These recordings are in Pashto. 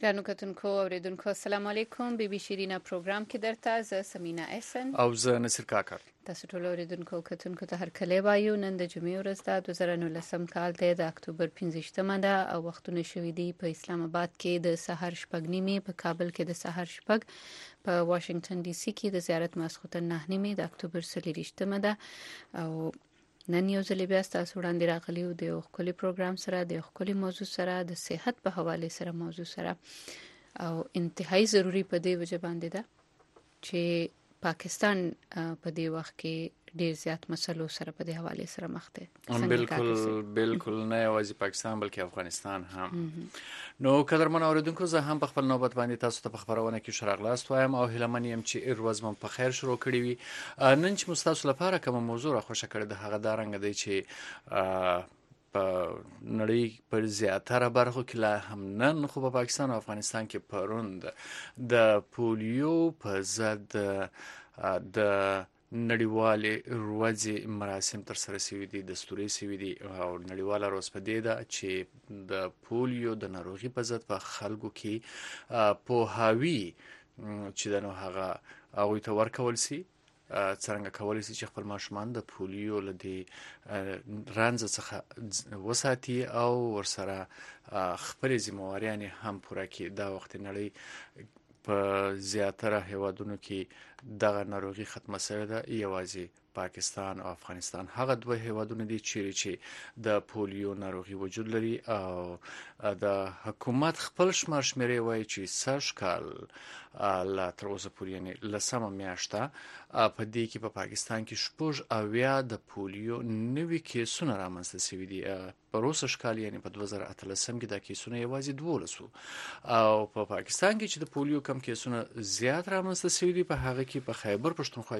ګرانو کتونکو اوریدونکو السلام علیکم. بي بي شیرینا پروګرام کې درته زه سمینا احسن او زه نصر کاکر. تاسو ټول اوریدونکو کتونکو ته هر کله وایو. نن د جمعې ورځ ده 2019 کال دی، د اکتوبر 15مه ده او وختونه شوي دي په اسلام آباد کې د سحر 8:30، په کابل کې د سحر 8، په واشنگټن ډي سي کې د زیارت ماسخوتن 9:30 د اکتوبر 23مه ده. او نن یو ځل بیا تاسو وړاندې راغلی و د یو ښکلي پروګرام سره، د یو ښکلي موضوع سره، د صحت په حواله سره موضوع سره، او انتهایی ضروری په دې وجه باندې ده چې پاکستان په دې وخت کې ډیر زیات مسلو سره په دې حواله سره مخ دی. بالکل نه یوازې پاکستان بلکې افغانستان هم. نو قدرمن اوریدونکو، زه هم په خپل نوبت باندې تاسو ته په خبرونه کې شراغلاست وایم او هیلمن یم چې ورځ مو په خیر شروع کړی وي. نن چې مستاسو لپاره کوم موضوع را خوښه کړې ده هغه دا رنګ دی چې په نړۍ پر زیاتره برخو کې لا هم نن خو په پاکستان او افغانستان کې پروند د پولیو په ضد د نړیوالې ورځې مراسم تر سره شوي دي، دستوري شوي دي او نړیواله ورځ په دې ده چې د پولیو د ناروغي په ضد په خلکو کې پوهاوی چې د نو هغه هغوی ته ورکول شي، څنګه کولی شي چې خپل ماشومان د پولیو له دې رنځ څخه وساتي او ورسره خپل ذمہواریان هم پوره کړي. دا وخت نړۍ په زیاتره هیوادونو کې دغه ناروغي ختمه شوې ده، یوازې پاکستان او افغانستان هغه دوه هیوادونه دي چې د پولیو ناروغي وجود لري او د حکومت خپل شمېرې وایي چې سږ کال لا تر اوسه پورې یعنې لسمه میاشته په دې کې په پاکستان کې 86 د پولیو نوي کیسونه رامنځته شوي دي. په روسش کال یعنی په 2018 کې دا کیسونه یوازې 12 او په پاکستان کې چې د پولیو کم کیسونه زیات رامنځته شوي دي په هغه کې په خیبر پښتونخوا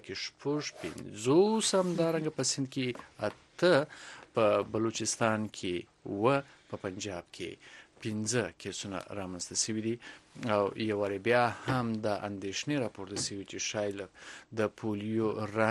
کې 50 هم دارنګه په سند کې 8، په بلوچستان کې و، په پنجاب کې 15 کیسونه رامنځته شوي دي او یو وری بیا هم د اندېښنې راپورته شوي چې شاید د پولیو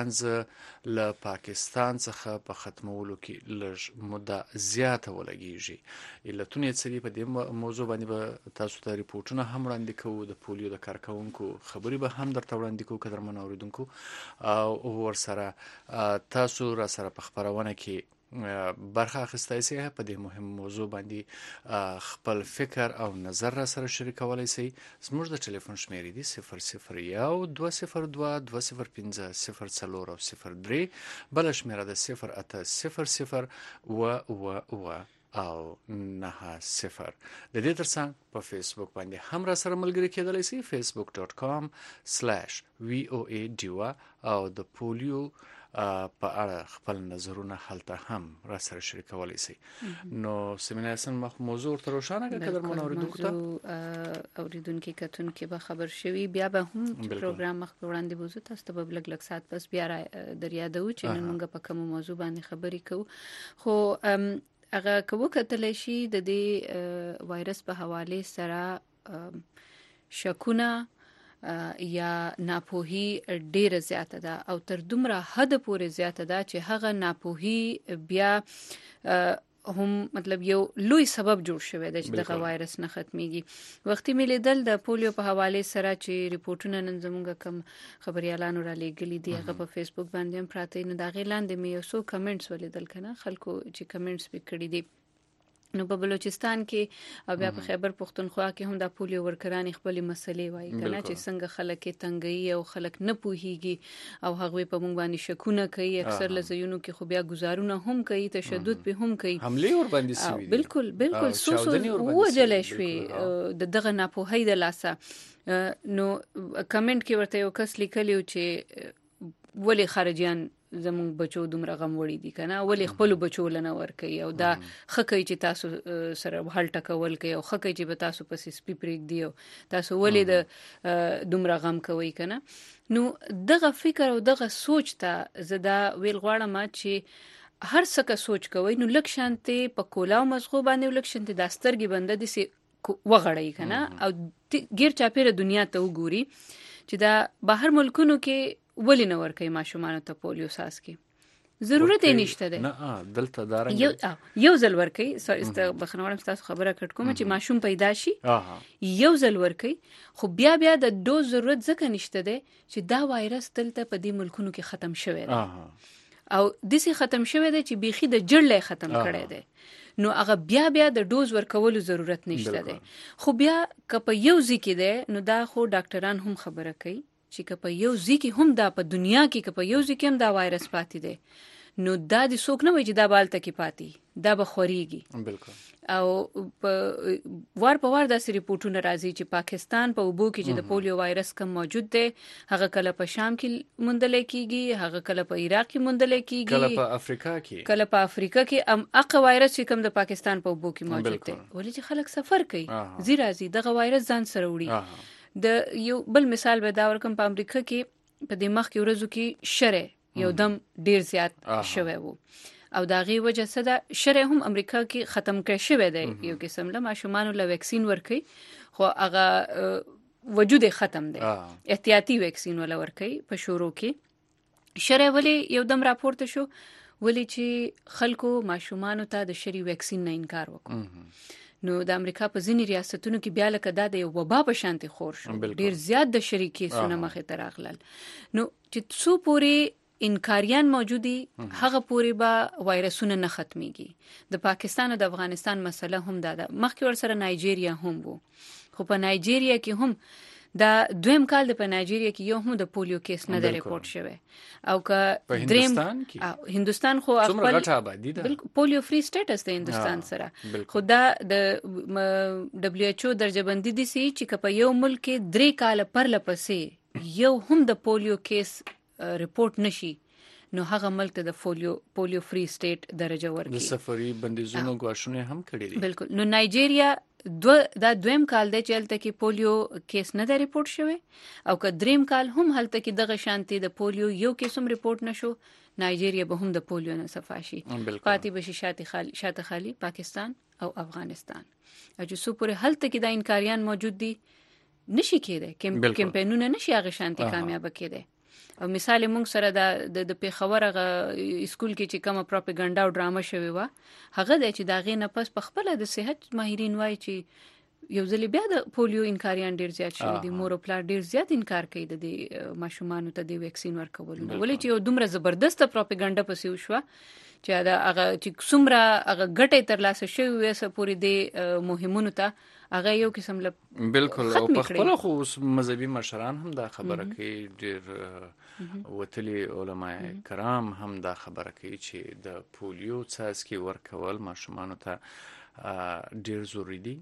رنځ له پاکستان څخه په ختمولو کې لږ موده زیاته ولګیږي. علتونه یې څه دي؟ په دې موضوع باندې به تاسو ته ریپورټونه هم وړاندې کوو، د پولیو د کارکوونکو خبرې به هم درته وړاندې کوو قدرمن اوریدونکو، او ورسره تاسو را سره په خبرونه کې برخه اخیستای شئ. په دې مهم موضوع باندې خپل فکر او نظر را سره شریکولای شئ. زموږ د ټلیفون شمیرې دي 001 202 205 04 او 03، بل شمیره ده 0800 او 90. د دې ترڅنګ په فیسبوک باندې هم را سره ملګری کېدلی شئ، facebook.com/VOA Diva او د پولیو په اړه خپل نظرونه هلته هم را سره شریکولی شئ. نو سمینا احسن موضوع ورته روښانه کړه قدرمن اوریدونکو ته. اوریدونکو کتونکو به خبر شوي، بیا به هم پروګرام مخ په وړاندې بوزو، تاسو ته به لږ سات پس بیا در یادو چې نن موږ په کوم موضوع باندې خبرې کوو. خو هغه کوو کتلی شي د دې وایرس په حواله سره شکونه یا ناپوهي ډیره زیاته ده او تر دومره حد پورې زیاته ده چې هغه ناپوهي بیا هم مطلب یو لوی سبب جوړ شوی دی چې دغه وایرس نه ختميږي. وختي مې لیدل د پولیو په حواله سره چې ریپورټونه نن زموږ کم خبريالانو را لېږلي دي، هغه په فیسبوک باندې هم پراته نه، دا غیلاندې مې یو څو کمنټس ولیدل کنه خلکو چې کمنټس وکړي دي. نو په بلوچستان کې او بیا په خیبر پښتونخوا کې هم د پولیو ورکران خپل مسلې وایي کنه چې څنګه خلک تنګي او خلک نه پوهیږي او هغه په مونږ باندې شکونه کوي. اکثر لزیونو کې خو بیا گزارونه هم کوي، تشدد به هم کوي، حمله ور باندې سوي. بالکل سوسو وجلې شوی د دغه ناپوهۍ د لاسه. نو کمنټ کې ورته یو کس لیکلی چې ولی خارجيان زمون بچو دومره غم وړي دي کنه، ولی خپل بچو لنه ور کوي او دا خکې چې تاسو سره حل ټکول کوي او خکې چې به تاسو پسې سپی پریک دیو تاسو ولی د دومره غم کوي کنه. نو دغه فکر او دغه سوچ ته زدا ویل غواړم چې هر څه سوچ کوي نو لک شانته په کولاو مزغو باندې لک شانته د سترګې بنده دي سي وغړی کنه او غیر چاپیره دنیا ته وګوري چې دا بهر ملکونو کې ولی نه ورکوي ماشومان ته پولیو ساس کې. ضرورت یې نشته دی. نه دلته دارنګ یو ځل ورکي بخنوړم تاسو خبره کټ کوم چې ماشوم پیدا شي یو ځل ورکي، خو بیا د ډوز ضرورت ځکه نشته دی چې دا وایرس دلته په دې ملکونو کې ختم شوی دی او دسی ختم شوی دی چې بیخي د جړلې ختم کړی دی، نو هغه بیا د ډوز ورکولو ضرورت نشته دی. خو بیا که په یو ځکه دی نو دا خو ډاکټران هم خبره کوي چې که په یو ځکه هم دا په دنیا کې که په یو ځکه هم دا وایرس پاتې دی نو دا د څوک نه وي چې دا بالته کې پاتې دا به خوريږي. بالکل. او په وار داسې ریپورتونه راځي چې پاکستان په اوبو کې چې د پولیو وایرس کم موجود دی، هغه کله په شام کې موندل کیږي، هغه کله په عراق کې موندل کیږي، کله په افریقا کې اقا وایرس چې کم د پاکستان په اوبو کې موجود دی. ولې چې خلک سفر کوي زیرازي دغه وایرس ځان سره وړي. د یو بل مثال به دا ورکم، په امریکا کې په د مخ کې ورځو کې شره یو دم ډیر زیات شوی وو او دا غي وجه څه ده، شره هم امریکا کې ختم کړی شوی دی، یو قسم له ماشومان له ویکسین ورکي خو هغه وجود ختم دی، احتیاطي ویکسین ولا ورکي په شروع کې. شره ولی یو دم راپورته شو ولی چې خلکو ماشومان ته د شری ویکسین نه انکار وکړ، نو د امریکا په ځینی ریاستونو کې بیا لکه دا د وبا په شانتي خور شو، ډیر زیات د شری کیسونه مخه تراغلل. نو چې څو پوری انکاریان موجودي هغه پوری به وایرسونه نه ختميږي. د پاکستان او د افغانستان مسله هم دا مخکې ور سره نایجیریا هم وو، خو په نایجیریا کې هم دا دویم کال په نایجیریا کې یو هم د پولیو کیس نه د ریپورت شوی او که دریم هندستان خو خپل بالکل پولیو فری سټیټس د هندستان سره، خو دا د دبليو ایچ او درجه بندي دي چې په یو ملک کې 3 کال پر لپسې یو هم د پولیو کیس ریپورت نشي نو هغه ملک ته د پولیو فری سټیټ درجه ورکړي. د سفري بندیزونو غواښونه هم کړی دي. بالکل. نو نایجیریا دا دویم کال دی چې هلته کې پولیو کیس نه د ریپورت شوی او که دریم کال هم هلته کې دغه شانتي د پولیو یو کیس هم ریپورت نشو، نایجیریا به هم د پولیو نه صفاشي پاتې بشي شاته خالی پاکستان او افغانستان. او چې سو پورې هلته کې د انکاریان موجود دي نشي کېده کمپاینونه نشي هغه شانتي کامیاب کېده. او مثال موږ سره د پیښور غ اسکول کې چې کومه پروپاګاندا او ډرامه شوی و هغه د چې دا غي نه پس په خپل د صحت ماهرین وای چې یو ځل بیا د پولیو انکاریان ډیر زیات شوی دي، مور او پلار ډیر زیات انکار کوي د ماشومان ته د ویکسین ورکول نه، ولې چې یو دومره زبردست پروپاګاندا پسې وشو چې دا هغه چې څومره هغه ګټه تر لاسه شوی وسه پوری د مهمونو ته هغه یو قسم له بالکل. او په خپل خو مذهبي مشران هم دا خبره کوي، ډیر وتلی علماء کرام هم دا خبره کوي چې د پولیو څاڅکي ورکول ماشومان ته ډیر ضروری دي.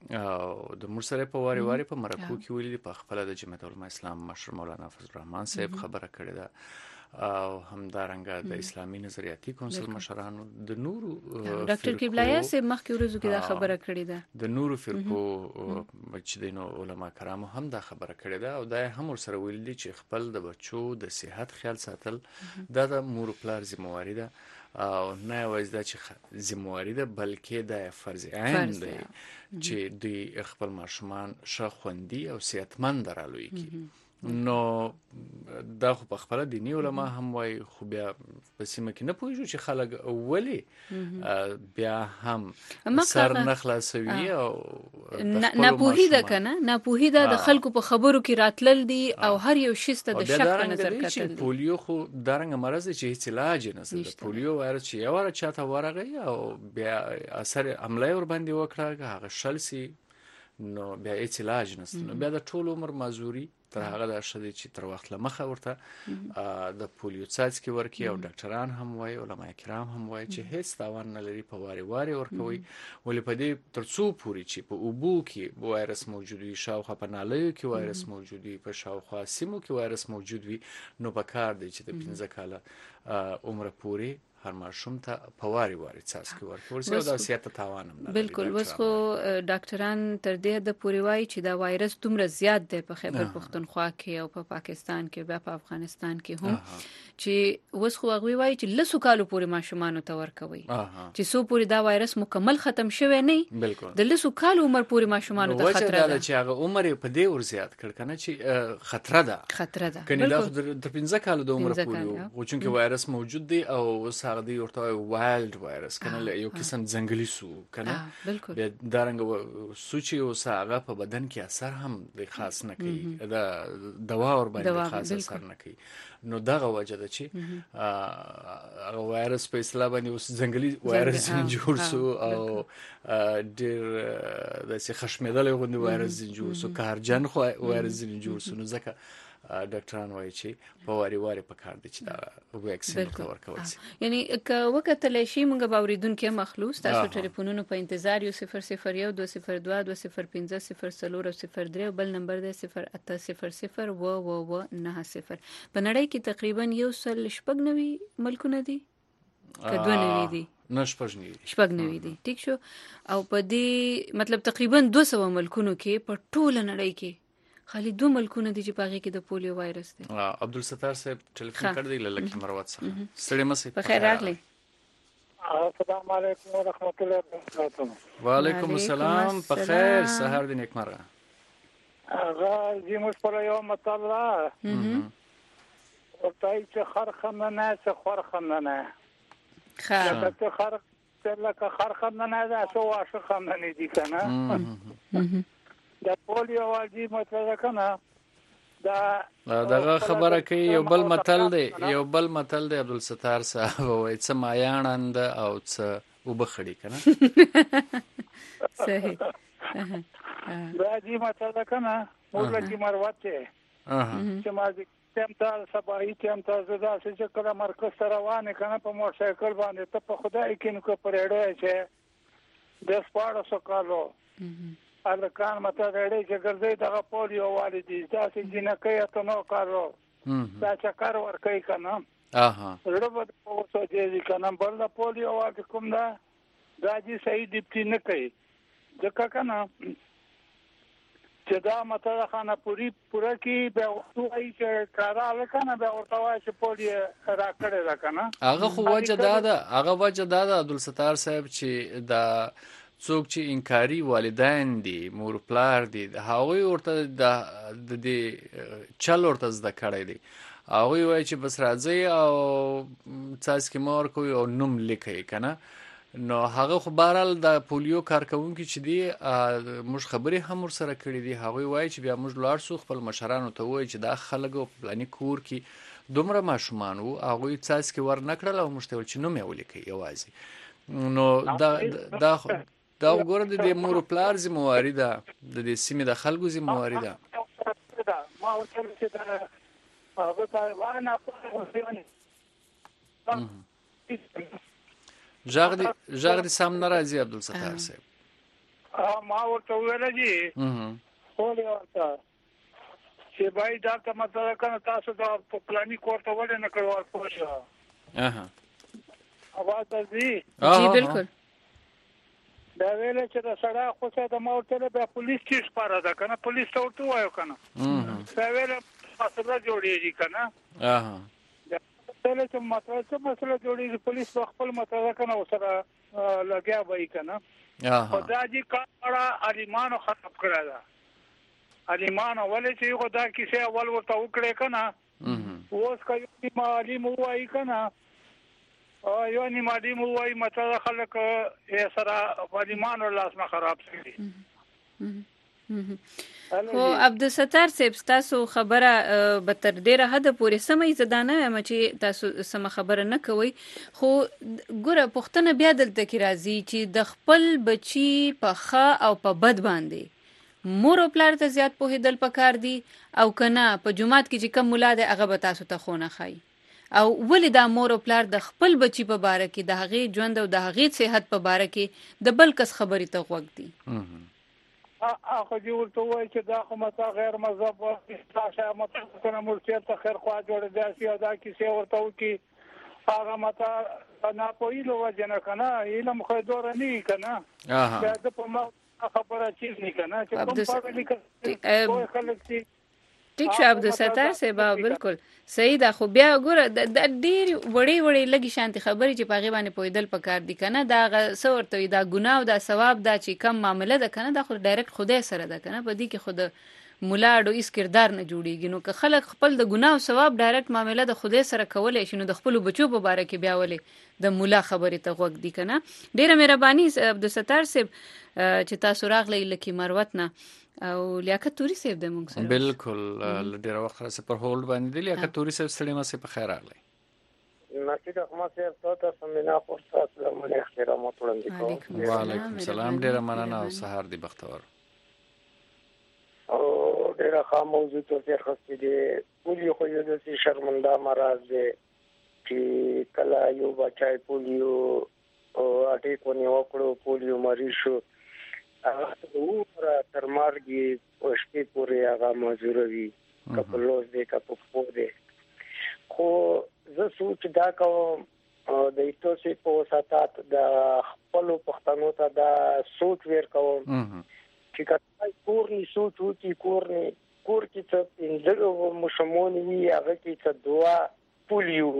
او د مرسله په واری په مرکو کې ویلي په خپل د جمعیت العلماء اسلام مشر مولانا فضل الرحمن صاحب خبره کړې ده او همدارنګه د اسلامي نظریاتي کونسل مشرانو د نورو ډاکټر کبلایه سه مخکې ورځو کې دا خبره کړې ده، د نورو فرقو چې د علماء کرامو هم دا خبره کړې ده او دا هم سره ویل دي چې خپل د بچو د صحت خیال ساتل دا د مور پلار ذمہواری ده او نه یوازې دا چې ذمہواری ده بلکې د فرض عین ده چې دوی خپل ماشومان ښه خوندي او صحتمند رالوي کی. نو دا خو په خپل دیني علما هم وای، خو بیا په سیمه کې نه پوهیږي چې خلک اولی بیا هم سر نه خلاصوي او نه پوهیده کنه نه پوهیده د خلکو په خبرو کې راتلل دي او هر یو شیسته د شک په نظر کتل دي. پولیو خو دارنګ مرض دی چې هیڅ علاج نه لري. پولیو وایرس چې یو ور چاته ورغی او بیا اثر عمله ور باندې وکړه هغه شلسي نو بیا هیڅ علاج نه، نو بیا د ټول عمر معذوري تر هغه د شدي چې تر وخت لمخه ورته د پولیو څاڅکي ورکي او ډاکټران هم وای علماء کرام هم وای چې هیڅ تاوان نه لري په واری ورکوي. ولې په دې ترڅو پوری چې په اوبو کې وایرس موجود وي، شاوخوا په نالیو کې وایرس موجود وي، په شاوخوا سیمو کې وایرس موجود وي، نو په کار دی چې د 15 کاله عمر پوري هر ماشوم ته په واري څاڅکي ورکول شي او د صحت تاوان هم نه بالکل. وس خو ډاکټران تر دې د پوری وای چې دا وایرس دومره زیات دی په خیبر پختونخوا کې او په پاکستان کې بیا په افغانستان کې هم چې وس خو هغه وای چې لسو کالو پورې ماشومان ته ورکوي چې سو پورې دا وایرس مکمل ختم شوی نه. بالکل د لسو کالو عمر پورې ماشومان ته خطر ده چې هغه عمر په دې ور زیات کړ کنه چې خطر ده کني دا د 15 کالو د عمر پورې او چې وایرس موجود دی او هغه دی ورته وایلډ وایرس کنه یو قسم ځنګلي سو کنه بیا دارنګ سوچي او هغه په بدن کې اثر هم د خاص نه کوي دا دوا ور باندې خاص اثر نه کوي. نو دغه وجه ده چې هغه وایرس په اصطلاح باندې اوس ځنګلي وایرس جوړ سو او ډیر د څه خشمېدل غوندي وایرس جوړ سو کارجن خو وایرس جوړ سو. نو ځکه ډاکټران وایي چې په واري په کار دي چې دا ویکسین ورکول شي. یعنی که وکتل شي موږ باوریدونکو مخلوص تاسو ټلیفونونو په انتظار یو 001 202 205 040 بل نمبر دی 0800 و90. په نړۍ کې تقریبا 190 ملکونه دي کډو نه دي نه شپږ نه دي ټیک شو. او په دې مطلب تقریبا 200 ملکونو کې په ټوله نړۍ کې خالي 2 ملکونه دي چې پاغي کې د پولیو وایرس دی. عبدالستار صاحب ټلیفون کړی لکه مروت څخه ستړي مسي په خیر راغلی. السلام علیکم ورحمت الله وبرکاته. وعلیکم السلام په خیر سحر دې نیکمرغه. هغه موږ پر یو مطلب ورته چې خرخم نه څه خرخم نه خا ته خرخ لکه خرخم نه ده څه واشه خم نه دي کنه د پولیو واجی مطلب کنه دغه خبره کوي. یو بل متل دی عبدالستار صاحب وایي څه مایاڼند او څه وبخړي کنه صحیح دا جی مطلب کنه موږ کی مروت چې ما تم تاسو صباحي تم تاسو دا چې کله مرکز سره روانه کنه په موټر سایکل باندې ته په خدای کې نو کو پرېړې چې د سپاړو سکالو الکان مته ډېرې چې ګرځي دغه پولیو والدي دا چې جنکې ته نو کارو دا چکر ور کوي کنه ربط په څه دي کنه بل د پولیو والدي کوم دا چې صحیح ډیپټي نه کوي ځکه کنه چې دا مته خانه پورا کې به وایي چې کارا لکنه به ورته وایي چې پولیو راکړه دا کنه هغه خو وجه دا عبدالستار صاحب چې دا څوک چې انکاری والدین دي مور پلار دي هغه ورته د دې چل ورته زده کړی دي هغه وایي چې بس راځي او څاسکي مور کوي او نوم لیکي کنه. نو هغه خو بهرال د پولیو کارکونکو چې دي موږ خبرې هم ور سره کړې دي هغه وایي چې بیا موږ لاړ سو خپل مشرانو ته وایي چې دا خلګو په پلاني کور کې دومره ماشومان وو هغه څاسکي ور نکړل او موږ ته چې نوم یې ولیکي یوازې. نو دا وګوره د دې مور پلار ذمہواری ده د دې سیمې د خلکو ذمہواری ده. ما ورته چې دا هغه ته وانا ژغ دې سم ناراضي عبدالستار صاحب. ما ورته ویل دي خو له ورته چې بای دا ته مطلب کنه تاسو دا په پلاني کوټه ولې نه کړو پوښه اواز دي جی بالکل دا ویل چې دا سړی خو څه د موټر به پولیس کې سپاره ده کنه پولیس ته ورته وایو کنه دا ویل مسله جوړیږي کنه دا څه چې مسله جوړیږي پولیس خپل مسله کنه وسره لګیا وای کنه خدای دې کاړه الیمانو خطب کړی دا الیمانو ولې چې خدای کیسه اول ورته وکړي کنه اوس کوي معلم وای کنه یو نیمادی مو وای مته خلک یې سره ولیمانو لاس نه خراب شي. خو عبدالستار صاحب تاسو خبره به تر ډیره حد پورې سمې زدانه یم چې تاسو سم خبره نه کوي خو ګوره پښتنه بیا دلته کې راځي چې د خپل بچي په ښه او په بد باندې مور او پلار ته زیات پوهېدل پکار دي او کنه په جمعات کې چې کم مولا دی هغه به تاسو ته خونه خای او ولې دا مور او پلار د خپل بچي په باره کې د هغې ژوند او د هغې صحت په باره کې د بل کس خبرې ته غوږ دي. اخو دې ورته وایي چې دا خو مته غیر مذهب او تاسو مته کنه مرشد ته خیر خوا جوړ دی او دا کیسه ورته وکي هغه مته نه پوي لو وجنه کنه علم خو دور نه کنه دا د په ما خبره چیز نه کنه چې کوم په لیکل خلک چې ټیک شو عبد الستار سبا بالکل صحیح ده خو بیا ګوره د ډیر وړي لګي شانتي خبرې چې پاغي باندې پویدل پکار دي کنه دا څورته دا ګناه او دا ثواب دا چې کم معاملې ده کنه دا خو ډایرکټ خدای سره ده کنه په دې کې خود مولاډو اس کردار نه جوړیږي نو که خلک خپل د ګناه او ثواب ډایرکټ معاملې د خدای سره کولای شي نو د خپل بچو په باره کې بیا ولې د مولا خبرې ته غوږ دی کنه ډیره مهرباني عبد الستار صاحب چې تاسو راغلی لکه مروت نه او لیاقت توري صاحب د موږ سره بالکل ډیر وخت سره پر هولډ باندې دی لیاقت توري صاحب سړي ما سي په خیر راغلی ناشید احمد صاحب تاسو منا خورت السلام علیکم احترامات وړاندې کوم وعلیکم السلام ډیر مننه او سهار دی بختور او ډیر ښه موضوع ته خاصه دي پولیو خو یو د شرمنده مرض دی چې کله یو بچای پولیو او اټیک ونیو کړو پولیو مریض شو هغه تر مرګ او شپې پورې هغه مزوروي کپلوز دی کپو دی خو زه سوچ دا کوم د ایتوسي په ساتات د خپل پښتنو ته دا سوچ ور کوم چې کله کورني سوچ وکي کور کې څه انځو مشمون وی هغه کې څه دوا پولیو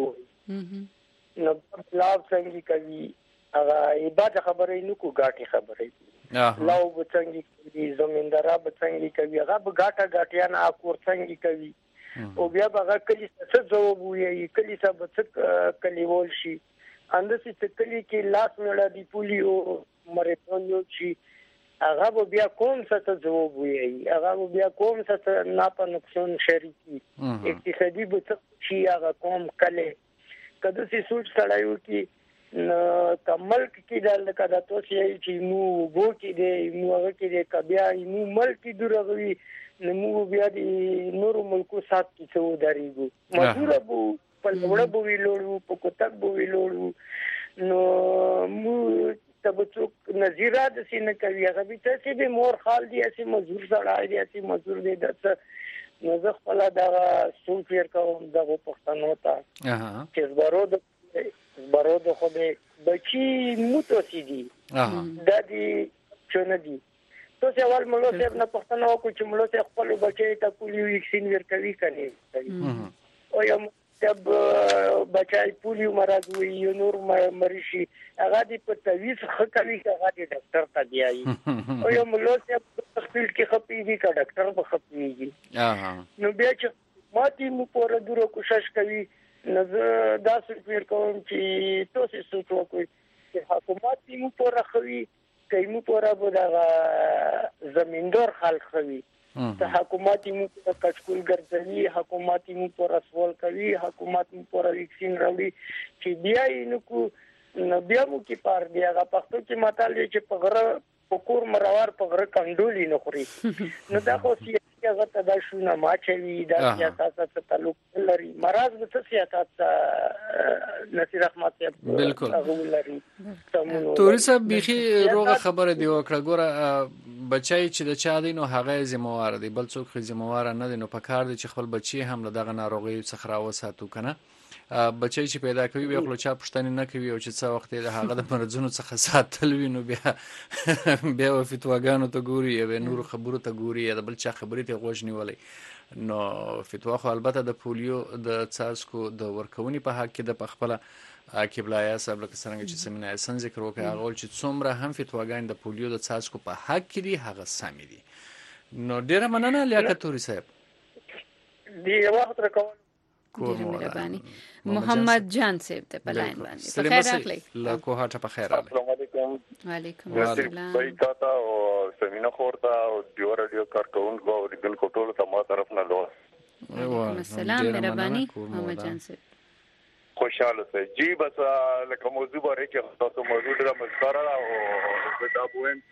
نو بلاو څنګه کوي هغه ایباده خبرې نو کو غاټي خبرې لاو بچنګي کوي زمیندارا بچنګي کوي هغه غاټیا نه اکور څنګه کوي او بیا هغه کلی څه جواب وي کلی څه بچ کلیول شي اندسي چې کلی کې لاس مړه دی پولیو مریضون یو شي هغه بیا کوم څه جواب وي هغه بیا کوم څه نه په نقصان شریکی اقتصادي بچ شي هغه کوم کله کله چې سوچ سړایو کې کمل کې د کدا توسي چې مو وو کې دی مو هغه کې دی کبیا مو ملکی درغوي نو بیا د نور ملکو سات کې څو دریګو مزور بو په وړه بو ویلوړو په کوتک بو ویلوړو نو مو تبڅوک نظیره د سینه کوي هغه به څه به مور خال دی اسی مزور سره دی اسی مزور دی د نو زه خپل دا سوچ ور کوم دغه پښتنو ته چې زبرو د خو به بچی موتوسی دي د دې چونه دي تو سوال ملو صاحب نه پښتنو کو چې ملو صاحب خپل بچی ته پولیو ویکسین ورکوي کني او یم تب بچای پولیو مرض وي یو نور مریشي هغه دې په تویز خکوي هغه دې ډاکټر ته بیاي او یم ملو صاحب خپل کې خپي دي کا ډاکټر به خپيږي نو بیا چې ماتي مو پوره دورو کوشش کوي نو دا څه کوم چې تاسو سوچ وکړئ چې حکومت یې مو پوره خوي کوي مو پوره به دا زمیندار خلک خوي ته حکومت یې مو پوره کچکول ګرځوي حکومت یې مو پوره سوال کوي حکومت مو پوره ویکسین راوړي چې بیا یې نو کو بیا مو کې پار دی هغه پښتو کې مطالعه چې په غره پکور مروار په غره کندولي نه خوري نو دا خو هغه ته د شونه ماچوي د سیاست سره تعلق لري مرز د سیاست نصیر احمد صاحب بالکل توري صاحب بيخي روغه خبره دی وکړه ګوره بچای چې د چا دی نو هغه ذمہوار دی بل څوک ذمہوار نه دی نو پکار دی چې خپل بچي هم له دغه ناروغي څخه راوساتو کنه بچی چې پیدا کوي به خپل چا پښتنه نه کوي او چې څه وخت د هغه د مرزونو څخه ساتل وینو بیا فتواګانو ته ګوري یا نور خبرو ته ګوري یا بل چا خبرې ته غوښ نیولې نو فتوا خو البته د پولیو د څاسکو د ورکونې په حق کې د پخپله کبلایا صاحب لکه څنګه چې سمینه سن ذکر وکړ هغه چې څومره هم فتواګان د پولیو د څاسکو په حق کې دي هغه سم دي نو ډیره مننه لیاقت توري صاحب دی وخت راکول مهرباني محمد جان صاحب ته په لاین باندې په خیر راغلی لا کوهاټه په خیر راغلی السلام علیکم وعلیکم السلام بایتا او سمینه خورتا او دیو رادیو کارکونکو او دګل کوټول ته ما طرف نه لو وعلیکم السلام مهرباني محمد جان صاحب خوشاله سه جی بس لکه موضوع باندې کې تاسو موضوع د مذکره او دا بوهم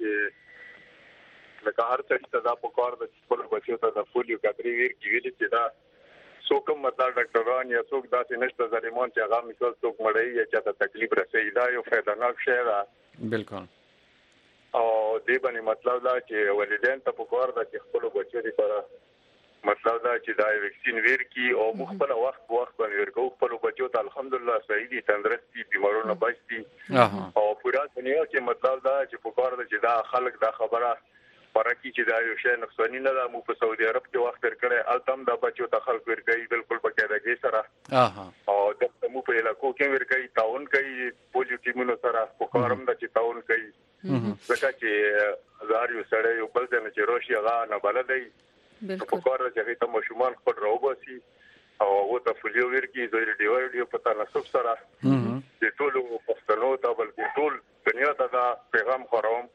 چې لکه هر څه ته دا په کار د خپل بچو ته د پولیو کتري ویر کیږي چې دا څوک مطلب ډاکټران یا څوک داسې نشته ظالمان چې هغه مثال څوک مړی یا چاته تکلیف رسېږي دا یو فایدهناک شی ده بالکل او دې باندې مطلب دا چې والدین ته په کار ده چې خپل بچو لپاره مطلب دا چې دا ویکسین ورکی او موږ په وخت باندې ورکو خپل بچو ته الحمدلله صحیح دي تندرستي بیمارونو بچي او پورا دنیا کې مطلب دا چې په کار د چې دا خلک دا خبره پرکی چې دا یو شی نقصانی نه ده مو په سعودي عرب کې وخت ورکړي التم دا بچو ته خلک ورکړي بالکل په کېدګي سره او د مو په علاقو کې ورکړي تعاون کوي پولیو ټیمونو سره په کارم د چې تعاون کوي ځکه چې زار یو سره یو بل ځای چې روشي غا نه بلدي په کار چې ته مشمول خپل راوباسي او و ته فولیو ورکی د ډیوډیو په تناسب سره د ټول پښتنو ته بلکې ټول دنیا ته دا پیغام خبروم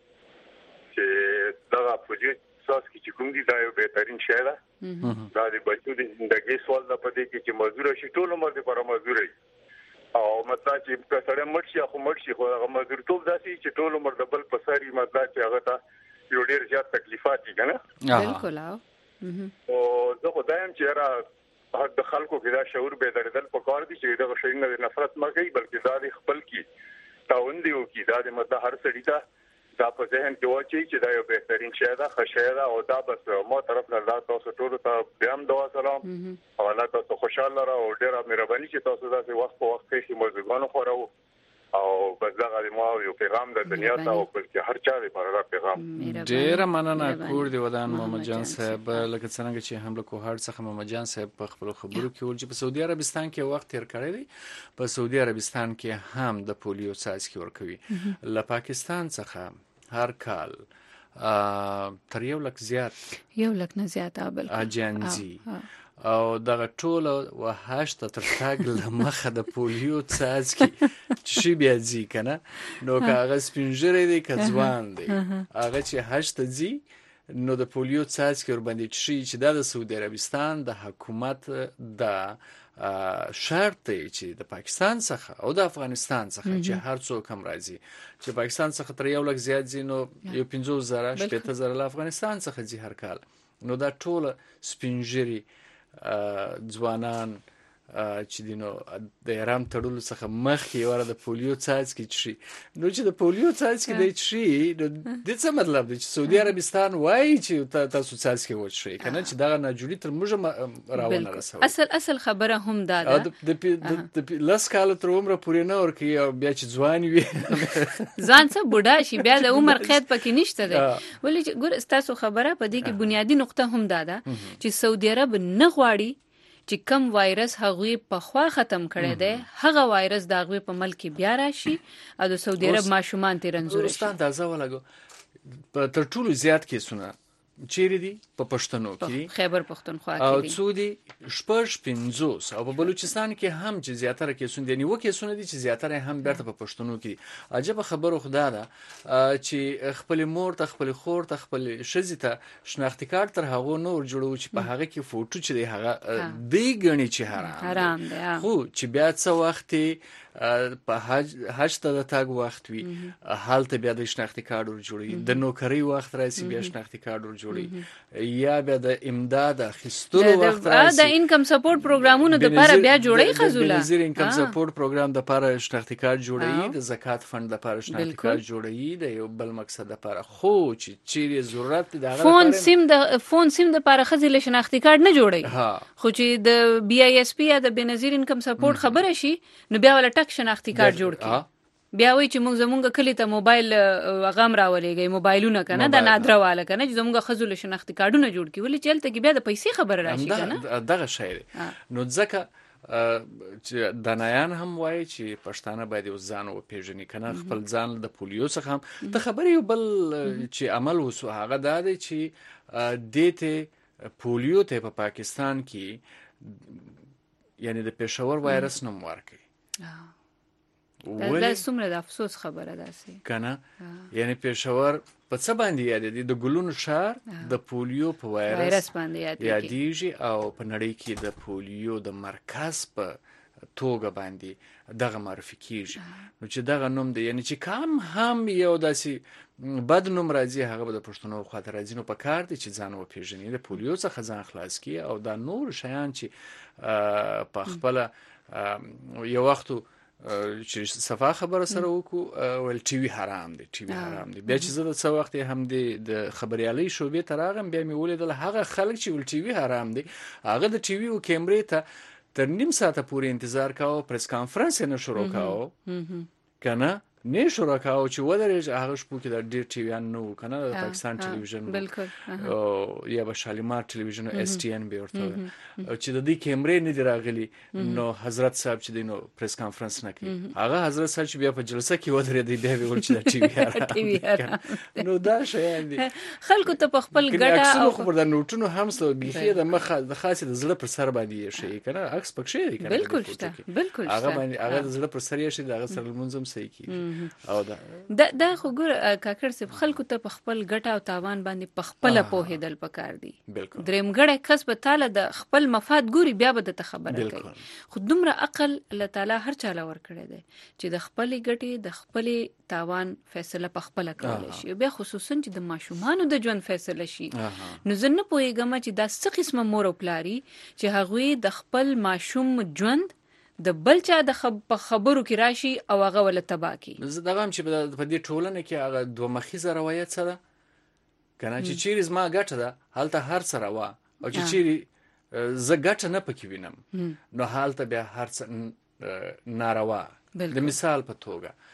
چې دا فولیو ساس کې کوم دي دا یو بهترین شی ده دا د بچو د ژوندۍ سوال د پدې کې چې مزدور شي ټول عمر د پر مزدوري او مطلب چې په سره مرشي خو هغه مزدور ټول داسي چې ټول عمر د بل په ساري مطلب چې هغه ته یو ډیر زیات تکلیفات دي کنه بالکل او زه خدایم چې را د خلکو کې دا شعور به درېدل په کار دي چې دا شي نه نفرت مګي بلکې دا د خپل کې تعاون دی او کې دا د مطلب هر سړي ته دا په ذهن کې واچي چې دا یو بهترین شی ده خشاله او دا بس مو طرف نه الله تاسو ټول ته بیام دعا سلام او الله تاسو خوشاله را او ډیر مهرباني چې تاسو داسې وخت په وخت کې موضوعونه خورو او بس دا غوړي مو یو پیغام د دنیا ته او بلکې هر چا لپاره پیغام ډیر مننه کور دی ودان محمد جان صاحب لکه څنګه چې هم له کوهار څخه محمد جان صاحب په خپل خبرو کې ول چې په سعودي عربستان کې وخت تیر کړی دی په سعودي عربستان کې هم د پولیو څاڅکي ورکوي له پاکستان څخه هر کال تر 1 لک نه زیات اجنزي او دغه ټول وحشت تر تاګ له مخه د پولیو څاڅکي چې بیا ځي کنه نو کاغه سپینجری دی کځوان دی هغه چې هشت ځي نو د پولیو څاڅکي ور باندې چې د سعودي عربستان د حکومت د شرط چې د پاکستان څخه او د افغانستان څخه چې هر څوک هم راځي چې پاکستان څخه تر 1 لک زیات ځي نو یو 15000 17000 له افغانستان څخه ځي هر کال نو دا ټول سپینجری ځوانان چې دینو د احرام تړلو څخه مخکې وره د پولیو څاڅکي شي نو چې د پولیو څاڅکي دی شي نو د څه مطلب دی چې سعودي عربستان وایي چې تاسو څاڅکي وشي کنه چې دا نه جوړی تر موږ راونه رسو اصل خبره هم دا ده د لاس کال تر عمره پورې نه ورکی او بیا چې ځوان وي ځان څه بوډا شي بیا د عمر قید پکې نشته دی ولې چې ګور تاسو خبره په دې کې بنیادی نقطه هم دا ده چې سعودي عرب نه غواړي چې کم وایرس هغه په خوا ختم کړي دی هغه وایرس داغه په ملک بیا راشي او د سعودي عرب ماشومان تیرنځور شي استاد تازه ولګو په تر ټولو زیات کیسونه چیرې دي په پښتنو کې خیبر پښتونخوا کې او سعودي شپږ 50 او په بلوچستان کې هم چې زیاتره کیسونه دي نیو کیسونه دي چې زیاتره هم بیرته په پښتنو کې عجب خبره خدا ده چې خپل مور ته خپل خور ته خپل شزي ته شناختی کارت تر هغه نور جوړو چې په هغه کې فوټو چې دی هغه دی غني چې حرام دی خو چې بیا څه وخت په حج ته د تاګ وخت وي حالت بیا د شناختی کارت جوړي د نوکری وخت راځي بیا شناختی کارت جوړي یا بیا د امداد اخیستلو وخت راځي د انکم سپورټ پروګرامونو د لپاره بیا جوړي خزوله د انکم سپورټ پروګرام د لپاره شناختی کارت جوړي د زکات فند د لپاره شناختی کارت جوړي د یو بل مقصد لپاره خو چې چیرې ضرورت د فون سیم د لپاره خزله شناختی کارت نه جوړي خو چې د بي آی اس پی یا د بنظیر انکم سپورټ خبره شي نو بیا ول شناختی کارت جوړ کی بیا وای چې موږ زمونږ کلی ته موبایل غم راولېږي موبایلونه کنه د نادره واله کنه چې زمونږ خزول شناختی کارتونه جوړ کی ولې چلته کې بیا د پیسې خبره راشي کنه دغه شی نو ځکه چې دنایان هم وایي چې پښتانه باید یو ځان او پیژني کنه خپل ځان د پولیو څخه هم د خبرې یو بل چې عمل وسو هغه دا دی چې دته پولیو ته په پاکستان کې یعنی د پېښور وایرس نوم ورکړي دا څومره د افسوس خبره ده سي کنه یعنی پېښور په څه باندې یاد دي د ګلونو شهر د پولیو په وایرس باندې یادېږي او په نړۍ کې د پولیو د مرکز په توګه باندې دغه معرفي کیږي نو چې دغه نوم دی یعنی چې کم هم یو داسې بد نوم راځي هغه به د پښتنو خاطر راځي نو په کار دي چې ځان وپیژني د پولیو څخه ځان خلاص کړي او دا نور شیان چې په خپل یو وخت چې صفه خبره سره وکړو ول ټي وي حرام دی، ټي وي حرام دی. بیا چې زه د څو وخت هم د خبريالي شوبې تراغم بیا مې ولیدل هغه خلک چې ول ټي وي حرام دی هغه د ټي وي او کیمرې ته تر نیم ساعت پورې انتظار کاوه، پریس کانفرنس نه شروع کاوه کنه نه شروع کاوه چې ودرېږي هغه شپو کې د ډیر ټي وی ان نو کنه د پاکستان ټلویزیون بالکل او یا به شالیمار ټلویزیون اس ټي ان به ورته چې د دې کیمرې نه دی راغلي نو حضرت صاحب چې دینو پریس کانفرنس نه کوي هغه حضرت صاحب چې بیا په جلسه کې ودرېدی بیا ویل چې د ټي وی نو دا شی دی خلکو ته په خپل ګډه او خبر د نوټونو هم سو بيخي د مخه د خاصه د زړه پر سر باندې شي کنه عکس پکښې دی کنه بالکل شته بالکل هغه باندې هغه د زړه پر سر یې شي د هغه سره منظم صحیح کی او دا خو ګور کاکړ صاحب خلکو ته په خپل ګټه او تاوان باندې په خپل پوهېدل پکار دي. دریم ګړی کس به تعالی د خپل مفاد ګوري بیا به د خبره کوي، خو دومره عقل الله تعالی هر چاله ور کړی دی چې د خپل ګټې د خپل تاوان فیصله په خپل کولای شي. بیا خصوصا چې د ماشومانو د ژوند فیصله شي نو زه نه پوهیږم چې دا څه قسمه مور او پلاری چې هغوی د خپل ماشوم ژوند د بل چا د خبرو کې راشي او هغه ول تبا کی. زه دغه هم چې په دې ټولنه کې هغه دوه مخیزه روایت سره کنه چې چیرې زما ګټه ده هلته هر سره وا او چې چیرې زه ګټه نه پکې وینم نو هلته بیا هر څه ناروا. د مثال په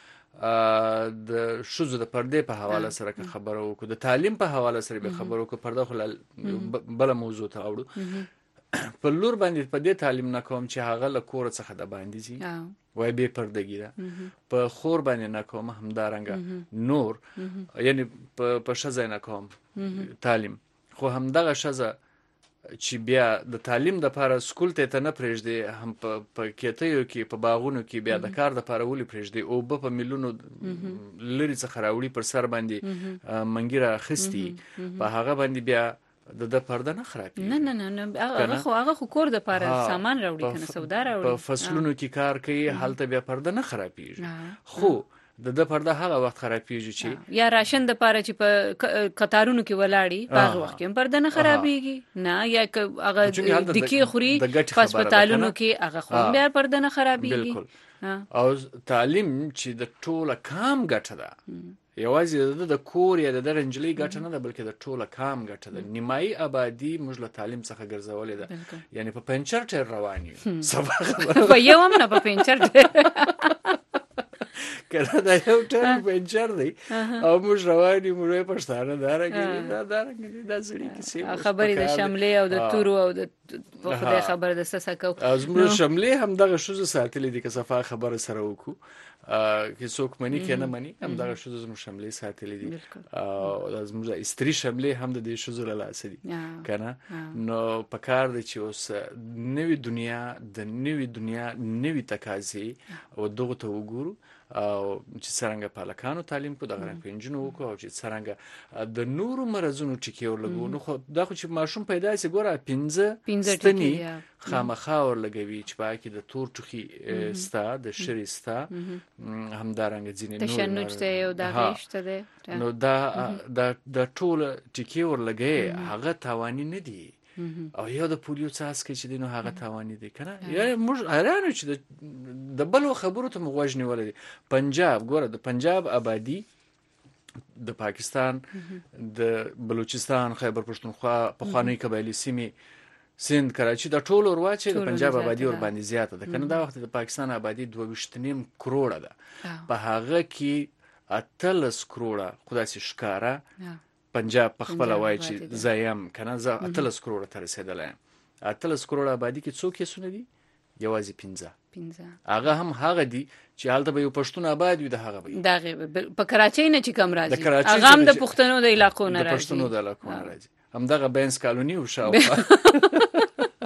توګه د شوزو د پردې په حواله سره خبرو وکړو، د تعلیم په حواله سره به خبرو وکړو، پرده خو بل موضوع ته اوړو په لور باندې په دې تعلیم نه کوم چې هغه له کور څخه د باندې زی وای به پردګی ده په خور باندې نه کوم همدارنګه نور یعنی په شزه نه کوم تعلیم خو همدغه شزه چې بیا د تعلیم د لپاره سکول ته نه پرېږدي هم په کېتیو کې په باغونو کې بیا د کار د لپاره ولې پرېږدي او په ملیونو لري څخه راوړي پر سر باندې منګیره خستی په هغه باندې بیا د پرده نه خرابي نه هغه خو کور د پاره سامان راوړي کنه سودا راوړي په فصلونو کې کار کوي حالت بیا پرده نه خرابيږي خو د پرده هغه وخت خرابيږي چې یا راشن د پاره چې په قطارونو کې ولاړی په وخت کې پرده نه خرابيږي نه یا هغه د کې خوري هسپتالونو کې هغه خو بیا پرده نه خرابيږي. او تعلیم چې د ټوله کام ګټه ده یوازې د کور یا د رنجلي ګټه نه ده بلکې د ټوله کام ګټه ده. نیمایي آبادی موږ له تعلیم څخه ګرځولې ده یعنی په پنچر ټیر روان یو سبا په یو هم نه په پنچر ټیر کله دا یو ټیر پنچر دی او موږ روان یو موږ پښتانه دارنګ دا زړی کیسې خبرې د شملې او د تورو او د په خدای خبر د سسکو از موږ شملې هم دغه شوزه ساتلې دي که صفه خبره سره وکړو کې څوک منی کې نه منی هم دغه شوزه زموږ شملې ساتلې دي او زموږ استری شملې هم د دې شوزه له لاس دي کنه نو په کار دي چې اوس نوې دنیا نوې تقاضې او دغه ته وګورو او چې څنګه پالکانو تعلیم کو دغه رنګ پنځنو وکړو او چې څنګه د نورو مرزونو ټکی ورلګو نو خو دا خو چې ماشوم پیدا سي ګوره 15 ستنی خامخا ورلګوي چې باکې د تور ټوخي ستا د شری ستا همدارنګ ځینې نور تشنج ته یو دا غشته ده نو دا ټول ټکی ورلګي هغه تاوانی نه دي او یو د پولیو څاڅکي چې دینو هغه تاوانی دي کنه یا موږ حیران چې د بل خبرو ته مغوښنی ولې پنجاب ګوره د پنجاب آبادی د پاکستان د بلوچستان خیبر پښتونخوا په خوانی قبایلی سیمې سند کراچي د ټولو ورواچې د پنجاب آبادی ور باندې زیاته ده کنه دا وخت د پاکستان آبادی 2.5 کروڑه ده په هغه کې 18 کروڑه خدای سي ښکارا پنجاب په خپل وای چې زایم کنه ز 18 کروڑه تر رسیدلای 18 کروڑه آبادی کې څوک یې سونه دي یوازې 15 هغه هم هغه دي چې حالت به یو پښتون آباد وي د هغه به دغه په کراچۍ نه چې کم راځي هغه هم د پښتنو د علاقو نه راځي د پښتنو د علاقو نه راځي هم دغه بینس کالونی او شاوخوا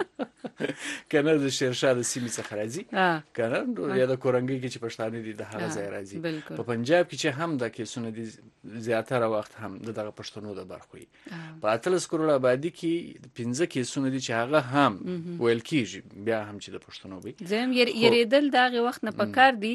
کنه د شیرشاه د سیمې څخه راځي کنه یا د کورنګي کې چې پښتانه دي د هغه ځای راځي په پنجاب کې چې هم د کیسونه دي زیاتره وخت هم دغه پښتنو د برخوي په 18 کروڑه آبادی کې 15 کیسونه دي چې هغه هم ویل کیږي بیا هم چې د پښتنو وي زم یریدل دغه وخت نه پکار دي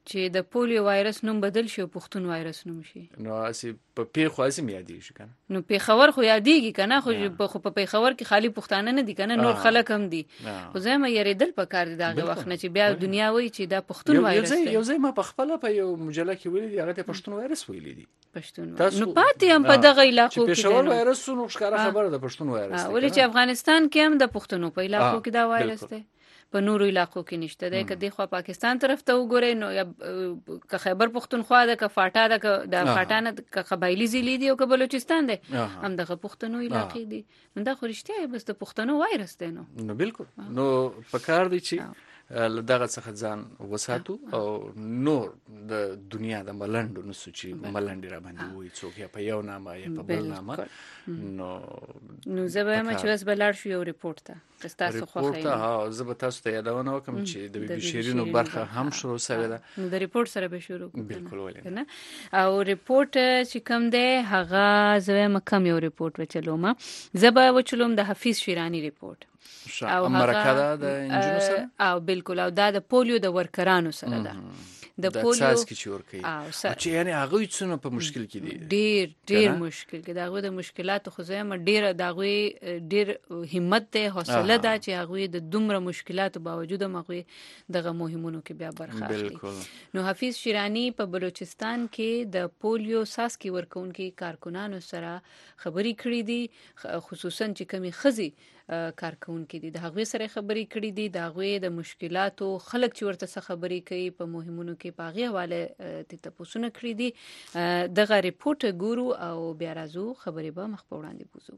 چې د پولیو وایرس نوم بدل شي او پښتون وایرس نوم شي. نو اسی په پیښو ازم یادېږي کنه. نو پیښور خو یادېږي کنه، خو په پیښور کې خالی پښتانه نه دي کنه، نور خلک هم دي. خو زه مې یریدل په کار دي دغه وخت نه چې بیا دنیا وایي چې دا پښتون وایرس دی. یو ځای ما په خپل په یو مجله کې ویلي هغه ته پښتون وایرس ویلي دي. پښتون نو پاتې هم په دغه علاقو کې پیښور وایرس نو ښکاره خبره ده پښتون وایرس. ولې چې افغانستان کې هم د پښتنو په علاقو کې دا وایرس دی، په نورو علاقو کې نشته دی. کدی خو پاکستان طرف ته وګورئ نو که خیبر پښتونخوا ده، که فاټا ده، که د فاټا نه که قبایلی ضلع دي او که بلوچستان دی، هم دغه پښتنو علاقې دي. نو دا خو رښتیا بس د پښتنو وایرس دی. نو بالکل نو پکار دی چې دغه څخه ځان وساتو او نور د دنیا د ملنډو نو چې ملنډي را باندې وي څوک یا په یو نامه یا په بل نامه. نو زه به ما چې بس بلار شو یو ریپورت ته تاسو خو ها زه به تاسو ته یادونه وکم چې د بي بي شیرینو برخه هم شروع شوه ده. نو د ریپورت سره به شروع کوو. بالکل ولې او ریپورت چې کوم دی هغه زه ما کم یو ریپورت وچلوم. زه به وچلوم د حفیظ شیرانی ریپورت او امریکا د انجنونو سره او بالکل او دا د پولیو د ورکرانو سره ده. د پولیو ساس کې چور کوي چې یعنی هغه څونه په مشکل کې دي، ډیر مشکل کې دغه د مشکلات خو زما ډیر دغه ډیر همت ته حوصله ده چې هغه د دومره مشکلاتو باوجود هغه دغه مهمونو کې بیا برخه اخلي. نو حفیظ شیرانی په بلوچستان کې د پولیو ساس کې ورکونکو کارکونانو سره خبري کړې دي، خصوصا چې کمی خزي کارکونکو دي د هغه سره خبري کړې دي، د هغه د مشکلاتو خلک چې ورته خبري کوي په مهمونو کې پاغي حواله ته پوښتنه کړې دي. دغه ریپورت ګورو او بیا راځو خبرې به مخ په وړاندې بوزو.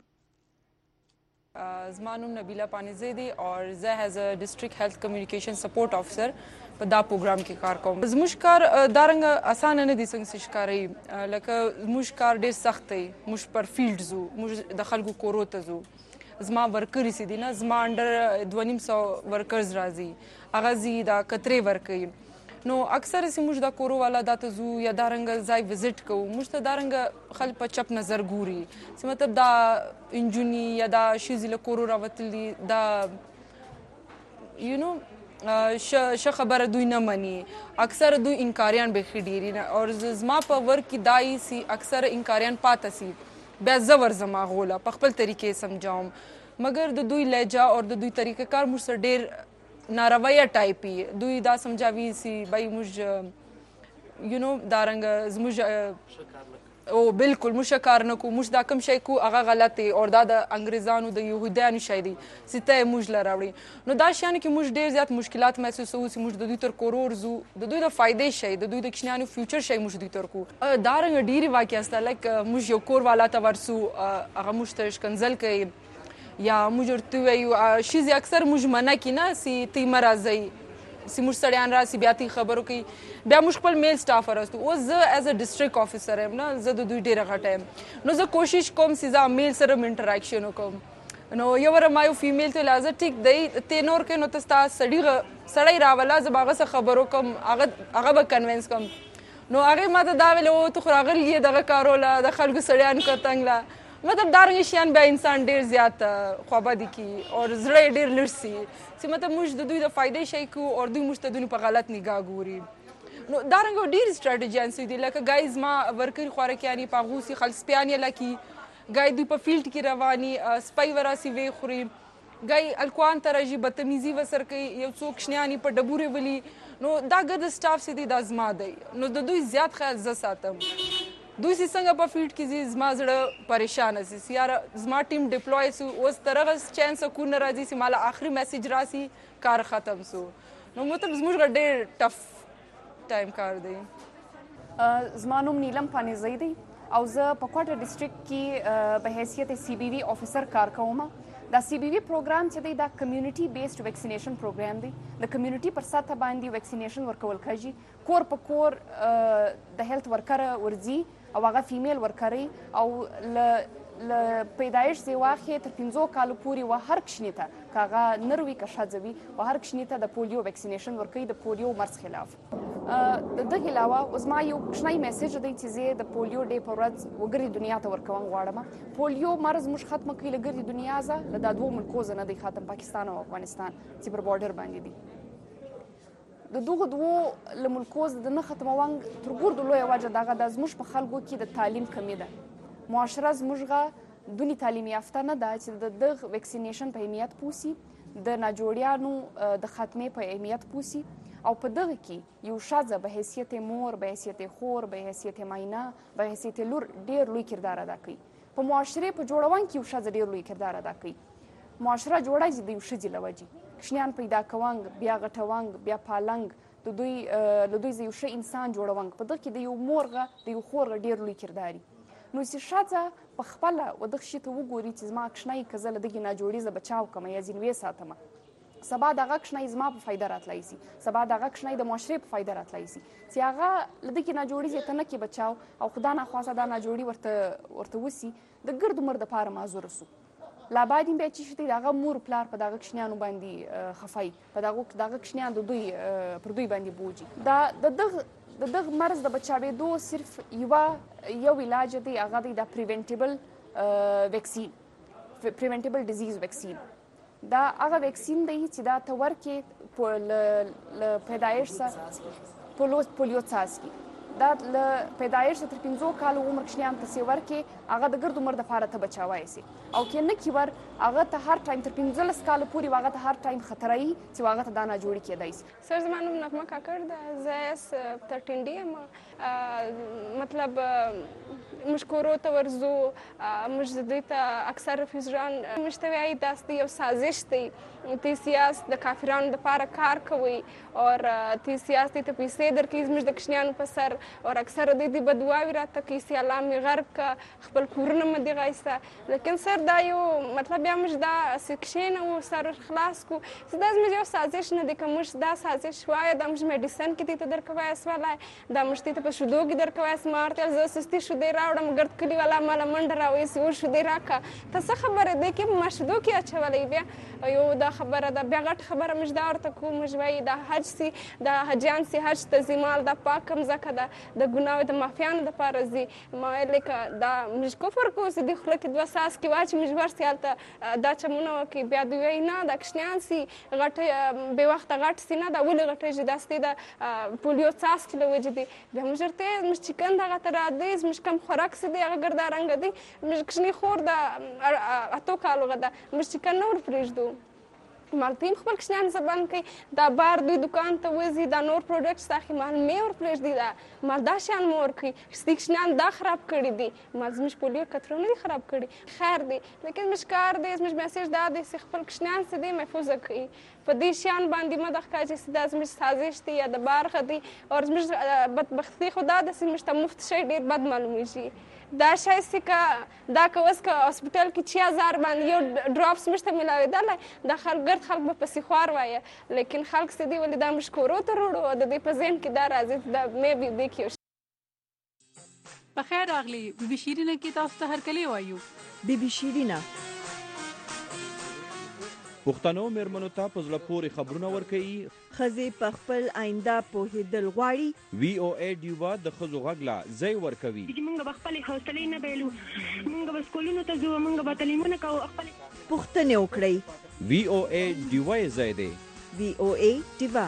زما نوم نبیله پانیزی دی او زه ایز ا ډیسټریکټ هیلث کمیونیکیشن سپورټ افسر په دا پروګرام کې کار کوم. زموږ کار دارنګ اسانه نه دي څنګه چې ښکاري، لکه زموږ کار ډیر سخت دی. موږ پر فیلډ زو، موږ د خلکو کورو ته زو. زما ورکري سي دي نه، زما انډر 250 ورکرز راځي، هغه زی دا کتري ورکي. نو اکثر سي موږ دا کورو والا دا ته زو یا دارنګ ځای وزټ کوو. موږ ته دارنګ خل په چپ نظر ګوري چې مطلب دا انجونی یا دا شیزله کورو راوتلی دا یو نو ش خبره دوی نه مني. اکثر دوی انکاریان به خډيري نه او زما په ورک کې دای سي اکثر انکاریان پاتې سي. بیا زور زما غوله په خپل طریقې سمجھاوم، مګر د دوی لهجه او د دوی طریقه کار موږ سره ډیر نارویه ټایپي. دوی دا سمجھاوي سي بای موږ یو نو دارنګ زموږ او بالکل موږ کار نه کو، موږ دا کم شي کو هغه غلطي او دا د انګريزانو د يهودانو شي دي سته موږ لراوړي. نو دا شان کې موږ ډیر زیات مشکلات محسوسو سي. موږ د دوی تر کورور زو، د دوی د فائدې شي، د دوی د کښنانو فیوچر شي موږ دوی تر کو. دارنګ ډیر واقعي است لکه موږ یو کور والا ته ورسو هغه موږ ته شکنزل کوي یا موږ ورته وایو شي اکثر موږ منع کی نه سي تی مرزي سي موږ سړیان راسي بیا تی خبرو کوي. بیا موږ خپل میل سټاف راستو او زه ایز ا ډیسټریکټ افیسر ام نه، زه د دوی ډیره غټم. نو زه کوشش کوم چې زه میل سره انټراکشن وکم. نو یو ور ما یو فیمیل ته لازم ټیک دی ته نور کې نو تاسو سړی راولا زه باغه سره خبرو کوم، هغه به کنوینس کوم. نو هغه ماته دا ویل او ته خو راغلی دغه کاروله د خلکو سړیان کتنګلا. مطلب دارنګ شیان بیا انسان ډیر زیات خوابدي کی او زړه ډیر لرسي چې مطلب موږ د دوی د فائدې شي کو او دوی موږ ته دوی په غلط نگاه ګوري. نو دارنګ ډیر استراتیژیان سي دي لکه گایز ما ورکر خوره کیانی پاغوسی خلصپیانی لکی گای دوی په فیلډ کې رواني سپای وراسي وی خوري گای الکوان ترجی بدتمیزي وسر کوي یو څوک شنیانی په ډبوره ولی. نو دا ګرد سټاف سي دي د ازما دی. نو د دوی زیات خیال ز ساتم. دوی څنګه په فیلډ کې زما زړه پریشان سي یار زما ټیم ډیپلوي سو اوس ترغه چانس کو نه راځي چې مال اخري میسج راسي کار ختم سو. نو مطلب زموږ ډېر ټف ټایم کار دی. زما نوم نیلم پانیزی دی او زه په کوټه ډیسټریکټ کې په حیثیت سی بی وی افیسر کار کوم. دا سی بی وی پروګرام چې دی دا کمیونټي بیسډ ویکسینیشن پروګرام دی. د کمیونټي پر سطح باندې ویکسینیشن ورکول کیږي. کور په کور د هیلث ورکر ورځي او هغه فیمیل ورکري او ل پیدایش زی واخې تر 15 کالو پورې و هر کښنی ته کاغه نروي که شځوي و هر کښنی ته د پولیو ویکسینیشن ورکوي د پولیو مرض خلاف. د دغه علاوه اوس ما یو کښنی میسج دی چې زه د پولیو ډے په ورځ وګړي دنیا ته ورکوم غواړم. پولیو مرض موږ ختم کړي لګري دنیا ځه له دا دوه ملکو نه دی ختم، پاکستان او افغانستان چې پر بارډر باندې دي. د دغه دوو لملکوز د نه ختموانګ تر ګور د لوی وجه دغه د زموږ په خلکو کې د تعلیم کمی ده معاشره زموږ دونی تعلیم یافته نه ده چې د ویکسینیشن په اهمیت پوسی د ناجوړیانو د خاتمې په اهمیت پوسی او په دغه کې یو ښځه به حیثیت مور به حیثیت خور به حیثیت ماینه به حیثیت لور ډیر لوی کردار ادا کوي په معاشره په جوړون کې یو ښځه ډیر لوی کردار ادا کوي معاشره جوړای د یو ښځې لوجي کشنیان پیدا کوانګ بیا غټوانګ بیا پالنګ د دوی له دوی یو ښه انسان جوړوانګ په دغه کې د یو مورغه د یو خورغه ډیر لوی کرداري نو چې ښځه په خپل و دغه شی ته وګوري چې زما کشنای کزل دغه ناجوړي ز بچاو کوم یا زینوي ساتم سبا دغه کشنای زما په فایده راتلای سي سبا دغه کشنای د معاشره په فایده راتلای سي چې هغه لدغه ناجوړي ته نه کې بچاو او خدا نه خواسته دا ناجوړي ورته وسی د ګرد عمر د پاره معذور سو لا بعدین به چې شته دغه مور پلار په دغه کشنیانو باندې خفای په دغه کشنیان د دوی پر دوی باندې بوجي دا دغه مرض د بچاوېدو صرف یو علاج دی هغه د پریونټیبل ویکسین پریونټیبل ډیزیز ویکسین دا هغه ویکسین دی چې دا تور کې په پیدایش سره پولیو څاڅکي دا له پیدایش تر 15 کال عمر کشنیان ته سیور کې هغه د ګرد عمر د فاره ته بچاوای سي او کې نه کیور هغه ته هر ټایم تر 15 کال پورې هغه ته هر ټایم خطرای چې هغه ته دانا جوړی کېدای سي سر زمانو نغمه کاکر د زاس 13 دی مطلب مشکورو ته ورزو مجددیت اکثر رفیزران مشتوی داستی او سازش دی تی سیاست د کافرانو د پاره کار کوي او تی سیاست ته پیسې درکې زموږ د کشنیانو په سر او اکثر د دې بدواوی راته کې سی علامه غرب کا خپل کورونه مدي غایسته لیکن سر دا یو مطلب یا مش دا سکشن او سر خلاص کو دا زموږ یو سازش نه دی کوم دا سازش وای د مش میډیسن کې ته درکوي اسواله دا مشتي ته په شودو کې درکوي اسمارتل زو سستی شو دی راوړم ګرد کلی والا مال منډ راوي سو شو دی راکا ته څه خبره دی کې ما شودو کې اچولې بیا یو دا خبره دا بیا غټ خبره مش دا ورته کوم مجوي دا حج سي دا حجان سي حج تزمال دا پاکم زکه دا د ګناو د مافیانو د پارزي ما لیکه دا مش کفر کو سي د خلک د وساس کې واچ مش ورسيالته دا چمونه کې بیا دوی نه دا کشنیان سي غټ به وخت غټ سي نه دا ولې غټ جي داستي دا پولیو څاس کې لوجي دي بیا مجرته مش چکن دا غټ را دي مش کم خوراک سي دي هغه ګردا رنگ دي مش کشنی خور دا اتو کالو غدا مش چکن نور پرېږدو مالتیم خپل کشنیان زبان کوي دا بار دوی دکان ته وځي دا نور پروډکټس تاخي مال مې ور پرېږدي دا مال دا شان مور کوي کشنیان دا خراب کړي دي مال زموږ پولیو کترونه دي خراب کړي خیر دی لیکن مش کار دی زموږ میسج دا دی چې خپل کشنیان سي دي محفوظ کوي په دې شان باندې مدخ کا چې دا زموږ سازش دی یا د بار خدي او زموږ بدبختی خدا د سیمشته مفت شي ډیر بد معلومیږي دا شای سکه دا کوس کا هسپټل کې 6000 باندې یو ډراپس مشته ملاویدل دا خلک ګرد خلک په سیخوار وایي لیکن خلک سدي ولې دا مشکورو ته وروړو د دې په ذهن کې دا راځي دا مې به دې کې په خیر راغلی بي شیرینه کې تاسو ته هر کلی وایو بي شیرینه پښتنو مېرمنو ته په زړه پورې خبرونه ورکوي ښځې په خپل آینده پوهېدل غواړي VOA ډیوبا د ښځو غږ لا ځای ورکوي موږ به خپلې حوصلې نه بایلو موږ به سکولونو ته ځو موږ به تعلیمونه کوو خپلې پوښتنې وکړئ VOA ډیوبا یې ځای دی VOA ډیوبا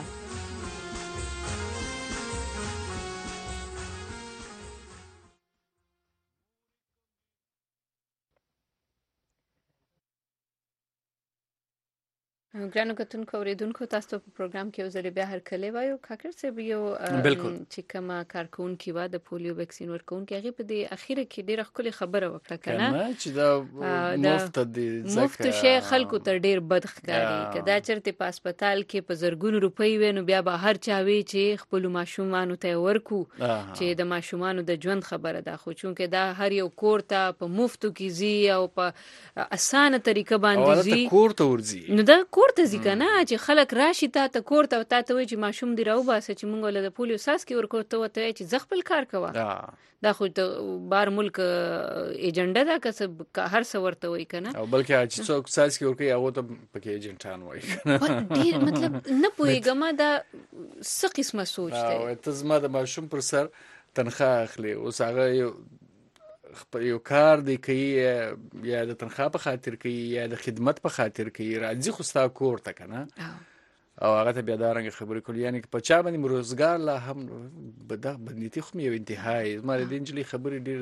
ګرانو کتونکو اوریدونکو تاسو په پروګرام کې وزره بیا هر کله وایو کاکر صاحب یو چې کومه کارکونکو و د پولیو ویکسین ورکونکو هغه په دې اخیره کې ډیره خپل خبره وکړه کنه چې دا مفت دي مفت شي خلکو تر ډیر بد ښکاري کدا چرته په هسپتال کې په زرګونو روپۍ وینو بیا به هر چا وی چې خپل ماشومان ته ورکو چې د ماشومان د ژوند خبره ده خو چونکه دا هر یو کور ته په مفتو کې زی او په اسانه طریقه باندې زی کور ته ورزي نو دا کورته ځکه نه چې خلک راشي ته کورته ته وایي چې ماشوم دی راو باسه چې مونږ له پولیو ساس کې ورکوته وته چې ځ خپل کار کوه دا خو د بار ملک ایجنډا دا کسب هر څه ورته وایي کنه او بلکې چې څوک ساس کې ورکوي هغه ته پکې ایجنټان وایي ډیر مطلب نه پوهیږم دا څه قسمه سوچ دی او ته زما د ماشوم پر سر تنخواه اخلي اوس هغه یو کار دی کوي یا د تنخواه په خاطر کوي یا د خدمت په خاطر کوي راځي خو ستا کور ته کنه او هغه ته بیا دا رنګ خبرې کول، یعنی په چا باندې روزګار لا هم بدغه بنديتي خو یو انتهای زما د انجلي خبرې ډېر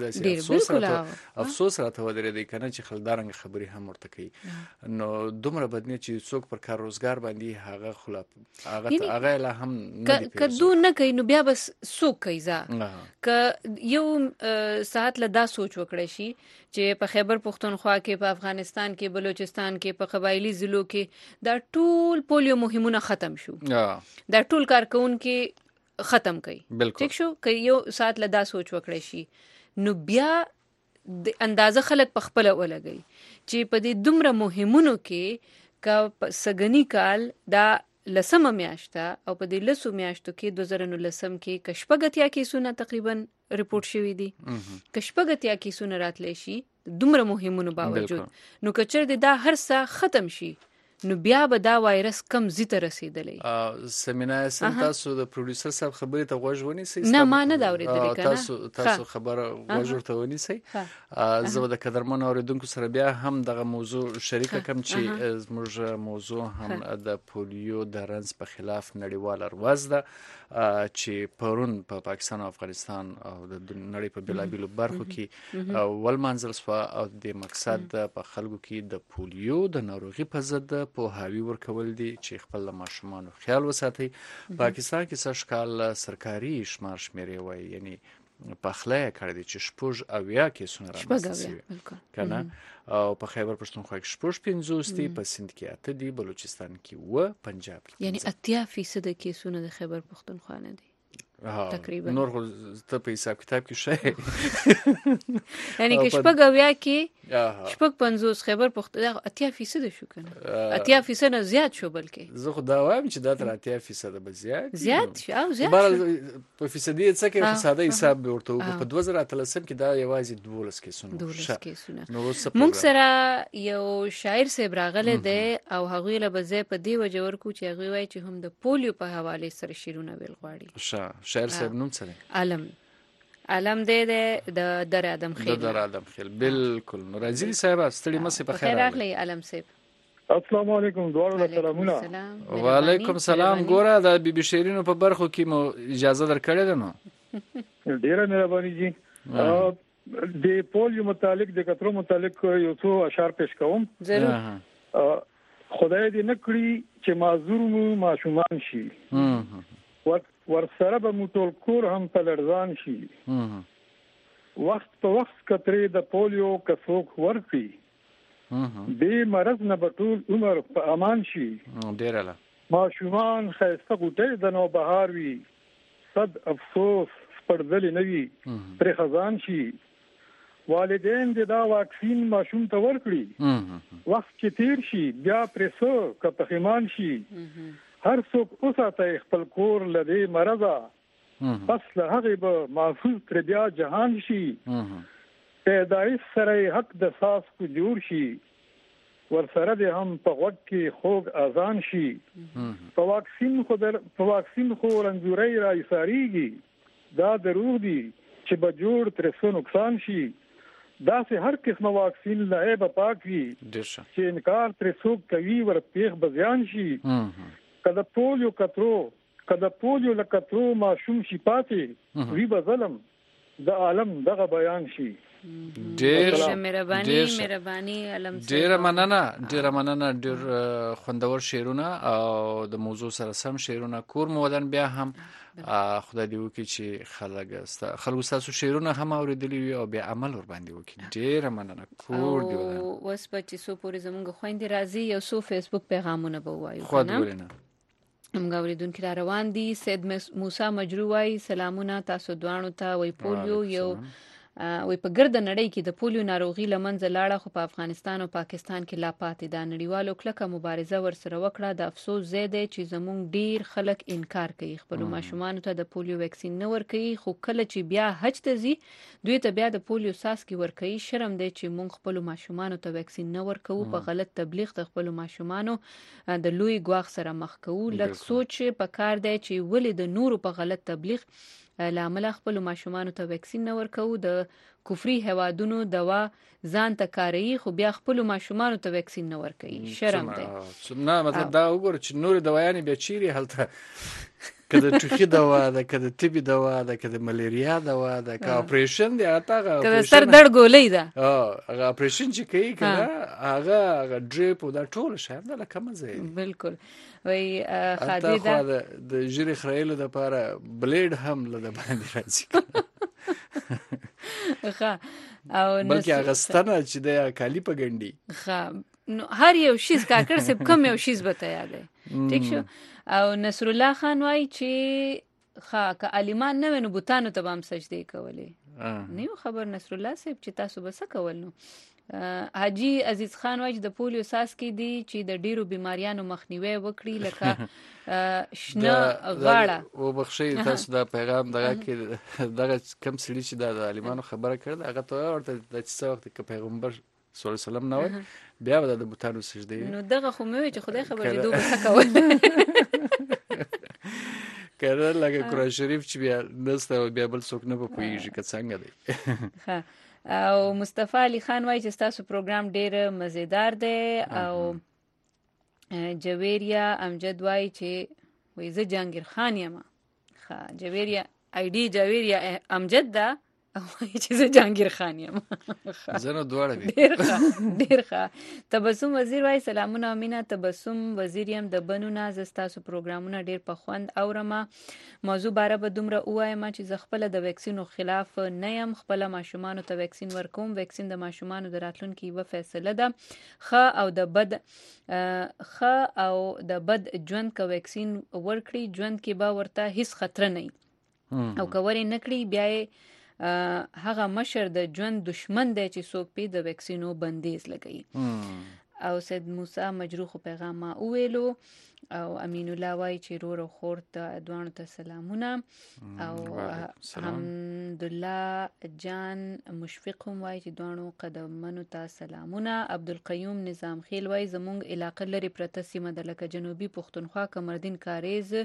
افسوس راته ودرېدی کنه چې خلدارنګ خبرې هم ورته کوي. نو دومره بدنیت چې څوک پر کار روزګار باندې هغه خلاف هغه لا هم کدو نه کوي نو بیا بس څوک کوي ځا ک یو ساعت له دا سوچ وکړی شي چې په خیبر پختونخوا کې، په افغانستان کې، بلوچستان کې، په قبایلی ضلعو کې دا ټول پولیو مهمونه ختم شو، دا ټول کارکون کې ختم کړي، ٹھیک شو. که یو ساعت له دا سوچ وکړی شي نو بیا د اندازه خلک په خپل ولګي چې په دې دومره مهمونو کې کا سګنی کال دا لسمه میاشته او په دې لسو میاشتو کې 2019 کې کشپګتیا کیسونه تقریبا ریپورت شوی دي. کشپګتیا کیسونه راتلی شي دومره مهمونو باوجود. نو کچر دې دا هر څه ختم شي نو بیا به دا وایرس کم زیته رسیدلی. سمینا سم تاسو د پروډوسر صاحب خبرې ته غوږ ونیسئ؟ نه ما نه دا اورېدلې کنه. تاسو خبره غوږ ورته ونیسئ. زه د قدرمن اوریدونکو سره بیا هم دغه موضوع شریکه کوم چې زموږ موضوع هم د پولیو د رنځ په خلاف نړیواله ورځ ده چې پرون په پاکستان او افغانستان او د نړۍ په بېلابېلو برخو کې ولمانځل شوه او د مقصد په خلکو کې د پولیو د ناروغي په ضد پوهاوی ورکول دي چې خپل ماشومان خیال وساتي. پاکستان کې سږ کال سرکاري شمېرې وایي یعنی پخلی کړی دی چې 80 کیسونه رامنځته شوي کنه، او په خیبر پښتونخوا کې 50 دي، په سند کې 8 دي، بلوچستان کې 9، پنجاب کې یعنی 80% کیسونه د خیبر پښتونخوا نه دي تقریبا. نور خو ته په حساب کتاب کې شې یعنی کې شپږ کې 50 خیبر پښتونخوا 80% شو کنه، 80% نه زیات شو. بلکې زه خو دا وایم چې دا تر 80% به زیات شو او زیات په فیصدي څه کې ساده حساب به ورته په 2013 کې دا یوازې 12 کیسونه. موږ سره یو شاعر صاحب راغله دی او هغه له بځه په دی وجه ورکو چې هغه وایي چې هم د پولیو په حواله سره شیرونه ویل غواړي. شاعر صاحب نوم څه دی؟ علم دی د در ادم خیل. در ادم خیل بالکل. نو راځي صاحب ستړي مسه په خیر راغلی علم صاحب. السلام علیکم دوړو سلامونه. وعلیکم سلام. ګوره د بي بي شیرینو په برخو کې مو اجازه درکړې ده نو ډیره مهرباني جی. د پولیو متعلق د کترو متعلق یو څو اشعار پیش کوم. ضرور. خدای دې نکړي چې معذور مو ماشومان شي، ورسره به مو ټول کور هم په لړزان شي. وخت په وخت کترې د پولیو کڅوک ورکړي، دې مرض نه به ټول عمر په امان شي. ډیره ماشومان ښایسته غوټۍ د نوبهار وي، صد افسوس پړدلې نه وي پرې خزان شي. والدین دې دا واکسین ماشوم ته ورکړي، وخت چې تیر شي بیا پرې څه که پښیمان شي. هر څوک وساتي خپل کور لدې مرزه، پس له هغې به محفوظ تر بیا جهان شي. پیدایش سره حق د ساس کو جوړ شي، ورسره دې هم په غوږ کې خوږ اذان شي. په واکسین خو رنځورۍ را ایساریږي، دا دروغ دي چې به جوړ تر څو نقصان شي. داسې هر قسمه واکسین له عیبه پاک وي چې انکار تر څوک کوي ور پیښ به زیان شي. کله پولیو له کترو ماشوم شي پاتې وی به ظلم د عالم دغه بیان شي. ډېر مهرباني علم صاحب. ډېر مننه. ډېر خوندور شعرونه او د موضوع سره سم شعرونه. کور مو ودان بیا هم خدای دې وکړي چې خلکو ستاسو شعرونه هم اوریدلي وي او بیا عمل ور باندې وکړي. ډېر مننه. کور دې ودان. اوس په چې سو پورې زمونږ خويندې راځي یو سو فیسبوک پیغامونه به وایو خو دې موږ اوریدونکو را روان دي. سید موسی مجروي سلامونه تاسو دوانو ته. وای پولیو یو وای په ګرد نړۍ کې د پولیو ناروغي لمنځه لاړه، خو په افغانستان او پاکستان کې لا پاتې ده. نړیوالو کلکه مبارزه ورسره وکړه. د افسوس زیاده چې زموږ ډیر خلک انکار کوي، خپل ماشومان ته د پولیو ویکسین نه ورکوي، خو کله چې بیا حج ته ځي دوی ته بیا د پولیو ساسکي ورکوي. شرم دی چې موږ خپل ماشومان ته ویکسین نه ورکوو. په غلط تبلیغ د خپل ماشومان د لوی ګواښ سره مخ کوو. لکه سوچ په کار دی چې ولې د نورو په غلط تبلیغ لامل خپل ماشومان ته ویکسین نه ورکوو. د کفري هوادونو دوا ځان ته کاروي خو بیا خپل ماشومان ته ویکسین نه ورکوي. شرم دی. نه مطلب دا وګوره چې نور دوايانې بیا چیرې هلته کده ټوخي دوا ده کده تبي دوا ده کده ملیریا دوا ده که اپریشن دی هغه کده سر درد ګولې ده هغه اپریشن چې کوي کنه هغه ډریپ او دا ټول شاید د لکه مزه بالکل وای خادي دا د جری خړېلو د لپاره بلیډ هم له باندې راځي ښه او بلکې هغه ستنه چې د کالی په ګنډي ښه نو هر یو شیز کاکړ سب کم یو شیز به ته یادې ٹھیک شو. او نصر الله خان وای چې ښه که عالمان نه ونو بوتانو ته هم سجدي کولې نه خبر نصر الله صاحب چې تاسو به څه کول نو حاجی عزیز خان وای چې د پولیو ساس کې دی چې د ډیرو بیماریانو مخنیوي وکړي لکه شنه غاړه او بخښي تاسو دا پیغام دغه کې دغه کم سړي چې د عالمانو خبره کړل هغه ته ورته د څه وخت کې پیغمبر صلی الله علیه وسلم نو بیا به د بوتانو سجدي نو دغه خو مې چې خدای خبر دې دوه څه کول کړه لکه قرآن شریف چې بیا نسته بیا بل څوک نه پوهیږي که څنګه دی. او مصطفی علي خان وای چې تاسو پروګرام ډیر مزیدار دی. او جویریا امجد وای چې وای زه جهانگیر خان یم. ښه جویریا آی ډی جویریا امجد دا او چې زه جهانگیر خان یم. زنه دواړه دي. ډیر ښه. تبسم وزیر وای سلامونه امینه. تبسم وزیر یم د بنو ناز تاسو پروګرامونه ډیر په خوند اورم. موضوع باره به دومره وایم چې زه خپل د ویکسینو خلاف نه یم. خپل ماشومان ته ویکسین ورکوم. ویکسین د ماشومان د راتلونکي یو فیصله ده. ښه او د بد ژوند کا ویکسین ورکړي ژوند کې به ورته هیڅ خطر نه او کورې نکړي بیا هغه مشر د ژوند دشمن دی چې څوک په د ویکسینو بندیز لګي. او سید موسی مجروح پیغام ما ویلو. او امین الله وای چې رور خور ته دوانو ته سلامونه. او حمدالله جان مشفق هم وای چې دوانو قدمونو ته سلامونه. عبدالقیوم نظام خیل وای زمونږ علاقه لري پرته سیمه د لکه جنوبي پښتونخوا کمردین کاریز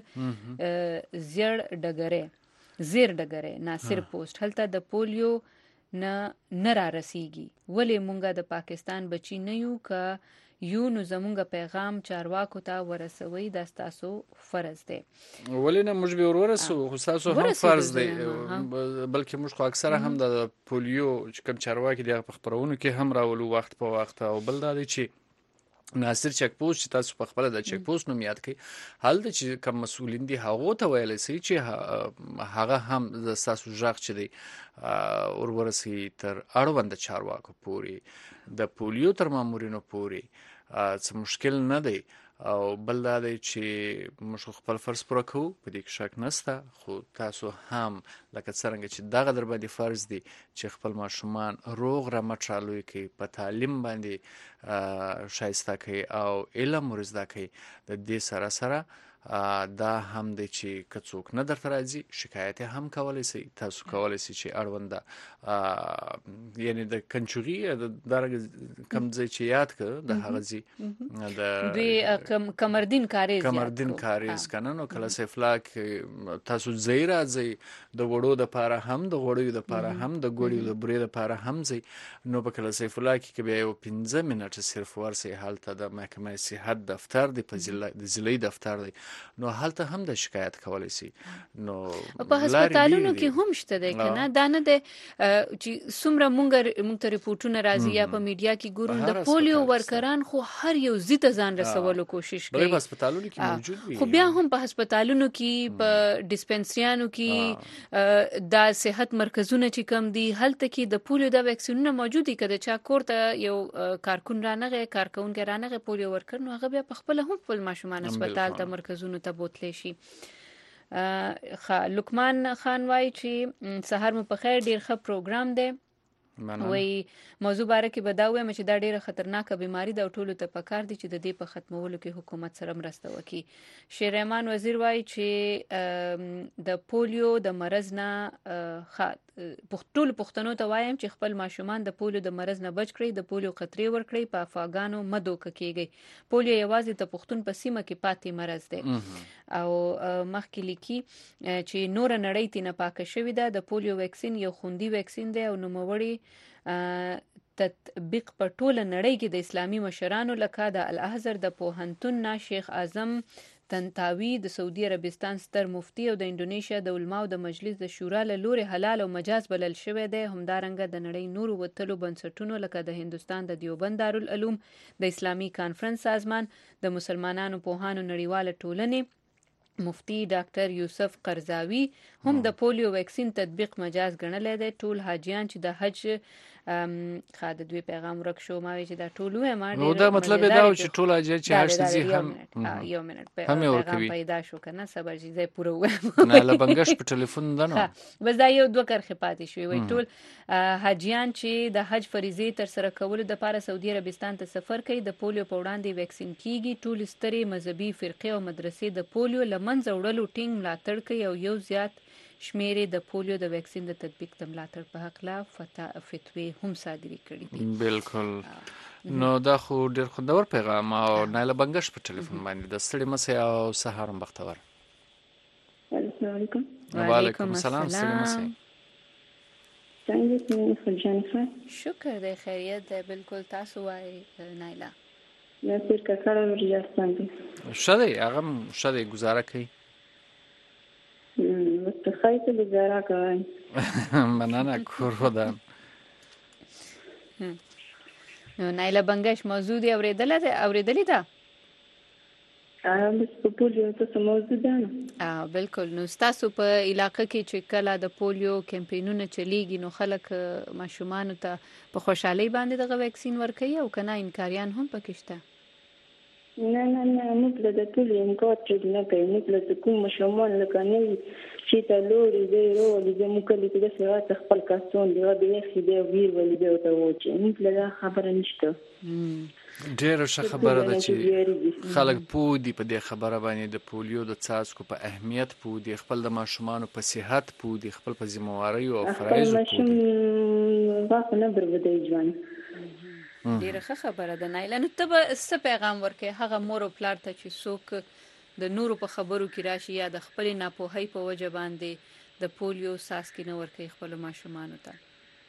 زیر ډګره ناصر پوسټ هلته د پولیو نه را رسیږي. ولې مونږه د پاکستان بچی نه یو که یو نو زمونږ پیغام چارواکو ته ورسوي دا تاسو فرض دی. ولې نه موږ به ورسو خو تاسو هم فرض دی بلکې موږ خو اکثره هم د پولیو چې کوم چارواکي دی په خبرونو کې هم راولو وخت په وخت. او بل دا دی چې ناصر چک پوسټ چې تاسو په خپل د چک پوسټ نوم یاد کړئ هلته چې کوم مسؤلین دي هغه ته ویل سي چې هغه هم د تاسو ژغ چې دی ورورسي تر اړوند چارواکو پوري د پولیو تر مامورینو پوري څه مشکل نه دی. او بل دا دی چې موږ خپل فرض پوره کوو په دې کې شک نشته. خو تاسو هم لکه څنګه چې دغه در باندې فرض دی چې خپل ماشومان روغ رمټ رالوي کوي په تعلیم باندې شایسته کوي او علم ورزده کوي د دې سره سره دا هم دی چې که څوک نه درته راځي شکایت هم کولی سي. تاسو کولی سي چې اړونده یعنی د کنچوغي د کم ځای چې یاد کړ د هغه ځای د کمردین کاریز کنه نو کله سیفلاک تاسو ځای راځي د وړو د پاره هم د غوړیو د پاره هم د ګوړیو د برې د پاره هم ځای نو په کله سیفلاک کې به یو 15 منټه صرف ورسي حالت د محکمه صحت دفتر دی په ضلعي دفتر دی نو حالت هم د شکایت کولای شي. نو په هسپتالونو کې هم شته دی کنه دا نه دی چې څومره مونږ ته ریپورتونه راځي یا په میډیا کې ګورو د پولیو ورکران خو هر یو زیت ځان رسولو کوشش کوي. په هسپتالونو کې موجود وي خو بیا هم په هسپتالونو کې په ډیسپنسریانو کې د صحت مرکزونه چې کم دي هلته کې د پولیو د ویکسینونه موجود دي. کله چې کورته یو کارکون کارکونکو رانغه پولیو ورکر نو هغه بیا په خپل هم خپل ماشومان هسپتال ته مرکزونو ته بوتلی شي. لقمان خان وای چې سحر مو په خیر ډیر ښه پروګرام دی. وای موضوع باره کې بداوي چې دا ډیره خطرناکه بیماری ده او ټولو ته پکار دي چې د دې په ختمولو کې حکومت سره مرسته وکړي. شیرمان وزیر وای چې د پولیو د مرض نه ټول پښتنو ته وایم چې خپل ماشومان د پولیو د مرض نه بچ کړئ، د پولیو خطرې ورکړئ، په افاګانو مدوکه کیږي. پولیو یوازې د پښتون په سیمه کې پاتې مرض دی. او مخکې لیکي چې نور نړۍ تینه پاکه شوې ده. د پولیو ویکسین یو خوندي ویکسین دی او نوموړی تطبیق په ټوله نړۍ کې د اسلامي مشرانو لکه د الازهر د پوهنتون نه شیخ اعظم تنتاوی، د سعودي عربستان ستر مفتی او د انډونیشیا د علماو د مجلس د شورا له لوري حلال او مجاز بلل شوی دی. همدارنګه د نړۍ نورو وتلو بنسټونو لکه د هندستان د دیوبند دارالعلوم، د اسلامي کانفرنس سازمان، د مسلمانانو پوهانو نړیواله ټولنې، مفتی ډاکټر یوسف قرضاوي هم د پولیو ویکسین تطبیق مجاز ګڼلی دی. ټول حاجیان چې د حج خاده دوی پیغام ورک شو ما وی چې دا ټول ما نو دا مطلب دا چې ټول حاجیان چې حج ته ځي هم یو منټ پیغام پیدا شو کنه صبر چې زه پوره نه لبنګش په ټلیفون ده نو بس دا یو دوه کرخه پاتې شوی وي. ټول حاجیان چې د حج فریضه تر سره کولو د لپاره سعودي عربستان ته سفر کوي د پولیو په وړاندې ویکسین کیږي. ټول ستري مذهبي فرقې او مدرسې د پولیو لمنځه وړلو ټینګ ملاتړ کوي او یو زیات شمیرې د پولیو د ویکسین د تطبیق د ملاتړ په حق لا فتوی هم صادرې کړې دي. بالکل. نو دا خو ډېر خوندور پیغام او نایله بنګش په ټلیفون باندې د ستړي مسې او سهار بختور. السلام علیکم. وعلیکم السلام. ستړي مسې څنګه شکر دی خیریت دی. بالکل تاسو وایي نایله. نه پیر کاکړه وریا څنګه شدی هغه شدی گزاره کوي مستخای ته گزاره کوي مننه کور ودان. نو نایله بنګش موضوع دی اوریدلې ده بس په پولیو ته موضوع ده. بالکل. نو تاسو په علاقې کې چې کله د پولیو کمپینونه چلیږي نو خلک ماشومان ته په خوشحالي باندې دغه ویکسین ورکوي او کنه انکاریان هم پکې شته؟ نه موږ له پولیو انکار نه کوي. موږ له کوم ماشومان لکه نه چې ته لوري دی ورو دی موږ کلی کې د سیاست خپل کاسون دی او د یخي دی ویر ولې دی ته وچه موږ له خبره نشته. ډېر ښه خبره ده چې خلک پوه دي په دې خبره باندې د پولیو د څاڅکو په اهمیت پوه دي، خپل د ماشومانو په صحت پوه دي، خپل په ذمہواریو او فرایضو پوه دي. نه بربدي ځوان ډېر ښه خبره ده نایله. نو ته به څه پیغام ورکې هغه مور او پلار ته چې څوک د نورو په خبرو کې راشي یا د خپل ناپوهۍ په وجه باندې د پولیو څاڅکي نه ورکوي خپل ماشومانو ته؟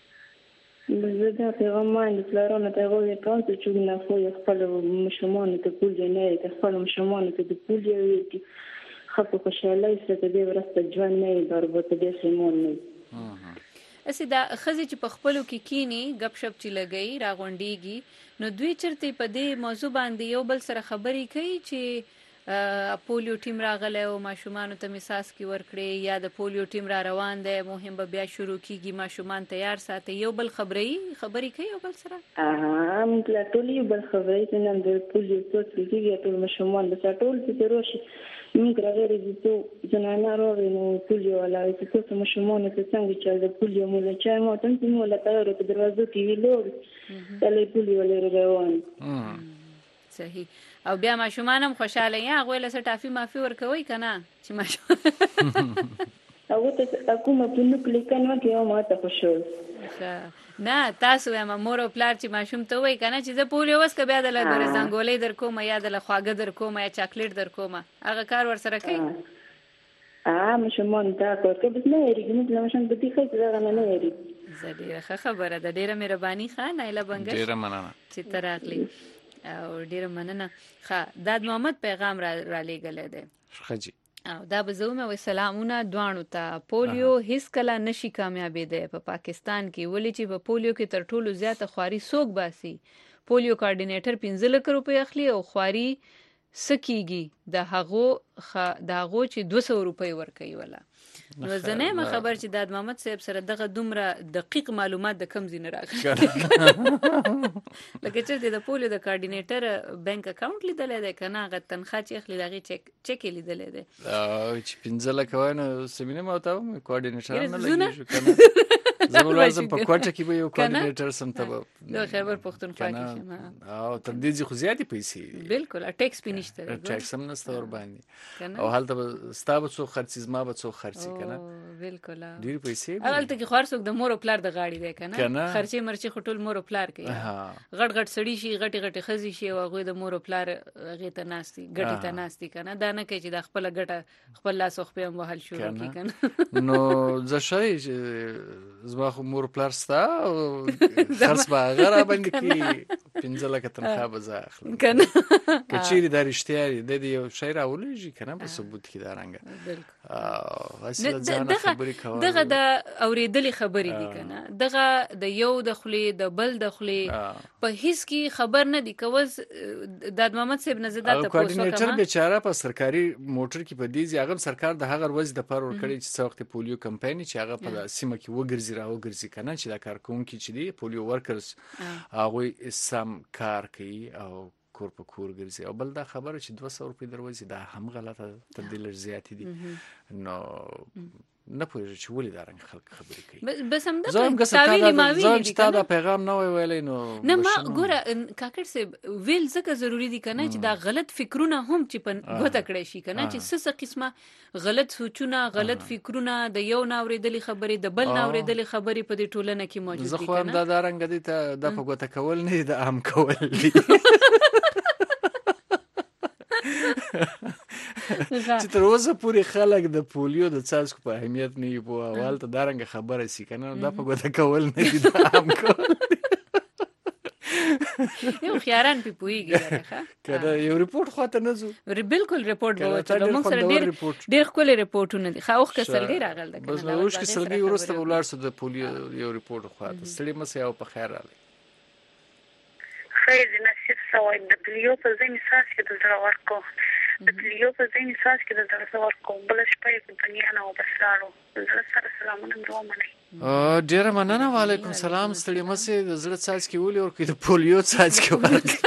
زه دا پیغام د پلارانو ته وایم چې نه خو خپل ماشومانو ته پولیو نه ورکوي، خپل ماشومانو ته د پولیو ورکوي خپل خوشحالۍ سره دې ورسته ژوند نه برباد دې سیمون نه. اسی دا خزي چې په خپلو کې کینی غب شپ چې لګي راغونډيږي نو دوی چرته په دې موضوع باندې یو بل سره خبرې کوي چې پولیو ټیم راغله او ماشومان ته میساس کی ورکړي یا د پولیو ټیم را روان دی مهم به بیا شروع کیږي ماشومان تیار ساتي یو بل خبرې کوي یو بل سره لا ټولي بل خبرې نن د پولیو څو کیږي ټول ماشومان د ټول چې روشي موږ راغلي دي ته جنانا راوړي نو پولیو ولا چې څو ماشومان ته څنګه چې د پولیو موږ چې مو تم چې موږ لا تاسو په دروازه کې ویلو تلې پولیو لري روان صحیح او بیا ماشومان هم خوشاله یا غوې له ټافي مافي ورکوي کنه چې ماشوم او ته کومه په نو کلیکنه کې او ماته خوشاله نه تاسو هم مور او پلار چې ماشوم ته وای کنه چې زه پولیو وس ک بیا د لګره زنګولې در کوم یا د لخواګه در کوم یا چاکلیټ در کوم هغه کار ور سره کوي ماشومان دا کار کوي بس نه یې موږ له ماشوم د دې خې دا نه یې زه خبره ده ډیره مهرباني خان نایله بنګش ډیره مننه چې تراغلی او ډیره مننه ښه داد محمد پیغام را لېږلی دی خجی او دا به زه مې سلامونه دوانو ته پولیو هیڅ کله نشي کامیابېدی په پاکستان کې ولې چې په پولیو کې تر ټولو زیاته خواري څوک باسي پولیو کوارډینیټر 15 لک روپۍ اخلي او خواري سکیږي د هغو چې 200 روپۍ ورکوي ولا نو زنه ما خبر چې داد محمد صاحب سره دغه دومره دقیق معلومات د کم زینه راغلي لکه چې د پولیو د کوارډینیټر بانک اکاونټ لیدل دی کنه غو تنخواه چې اخلي دغه چک لیدل دی چې 15 لک وانه سمینه ما ته کوارډینیټر نه لګي شو کنه زه لازم په کوټه کې به یو کوارډینیټر سم ته د خیبر پختونخوا کې شم او تر دې خو زیاتې پیسې بالکل ټیکس پینشته ټیکس هم نشته ور باندې او حالت ستاب څو خرڅ ما به څو خرڅ کنه بالکل ډیر پیسې اول ته کې خرڅوک د مور او پلار د غاړي دی کنه خرچې مرچې خټول مور او پلار کوي غټ غټ سړی شي غټي غټي خزي شي او هغه د مور او پلار غې ته ناشتي ګټي ته ناشتي کنه دا نه کوي چې د خپل ګټه خپل لاس خو په وهل شروع کی کنه نو زه شای زما خو مور پلار ستا خرڅ به غره باندې کی 15 لک تنخواه به زه اخلم کنه کچېری د رښتیا د یو شی راولېږي کنه په ثبوت کې دا رنګ اصل ځان خبرې کوي دغه د اوریدلې خبرې دي کنه دغه د یو د خلې د بل د خلې په هیڅ کې خبر نه دی کوز د محمد صاحب نزدات ته پوسو کوارډینیټر بیچاره په سرکاري موټر کې په دې ځای سرکار د هغه ورځ د پر ور کړی چې څو وخت پولیو کمپاین چې هغه په سیمه کې وګرځي راوګرځي کنه چې دا کارکونکي چې دی پولیو ورکرز هغه سم کار کوي او کور په کور ګرځي او بل دا خبره چې 200 روپۍ دروازې دا هم غلطه تبدیل زیات دي نو نه پوهیږي چې ولې دا رنګ خلک خبرې کوي بس هم دا تاویل ماویل دي کنه دا پیغام نه ویلې نو نه ما ګوره کاکړ سه ویل زکه ضروری دي کنه چې دا غلط فکرونه هم چې په غوته کړی شي کنه چې څه قسمه غلط سوچونه غلط فکرونه د یو ناوریدلې خبرې د بل ناوریدلې خبرې په دې ټولنه کې موجود دي زه خو هم دا رنګ دي ته د په غوته کول نه د عام کول دي چې تر اوسه پورې خلک د پولیو د څاڅکو په اهمیت نه یې په اول ته دا رنګ خبره سي کنه دا په ګوته کول نه دي د عام کول یو خیاران په پویږي راخه کله یو ریپورت خواته نه زو بالکل ریپورت به وته موږ سره ډېر خپل ریپورتونه دي خو کسلګي راغل ده بس نو اوس کسلګي ورسته ولار سره د پولیو یو ریپورت خواته سړي مسه او په خیر راغلی خیر نصیب سوای د پولیو په ځای مثال کې د زړه ورکو د پولیو په ځای مثال کې د زړه ورکو بل شپه په دنیا نه وبسلالو زړه سره سلامونه درو مني ډیره مننه وعلیکم سلام ستړي مسه د زړه څاڅکي ولې ورکې د پولیو څاڅکي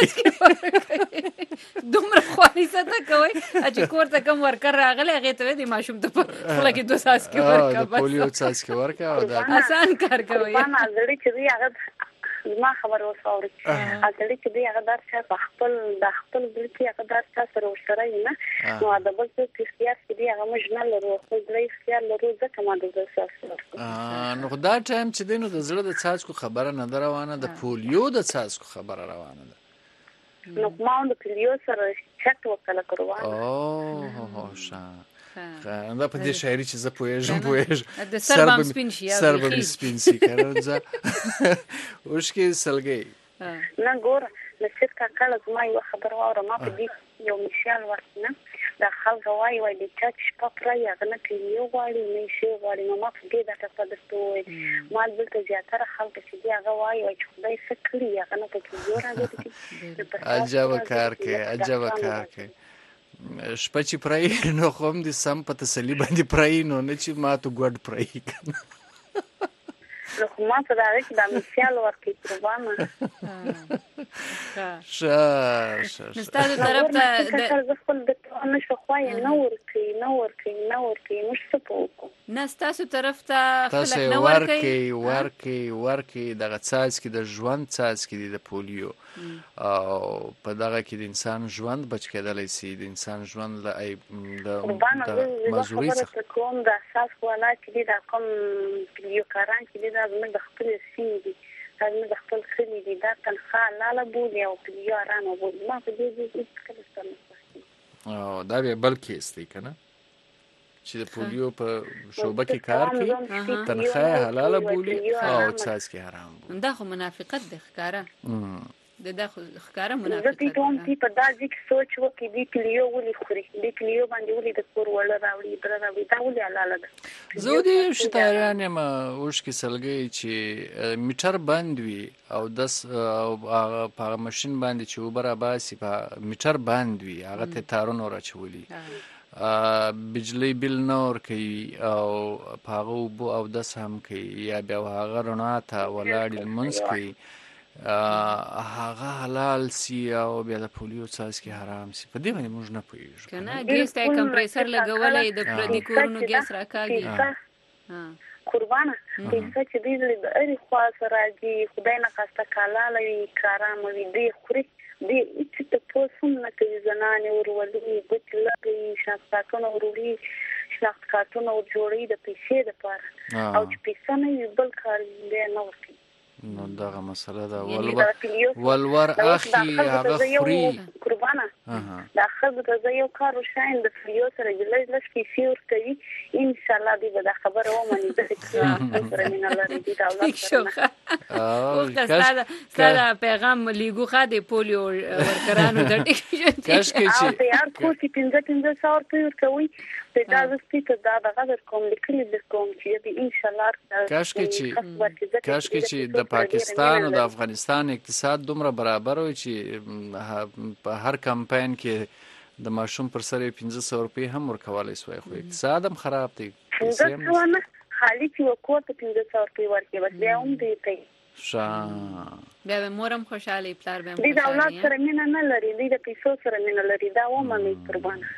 ورکې دومره خواري څه کوي چې کوړه کم ورکر راغله هغه ته دی ماشوم ته خپل کې 2 څاڅکي ورکا د پولیو څاڅکي ورکا او دا آسان کار کوي ما زړه چې هغه ما خبر وساوري اته چې دی هغه درڅ په خپل د خپل بلکې هغه درڅ سره ورسره نه نو دا بل څه اختیار چې دی هغه مجنل لرو خو درې اختیار لرو ځکه ما د ځل نو دا ټایم چې دینو د زړه د څاڅکو خبره نه روانه د پولیو د څاڅکو خبره روانه ده نو ما د پولیو سره چټ وکړه کړو اوه ښه دا په دې شاعري چې زه پوهېږم د سربم سپین شي سربم سپین شي کنه زه اوښکې سلګي نه ګور نشید کا کله زما یو خبر واره ما په دې یو مثال ورته دا خلک وایي د چا شپه پرې هغه نه کوي یو وایي نه شي وایي نو ما په دې دا څه پدستوي ما دلته زیاتره خلک چې دی هغه وایي چې خدای سکري هغه نه کوي یو راځي عجب کار کوي عجب کار کوي شپه چې پرای نو خو هم د سم په تسلی باندې پرای نو نه چې ما ته ګډ پرای کنه نو ما ته دا چې د مثال ورکې قربانه نستاسو طرف ته د خپل د نشو خوای نه ورکې مش څه پوکو نستاسو طرف ته خلک نه ورکې دغه څاڅکي د ژوند څاڅکي د پولیو او په دغه کې د انسان ژوند بچ کېدلی سي د انسان ژوند د مزوري څخه کوم د اساس ولا چې دا کوم یو کاران چې دا موږ د خپل سیمې دي موږ د خپل خلي دي دا تنخواه لاله بولي او یو رانه بولي ما په دې کې او دا به بل کیس دی کنه چې د پولیو په شوبه کې کار کوي تنخواه حلاله بولي او څاڅکي حرام بولي دا خو منافقت دی ښکاره د ښکاره منافقت د ټوم تی په داسې کې سوچ وکړي د پلیو ولې خوري د پلیو باندې ولې د کور وړ راوړي دا ولې حلاله ده زه دې شتایان ما اوښکې سلګي چې میټر بند وي او او په ماشين باندې چې وبره باسي په میټر بند وي هغه ته تارونه راچولي بجلی بیل نور کوي او پاغو بو او د سم کوي یا بیا هغه رڼا ته ولاړ المنس کوي هغه حلال سی او بیا د پولیو څاڅکي حرام سی په دې باندې موږ نه پوهیږو کنه ګیس ته کمپریسر لګولې د پردي کورونو ګیس راکاږي قربانه پیسې چې دې اړ خوا سره راځي خدای نه کاسته کاله لوي کارام وي دې خوري دې چې ته پوسم نه کوي زنانه ورولي بچ لګي شاستانه ورولي شناخت کارتونه جوړي د پیسې لپاره او چې پیسې نه بل کار دې نه ورکي نو دغه مسله ده ولور اخی هغه خوري قربانه دا خلک د یو کار وشاین د فریو سره جلج پیسې ورکوي ان شاء الله دې به دا خبره ومني د سره من الله دې تعالی ستاسو پیغام لیګو خاده پولیو ورکرانو د ټیک کاش کې چې یار کو چې 1500 ورکوي دا زستې ته دا غږ کوم لیکلي د کوم چې ان شاء الله کاش کې چې د پاکستان او د افغانستان اقتصاد دومره برابر وي چې په هر کمپاین کې د ماشوم پر سر 1500 روپۍ هم ورکولای شوی خو اقتصاد هم خراب دی خالي چې وکړ ته 1500 روپۍ ورکړي بس بیا هم دی ته بیا مورم خوشاله پلار به دې اولاد سره مینه نه لري دې د پیسو سره مینه لري دا و مې قربانه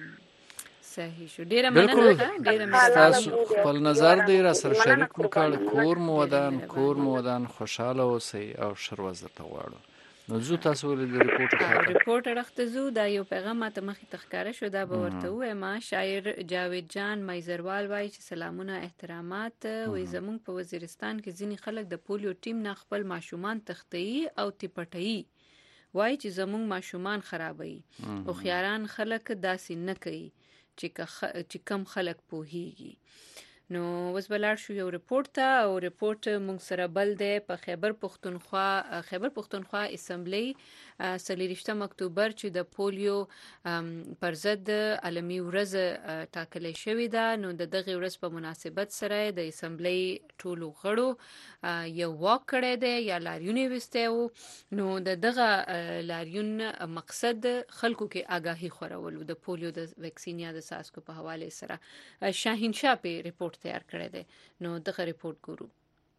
صحیح شو ډیره مننه تاسو خپل نظر دی را سره شریک وکړ کور مودان خوشاله اوسئ او شر وزر ته غواړو نو زه تاسو ولې د ریپورټ راخته زو دا یو پیغام ته مخې تخکاره شو دا به ورته وایم شاعر جاوید جان مایزروال وایي چې سلامونه احترامات وې زمونږ په وزیرستان کې ځینی خلک د پولیو ټیم نه خپل ماشومان تختی او تپټي وایي چې زمونږ ماشومان خرابوي او خياران خلک داسې نه کوي چې کم خلک پوهیږي نو وس بلار شو یو ریپورت ته او ریپورت مونږ سره بل دی په خیبر پختونخوا اسمبلی 23 اکتوبر چې د پولیو پر ضد عالمي ورځ ټاکل شوې ده نو د دغه ورځ په مناسبت سره د اسمبلی ټولو غړو یو واک کړی دی یا لاریون وسته نو دغه لاریون مقصد خلکو کې آگاهي خورولو د پولیو د ویکسین یا د ساسکو په حواله سره شاهین شاه په ریپورت تیار کړی دی نو دغه ریپورت ګورو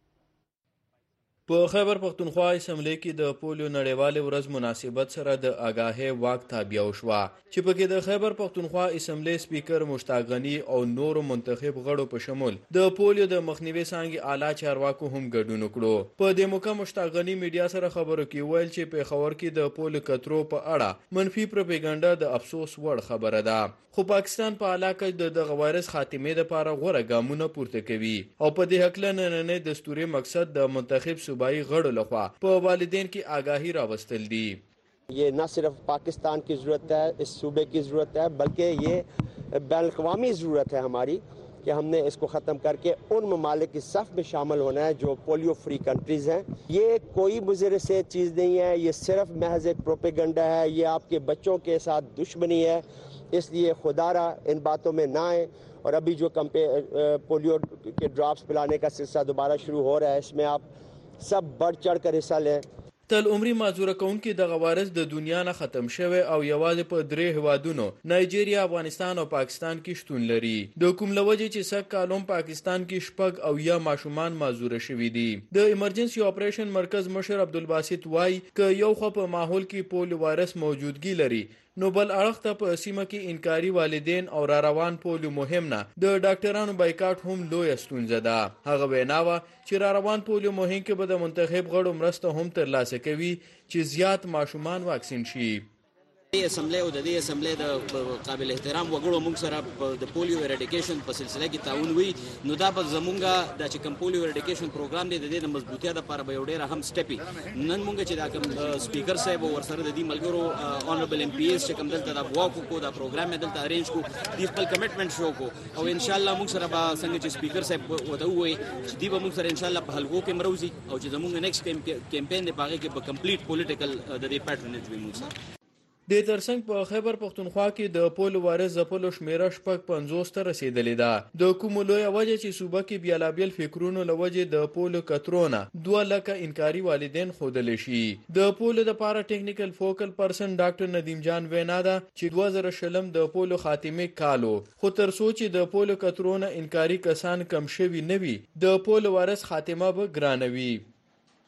په خیبر پختونخوا اسمبلی کې د پولیو نړیوالې ورځ مناسبت سره د آگاهۍ واک تابع شو چې پکې د خیبر پختونخوا اسمبلی سپیکر مشتاق غنی او نور منتخب غړو په شمول د پولیو د مخنیوي څنګه اعلی چارواکو هم ګډون وکړو په د موقع مشتاق غنی میډیا سره خبرو کې ویل چې په خبر کې د پولیو کترو په اړه منفي پروپاګاندا د افسوس وړ خبره ده خو پاکستان په علاقه د وایرس خاتمه لپاره غوړه ګامونه پورته کوي او په دې حق لنه دستوري مقصد د منتخب صوبایي غړو لخوا په والدین کې آگاهی راوستل دي ये न सिर्फ पाकिस्तान की ज़रूरत है इस सूबे की ज़रूरत है बल्कि ये बैन-अक़वामी ज़रूरत है हमारी कि हमने इसको ख़त्म करके उन ममालिक की सफ़ में शामिल होना है जो पोलियो फ्री कंट्रीज़ हैं ये कोई मुज़र से चीज़ नहीं है ये सिर्फ महज एक प्रोपेगेंडा है ये आपके बच्चों के साथ दुश्मनी है इसलिए खुदारा इन बातों में ना आए और अभी जो पोलियो के ड्रॉप्स पिलाने का सिलसिला दोबारा शुरू हो रहा है इसमें आप सब बढ़ चढ़ कर हिस्सा लें تل عمري معذوره کونکي د غوارز د دنیا نه ختم شوه او یوازې په درې هوادونو نایجیریا افغانستان او پاکستان کې شتون لري د کوم لوجه چې سک کالوم پاکستان کې شپږ او یا ماشومان معذوره شوي دي د ایمرجنسي اپریشن مرکز مشر عبدالباسط وای ک یو خو په ماحول کې پولیو وایرس موجودګي لري نو بل اړخ ته په سیمه کې انکاري والدین او را روان پولیو مهم نه د ډاکټرانو بایکاټ هم لوی ستونزه ده هغه ویناوه چې را روان پولیو مهم کې به د منتخب غړو مرسته هم ترلاسه کوي چې زیات ماشومان واکسین شي دې اسمبلی او د دې اسمبلی د قابل احترام وګړو موږ سره د پولیو اریډیکیشن په سلسله کې تعاون وی نو دا به زمونږ د چې کوم پولیو اریډیکیشن پروګرام دی د دې د مضبوطیا لپاره به یو ډیر اهم سټپ نن موږ چې دا کوم سپیکر صاحب ور سره د دې ملګرو اونریبل ام پی ایس چې کوم دلته دا واکو کو دا پروګرام دلته ارینج کو د خپل کمټمنټ شو کو او ان شاء الله موږ سره به څنګه چې سپیکر صاحب وته وي چې دی به موږ سره ان شاء الله په حلقو کې مروزي او چې زمونږ نیکسټ کمپاین دی باغې کې په کمپلیټ پولیټیکل د دې پیټرنیج وي موږ سره د ترڅنګ په خیبر پختونخوا کې د پولیو وایرس ځپلو شمیره شپږ 50 ته رسیدلې ده د کوم لوی وجه چې صوبه کې بیلابیل فکرونو لوجه د پولیو کترونه 2 لک انکاري والدین خودل شي د پولیو د پارا ټیکنیکل فوکل پرسن ډاکټر ندیم جان وینا ده چې 2000 د پولیو خاتمه کالو خو تر سوچ د پولیو کترونه انکاري کسان کم شوي نوي د پولیو وایرس خاتمه به ګرانوي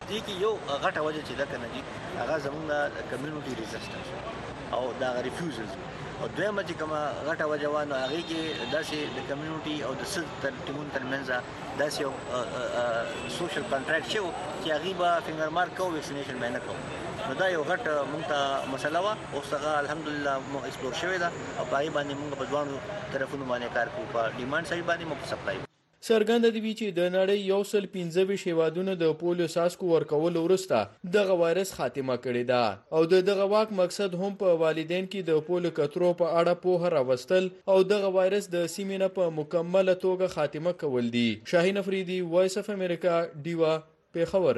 دې کې یو غټه وجه چې دا کنه جی هغه زموږ د کمیونټي ریزسټنس او دا ریفیوزلز او دویمه چې کومه غټه وجه وانه هغه کې داسې د کمیونټي او د سد ټیمون ترمنځ داسې یو سوشل کانټراکټ شو چې هغه به فینګر مارک او ویکسینیشن باندې کوي نو دا یو غټ مونږ ته مسله وا او څنګه الحمدلله مو ایکسپلور شوی دا او پای باندې مونږ په ځوانو طرفونو باندې کار کوو په ډیماند سایډ باندې مو سپلای څرګنده دی چې د نړۍ 115 هیوادونو د پولیو ساسکو ورکول وروسته دغه وایرس خاتمه کړې ده او دغه واک مقصد هم په والدین کې د پولیو کترو په اړه پوهه راوستل او دغه وایرس د سیمې نه په مکمله توګه خاتمه کول دي. شاهین افریدي، وایس اف امریکا، ډیوا، پیښور.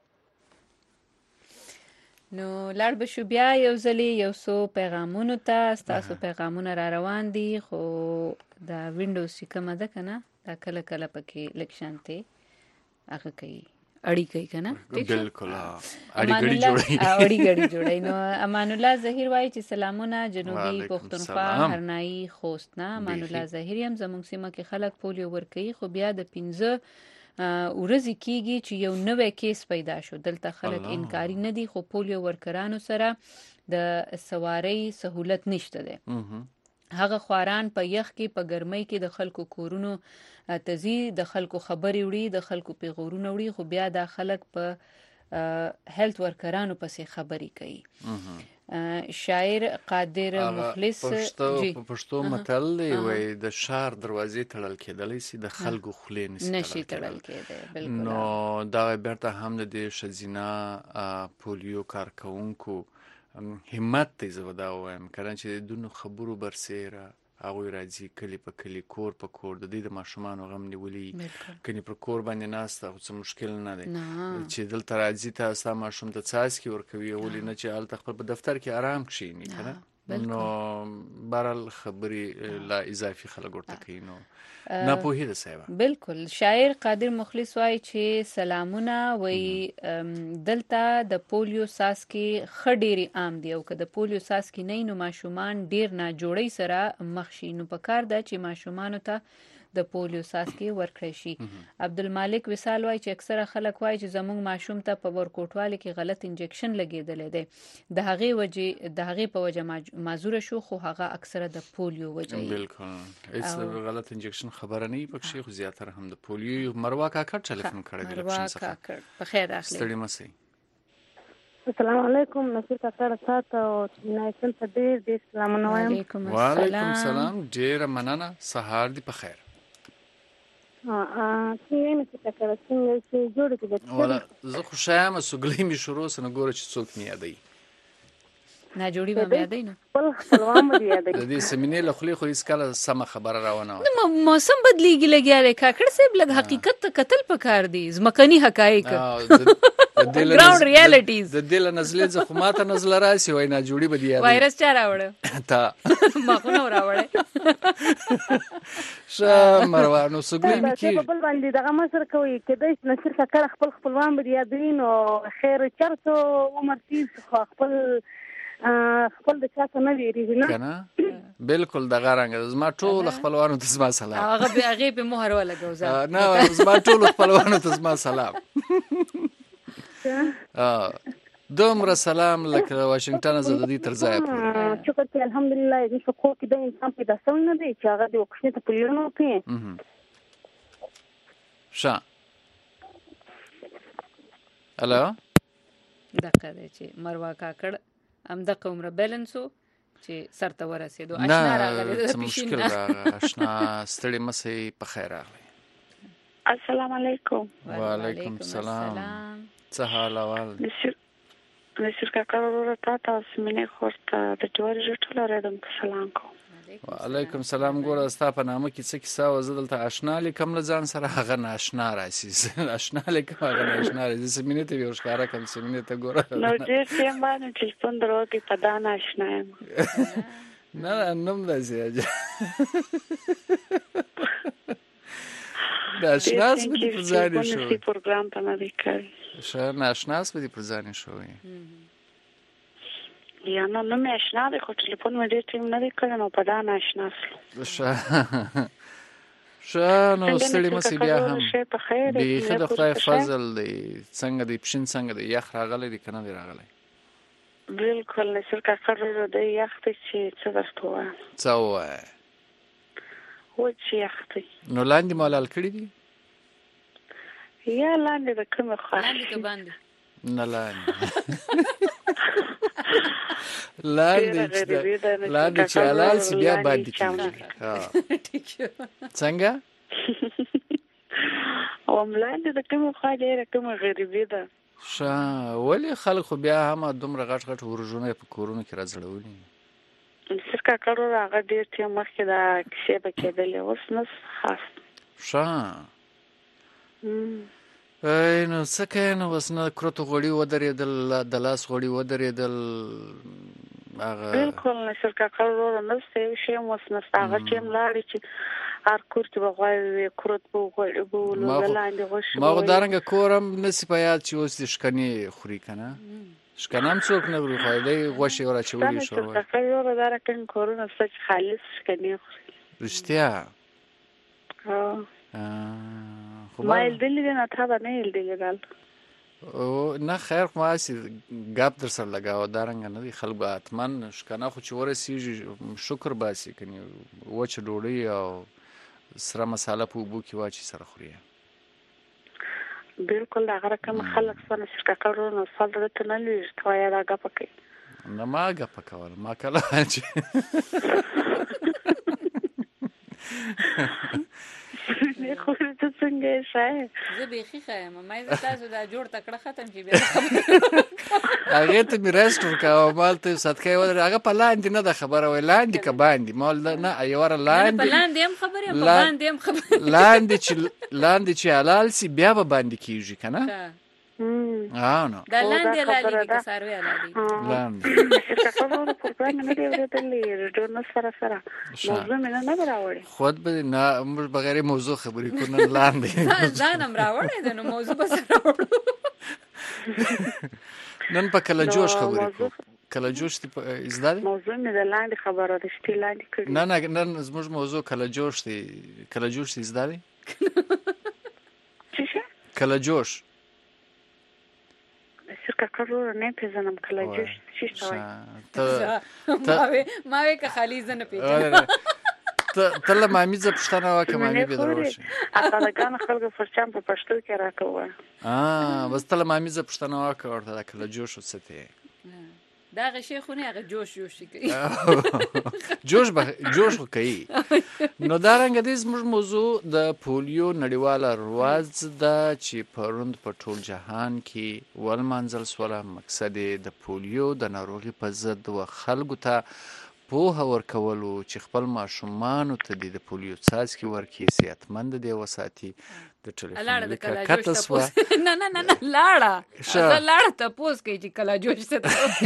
نو لاړ بشو بیا یو ځلې یو څو پیغامونو ته. ستاسو پیغامونه را روان دي خو دا وینډوز چې کومه ده که نه دا کله کله پکې لږ شانتې هغه کوي اړي کوي که نه بلکل اړي ګړي جوړوي. نو امان الله ظهیر وایي چې سلامونه جنوبي پښتونخوا هرنایي خوست نه. امان الله ظهیر هم زموږ سیمه کې خلک پولیو ورکوي خو بیا د 15 ورځې کېږي چې یو نوی کیس پیدا شو. دلته خلک انکاري نه دي خو پولیو ورکرانو سره د سوارۍ سهولت نشته دی. هغه خواران په یخ کې په ګرمۍ کې د خلکو کورونو تزي د خلکو خبري وړي د خلکو پیغورونه وړي خو بیا د خلک په هیلث ورکرانو پسې خبري کوي. شاعر قادر مخلص پښتو متل دی وای د شار دروازې تړل کېدلې سي د خلکو خولې نشي تړل کېدل. نو دا بیرته هم د شزینا پولیو کارکونکو همت ته زه ودا وایم کله چې دونو خبرو برسېره هغوی راځي کلی په کلی کور په کور د دې د ماشومانو غم نیولي کني پر کور باندې ناسته خو څه مشکل نه دی چې دلته راځي ته ستا ماشوم ته څاڅکي ورکوي ولې نه چې هلته خپل په دفتر کې آرام کښېني که نه نو بهرحال خبرې لا اضافي خلک ورته کوي نو ناپوهي ده صاحبه. بالکل. شاعر قادر مخلص وایي چې سلامونه وایي دلته د پولیو ساسکي ښه ډېرې عام دي او که د پولیو ساسکي نه نو ماشومان ډېر ناجوړۍ سره مخ شي نو پکار ده چې ماشومانو ته د پولیو ساسکي ورکړی شي. عبدالمالک وصال وایي چې اکثره خلک وایي چې زموږ ماشوم ته په ورکوټوالي کې غلط انجکشن لګېدلی دی د هغې په وجه معذوره شو خو هغه اکثره د پولیو وجه یې. بالکل هیڅ غلط انجکشن خبره نه وي پکښې خو زیاتره هم د پولیو. مروه کاکړ ټلیفون کړی دی مروه کاکړ په خیر راغلی. ستړي مه سئ. السلام علیکم. نصیر کاکړ ساته او نایسل ته ډېر سلامونه وایم. وعلیکم السلام. ډېره مننه. سهار دی په خیر. زه خوشایم سګلې مې شروع سنه ګوره چې څوک مې یادوي ناجوړي به مې یادوي نو خپل خپلوان مې یادوي د دې سمینې له خولې خو هېڅ کله سمه خبره راونه موسم بدلیږي لګیا دی کاکړ صاحب لږ حقیقت ته کتل پکار دي ځمکني حقایق ګراوند ریالټیز د دې له نزلې ځه خو ماته نزله راسي وای ناجوړي به دې یادوي. وایرس چا راوړه تا ما خو نه راوړی ښه مروه نو سګلې مې کې بل باندې دغه مصر کوي کېدای شي نصیر کاکړ خپل خپلوان به یادوي نو خیر چرته عمر تیر خو خپل د چا څه نه ویریږي نه کنه بالکل دغه رنګ زما ټول خپلوانو ته زما سلام. هغه به مهر ولګو زه نه زما ټول خپلوانو ته زما سلام. دومره سلام لکه واشنگټن زه د دې تر ځایه پورې شکر چې الحمدلله دې په کور کې د انسان پیدا شوی نه دی چې هغه د وکشنې ته پولیو نه وکړي. ښه الو دقه دی چې مروه کاکړ همدغه عمره بیلنسو چې سر ته ورسېدو. اشنا راغلی د مشکل اشنا ستړي مه سئ په خیر راغلی. السلام علیکم. وعلیکم السلام. څه حال احوال؟ نصیر کاکړ وروره تا ته سمینې خور ته د جواري ژټو لرېدم که سلام کوم. وعلیکم سلام. ګوره ستا په نامه کې څه کیسه وه زه دلته اشنا لیکم له ځان سره هغه ناشنا راسي اشنا لیکم هغه ناشنا راسي. سمینې ته یې ورښکاره کړم سمینې ته ګوره نو ډېر ټیم باندې ټلیفون دروکې په دا ناشنا یم نه نوم داسې ناشناس به دې پر ځانې شوی پروګرام ته نه دی کړی. ښه ناشناس به دې پر ځانې شوی یا نو مې اشنا دی خو ټلیفون مې ډېر ټیم نه دی کړی نو په دا ناشنا سلو. شانو ستړي مې بیا هم به خدای خدای فضل دی څنګه دی پښین څنګه دی یخ راغلی دی کنه دی راغلی بالکل نشر کا قرر دی یخ چې څه درته وایم څه وای و چې یخ نو لاندې مالال کړی دی یا لاندې د کومه خوا لاندې کې باندې نه لاندې چې حلال سی بیا باندې کېږي څنګه او لاندې د کومه خوا ډېره کومه غریبي ده ولې خلک خو بیا هم دومره غټ غټ ورژونه په کورونو کې راځړولي سر کاکړو هغه ډېر چې مخکې دا کیسې به کېدلې اوس نه خاص نو څه کوې نو اوس نه کروتو غوړي ودرېدل د لاس غوړي ودرېدل بالکل نشر کاکړو نسته یو شی هم اوس نسته هغه چې هم لاړې چې هر کور کې به غواړي وي کروت به غوړي به ولو د لاندې غوښې ما خو دارنګه کور هم نسي په یاد چې اوس د شکنې خوري که نه شکنه هم څوک نه خوري خو دی غوښې وراچولي شو کاکړو دا رقم کورونه شته چې خالص شکنې خوري رښتیا ما لیدلې دي نه تا به نه یې لیدل نه خیر خو ماسې ګپ در سره لګاوه دارنګه نه دی خلک به حتما شکنه خو چې ورسېږي شکر باسي کنې وچه ډوډۍ او سره مساله په اوبو کې واچي سره خوري بالکل هغه رقم خلک څنګه چې کاکړو نو سال درته نه لېږي ته وایه دا ګپه کوي نه ما ګپه کوله ما کله چې خو ته څنګه یې شای زه بیخي ښه یم ما یې تاسو دا جوړ تکړه ختم شي بیا هغې ته مې رسټ ورکوه مالته یو صدقه یې ودرې هغه په لاندې نه ده خبره وایي لاندې که باندې مال نه یواره لاندې په لاندې هم خبرې په باندې هم خبرې لاندې چې حلال سي بیا به باندې کېږي که نه نو دا لاندې حلالېږي که څاروي حلالېږي لاندې کاکړو پروګرام نه دی اورېدلی ریډیو نه سره موضوع مې نه به راوړې خود به نه موږ بغیر موضوع خبرې کوو نن لاندې ځان هم راوړی دی نو موضوع به سره راوړو نن په کله جوش خبرې کوو کله جوش زده دی موضوع مې د لاندې خبره رښتې لاندې کړي نه نن زموږ موضوع کله جوش دی زده دی کله جوش کاکړو نه پیژنم کله جوش چی شوی ما وی که خالی زه نه پیژنم ته له مامي زه پوښتنه وکړه مامي به دروشي اکاګان خلک فرچام په پښتو کې راکوه بس ته له مامي زه پوښتنه وکړه ورته کله جوش وسته دا غشي خو نه هغه جوش کوي جوش کوي نو دا رنګ د زموږ موضوع د پولیو نړیواله ورځ ده چې پروند په ټول جهان کې ولمانځل شوله مقصد د پولیو د ناروغي په ضد و خلکو ته پوهه ورکولو چې خپل ماشومانو ته د پولیو څاڅکي ورکړي صحتمند دي وساتي د ټلیفون کټه سوه نه لاړه تپوس کوي چې کله جوش څه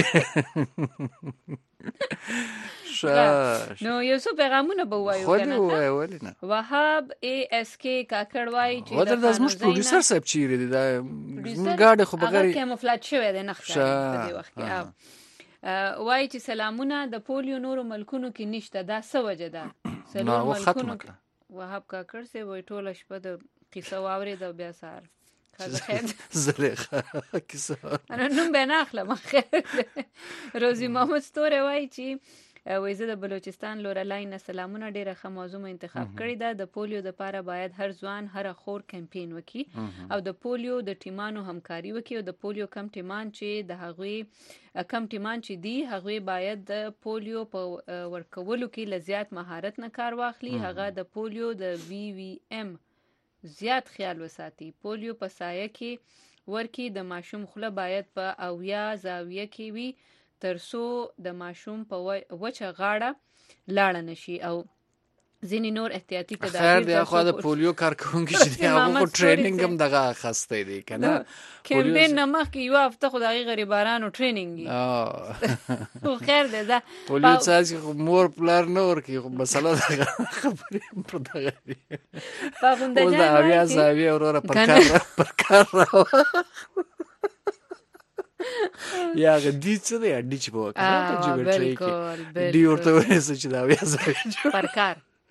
نو یو څو پیغامونه به ووایو کنه ولې نه وهاب ASK کاکړ وایي چې دا زموږ پروډوسر صاحب چیرې دی دا ګاډه خو بغیر کیموفلاج شوی دی نه ښکاري په دې وخت کې وایي چې سلامونه د پولیو نورو ملکونو کې نشته دا څه وجه ده څلور ملکونو وهاب کاکړ صاحب وایي ټوله شپه د قصه واورېده او بیا سهار زلیخه کیسه انا نوم به نه اخلم خیر روزي محمد ستوره وایي چې وایي د بلوچستان لورلای نه سلامونه ډیره ښه موضوع انتخاب کړې ده د پولیو د لپاره باید هر ځوان هر خور کمپین وکړي او د پولیو د ټیمانو همکاري وکړي او د پولیو کم ټیمان چې دي هغوی باید د پولیو په ورکولو کې له زیات مهارت نه کار واخلي هغه د پولیو د VVM زیات خیال وساتي پولیو په سایه کې ورکی د ماشوم خوله باید په 80 زاویه کې وي ترڅو د ماشوم په وچه غاړه لاړه نشي او ځینې نور احتیاطي تدابیر خیر دی خو د پولیو کارکونکي چې دی هغه ټریننګ هم دغه اخسته دی کنه کمپین نه مخکې یو هفته خو دغه غریبانو ټریننګ خو خیر دی دا پولیو څاڅکي مور پلار نه ورکي خو مسله دغه خبرې په دغه دی پاغونده جان بیا زاویه وروره پر کار راو یا غدي څه دی اډی چې په وکړه چې بیټری کې دی ورته ورسې چې دا بیا زاویه پر کار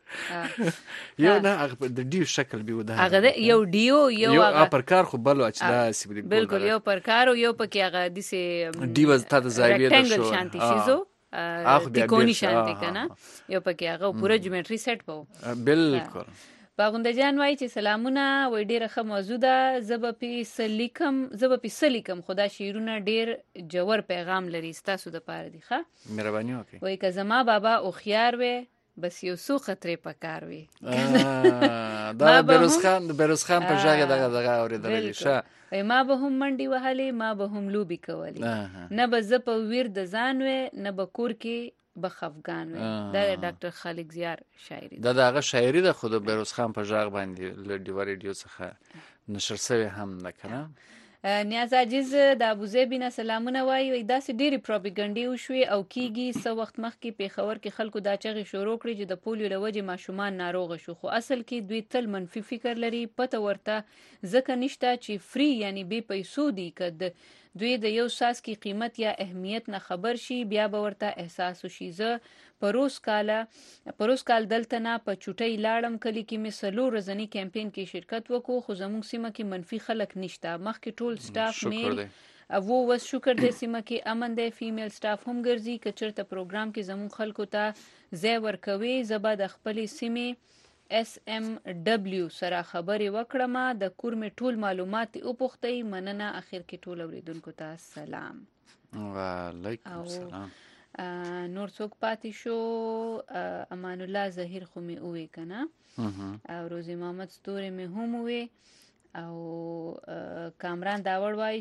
یو نه هغه د ډیو شکل به ودا هغه یو ډیو یو هغه پرکار خو بلو چې دا سی بالکل یو پرکار یو پکې هغه د سي ډیو ته د زاویه د شو شانتی شیزو تکونی شانتی کنه یو پکې هغه پوره جیومټري سیټ پو بالکل باغونده جان وای چې سلامونه وای ډیره ښه موضوع ده زب په سلیکم خدا شیرونه ډیر جوور پیغام لري تاسو د پاره دی ښه مهرباني وکړئ وای که زما بابا او خيار وي بس یو څو خطرې پکار وي دا بیروز خان په ژغه دغه اوریدل شي وای ما به هم منډي وهلې ما به هم لوبي کولې نه به ز په ویر د ځان وي نه به کور کې بخفغان وي دا ډاکټر خالق زیار شاعري دا دغه شاعري د خود بیروز خان په ژغ باندې ل ډیو ریډیو څخه نشر شوی هم نه کنه نیاز عاجز د ابوظبي نه سلامونه وایي دا سې ډېری پروپاګاندا وشوي او کیږي سو وخت مخکې پیښور کې خلکو دا چغې شروع کړې چې د پولیو له وجې ماشومان ناروغ شو خو اصل کې دوی تل منفي فکر لري پته ورته ځکه نشته چې فری یعنی بې پیسو دي که دوی د یو ساس کې قیمت یا اهمیت نه خبر شي بیا به ورته احساس وشي زه پروس کال دلته نه په چوټۍ لاړم کلی کې مې څلور ورځني کمپین کې شرکت وکړو خو زموږ سیمه کې منفي خلک نشته مخکې ټول سټاف میل او وس شکر دې سیمه کې امن دی فیمیل سټاف هم ګرځي که چېرته پروګرام کې زموږ خلکو ته ځای ورکوي زه به د خپلې سیمې SMW سره خبرې وکړم د کور مې ټول معلومات وپوښتئ مننه اخر کې ټول اوریدونکو ته سلام وعلیکم السلام نور څوک پاتې شو امان الله ظهیر خو مې وې کنه او روزي محمد ستوري مې هم وې او کامران داوړ وای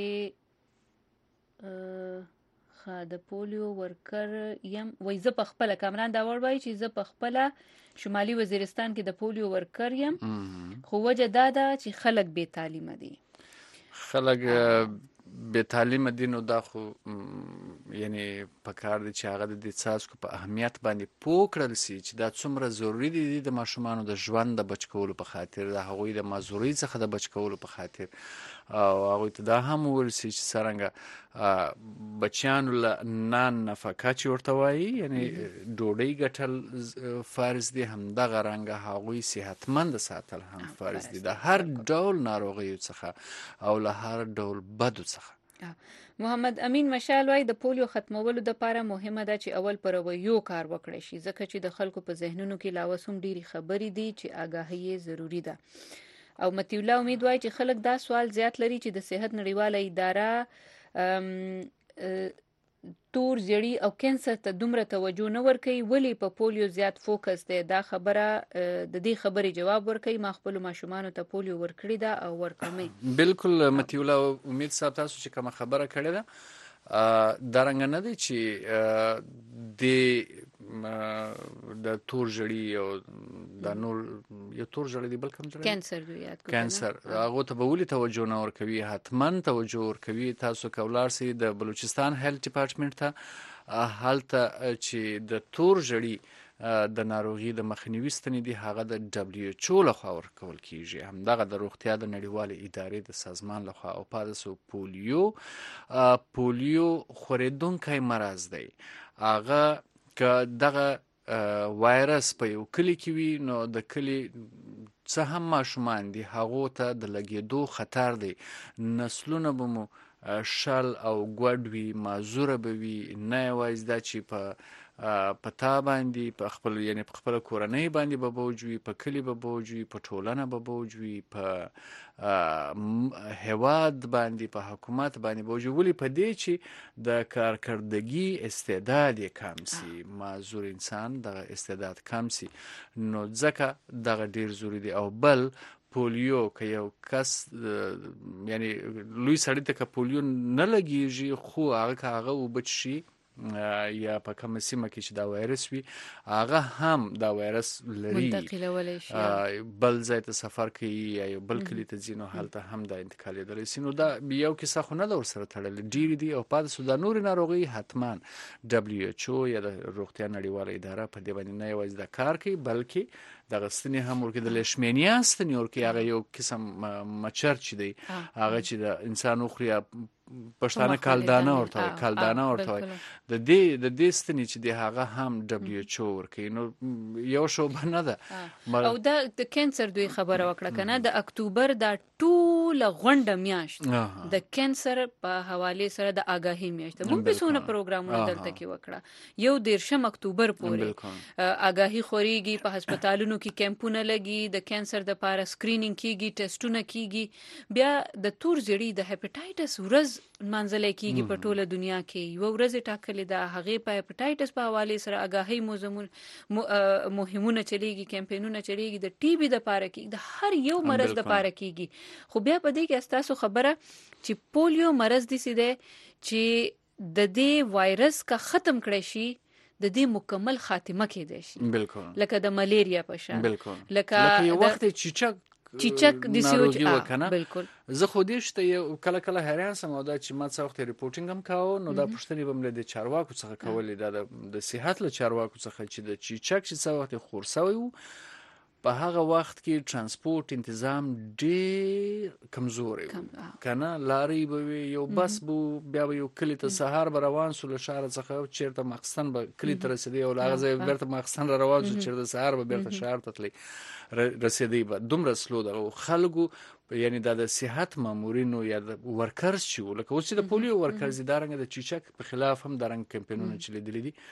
چې د پولیو ورکر یم وای زه په خپل کامران داوړ وای چې زه په خپل شمالي وزیرستان کې د پولیو ورکر یم خو وجه دا ده چې خلک بې تعلیمه دي خلک بې تعلیمه دي نو دا خو یعنی پکار دي چې هغه د دې څاڅکو په اهمیت باندې پوه کړل شي چې دا څومره ضروری دي د ماشومانو د ژوند د بچ کولو په خاطر د هغوی د معذورۍ څخه د بچ کولو په خاطر او هغوی ته دا هم وویل شي چې څرنګه بچیانو له نان نفقه چې ورته وایي یعنی ډوډۍ ګټل فرض دي همدغه رنګه هغوی صحتمند ساتل هم فرض دي د هر ډول ناروغیو څخه او له هر ډول بدو څخه محمد امین مشال وای د پولیو ختمولو لپاره مهمه ده چې اول پر رویو کار وکړي شي ځکه چې د خلکو په ذهنونو کې لا وسوم ډيري خبرې دي چې آگاهي ضروری ده او متي الله امید وای چې خلک دا سوال زیات لري چې د صحت نړیواله اداره تور زیړی او کینسر ته دومره توجه نه ورکوي ولی په پولیو زیات فوکس دی دا خبره د دې خبرې جواب ورکوي ما خپل ماشومان ته پولیو ورکړی دا او ورکمه بالکل متي الله امید صاحب تاسو چې کوم خبره کړې ده دا رنګ نه دی چې د تور ژړی او د نور یو تور ژړی دی بل کوم ژړی کینسر دی یاد کینسر هغه ته به ولې توجه نه ورکوي حتمن توجه ورکوي تاسو کولار سي د بلوچستان هیلث ډپارټمنټ ته حالته چې د تور ژړی د ناروغي د مخنیوي ستنې دي هغه د WHO لخوا ورکول کیږي همدغه د روغتیا د نړیوالې ادارې د سازمان لخوا او پادسو پولیو خورېدونکی مرض دی هغه که دغه وایرس په یو کلی کې وي نو د کلی څه هم ماشومان دي هغو ته د لګېدو خطر دی نسلونه به مو شل او ګډ وي معذوره به وي نه یوازې دا چې په تا باندې په خپل یعنی په خپل کورنۍ باندې به بوج وي په کلی به بوج وي په ټولنه به بوج وي په هواد باندې په حکومت باندې بوج وي په دې چې د کارکردګي استعداد کم سي معذور انسان د استعداد کم سي نو ځکه دغه ډیر ضروری دی او بل پولیو که یو کس یعنی لوی سړی ته که پولیو نه لګیږي خو هغه وبچ شي یا په کومه سیمه کې چې دا وایرس وي هغه هم دا وایرس لري منتقلولی شي بل ځای ته سفر کوي یا یو بل کلی ته ځي نو هلته هم دا انتقالېدلی سي نو دا یو کیسه خو نه ده ورسره تړلې ډېرې دي او پاتې دا نورې ناروغۍ حتما WHO یا د روغتیا نړیواله اداره په دې باندې نه یوازې دا کار کوي بلکې د غستنی هم ورکه د لشمینیا ستنی ورکه هغه یو قسم مچر چې دی هغه چې د انسان خوري پښتانه کالدانه ورته د دې ستنی چې دی هغه هم WHO ورکه نو یو شو نه ده او د کانسر دوی خبره وکړه کنه د اکتوبر د ټول غونډه میاشت د کانسر په حواله سره د آگاهی میاشت موږ به څونه پروګرامونه دلته کې وکړه یو 13 اکتوبر پورې آگاهی خوريږي په هسپتالونو کې کیمپونه لګي د کانسر د پاره سکرینینګ کیږي ټیسټونه کیږي بیا د تور زیړی د هپاتایټس ورځ منځل کیږي په ټوله دنیا کې یو ورځ ټاکلې ده هغه په هپاتایټس په حواله سره آگاهی مهمونه چلیږي کمپاینونه چلیږي د ټي بي د پاره کې د هر یو مرض د پاره کیږي خو بیا په دې کې استاسو خبره چې پولیو مرض دي سي ده چې د دې وایرس کا ختم کړی شي د دې مکمل خاتمه کېدای شي بالکل لکه د ملیریا په شان لکه یو وخت چیچک د سیوج بالکل زه خو دې شته کله کله حیران سم او دا چې ما څه وخت ریپورټینګ هم کاوه نو دا پښتني بم له چارواکو څخه کولې د صحت له چارواکو څخه چې د چیچک چې څه وخت خورسوي وو په هغه وخت کې ترانسپورت تنظیم ډېر کمزوري کنه لاري به یو بس بیا یو کلی ته سهار به روان سو له شهر څخه چیرته مخستان به کلی ته رسیدي او هغه بیرته مخستان روان سو چیرته سهار به بیرته شهر ته تللی رسیدي به دومره سلو ده خلکو یعنی د صحت مامورینو یا د ورکرز چې لکه اوس د پولیو ورکرز دارنګ د چیچک په خلاف هم دارنګ کمپاینونه چلیدلې دي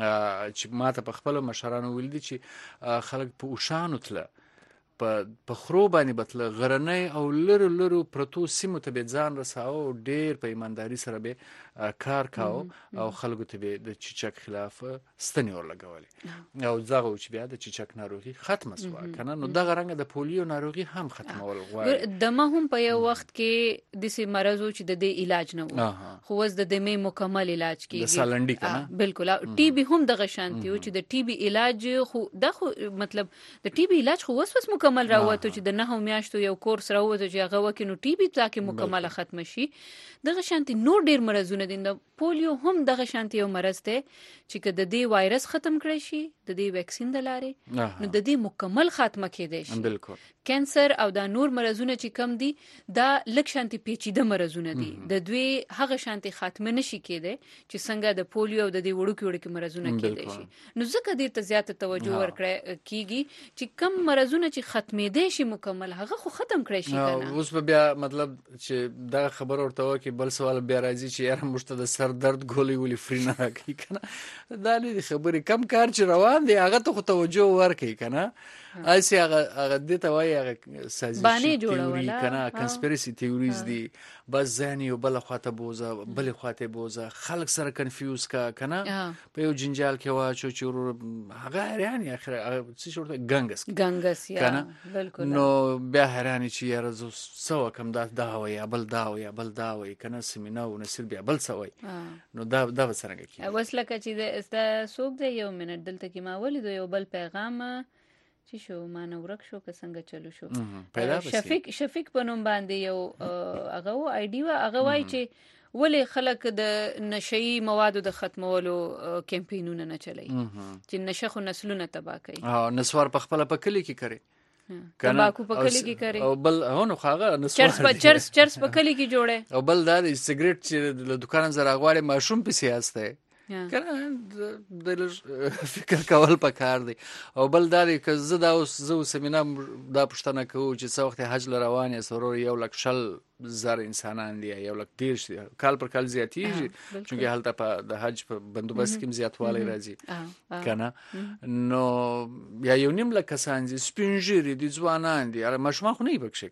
چې ماته په خپل مشرانو ویل دي چې خلک په اوشانو تله په خرو باندې بتله غرنۍ او لرو پرتو سیمو ته به ځان رساو ډیر په ایمانداری سره به کار کاو او خلکو ته به د چیچک خلاف ستنی ورلګولې او زغه چې بیا د چیچک ناروغي ختمه شو کنه نو دغه رنګ د پولیو ناروغي هم ختمول غواړي دمه هم په یو وخت کې د سي مرزو چې د دې علاج نه وو خو اوس د دمه مکمل علاج کیږي د سالنډي کنه بالکل ټي بي هم دغه شانتي او چې د ټي بي علاج خو د مطلب د ټي بي علاج خو اوس مکمل راوته چې د 9 میاشتو یو کورس راوته چې هغه وکینو ټي بي تاکي مکمل ختم شي دغه شانتي نور ډیر مرزونه دي د پولیو هم دغه شانتي یو مرز ته چې کله د دې وایرس ختم کړی شي د دې ویکسین د لارې نو د دې مکمل خاتمه کېدای شي بالکل کانسر او د نور مرزونه چې کم دي دا لک شانتي پیچیده مرزونه دي د دوی هغه شانتي خاتمه نشي کېدای چې څنګه د پولیو او د دې وړوکی مرزونه کېدای شي نو ځکه دې ته زیاته توجه ورکړه کیږي چې کم مرزونه چې ختمېدای شي مکمل هغه خو ختم کړی شي کنه اوس بیا مطلب چې دا خبر ورته وکي بل سوال بیا راځي چې یاره مشته د سر درد ګولې ولې فری نه راکې کنه دا نه خبرې کم کار چې روان دی هغه ته توجه ورکې کنه اسی هغه د ته وایي هغه سازشي تیوري کنه کنسپیرسي تیوریز دي بس ځان یو بل خواته بوزه خلک سره کنفیوز کا کنه په یو جنجال کې واچو چې هغه یعنی اخر څه شورته ګنګس یا بالکل نو بیا حیران چې یاره زو سو کم دا وایي بل دا وایي کنه سیمینار نصیر بیا بل سوي نو دا څنګه کی وسله چې د سوق دی یو منټ دلته کې ما ولید یو بل پیغام چې شو ما نو ورک شو که څنګه چلو شو شفیق په نوم باندې یو هغه آی ډی هغه وای چې ولې خلک د نشئی موادو د ختمولو کمپاینونه نه چلای چې نشه خو نسلونه تباہ کوي نسوار په خپل په کلی کې کوي تمباکو په کلی کې کوي او بل هونو خاغه نسوار چرس په کلی کې جوړه او بل دا سیګریټ چې له دکان زره غواړي ماشوم په سیاسته کنه د فکر کول پکار دی او بل دا که زه سیمینار دا پښتنه کوو چې څو وخت حج لروانه سرور یو لک شل زر انسانان دي یو لک ډیر شي کال پر کال زیاتیږي چې هلته په د حج په بندوبست کې زیاتوالی راځي کنه نو یا یو نیم لک کسان دي سپینجری دي ځوانان دي ماشومان خو نه پکښه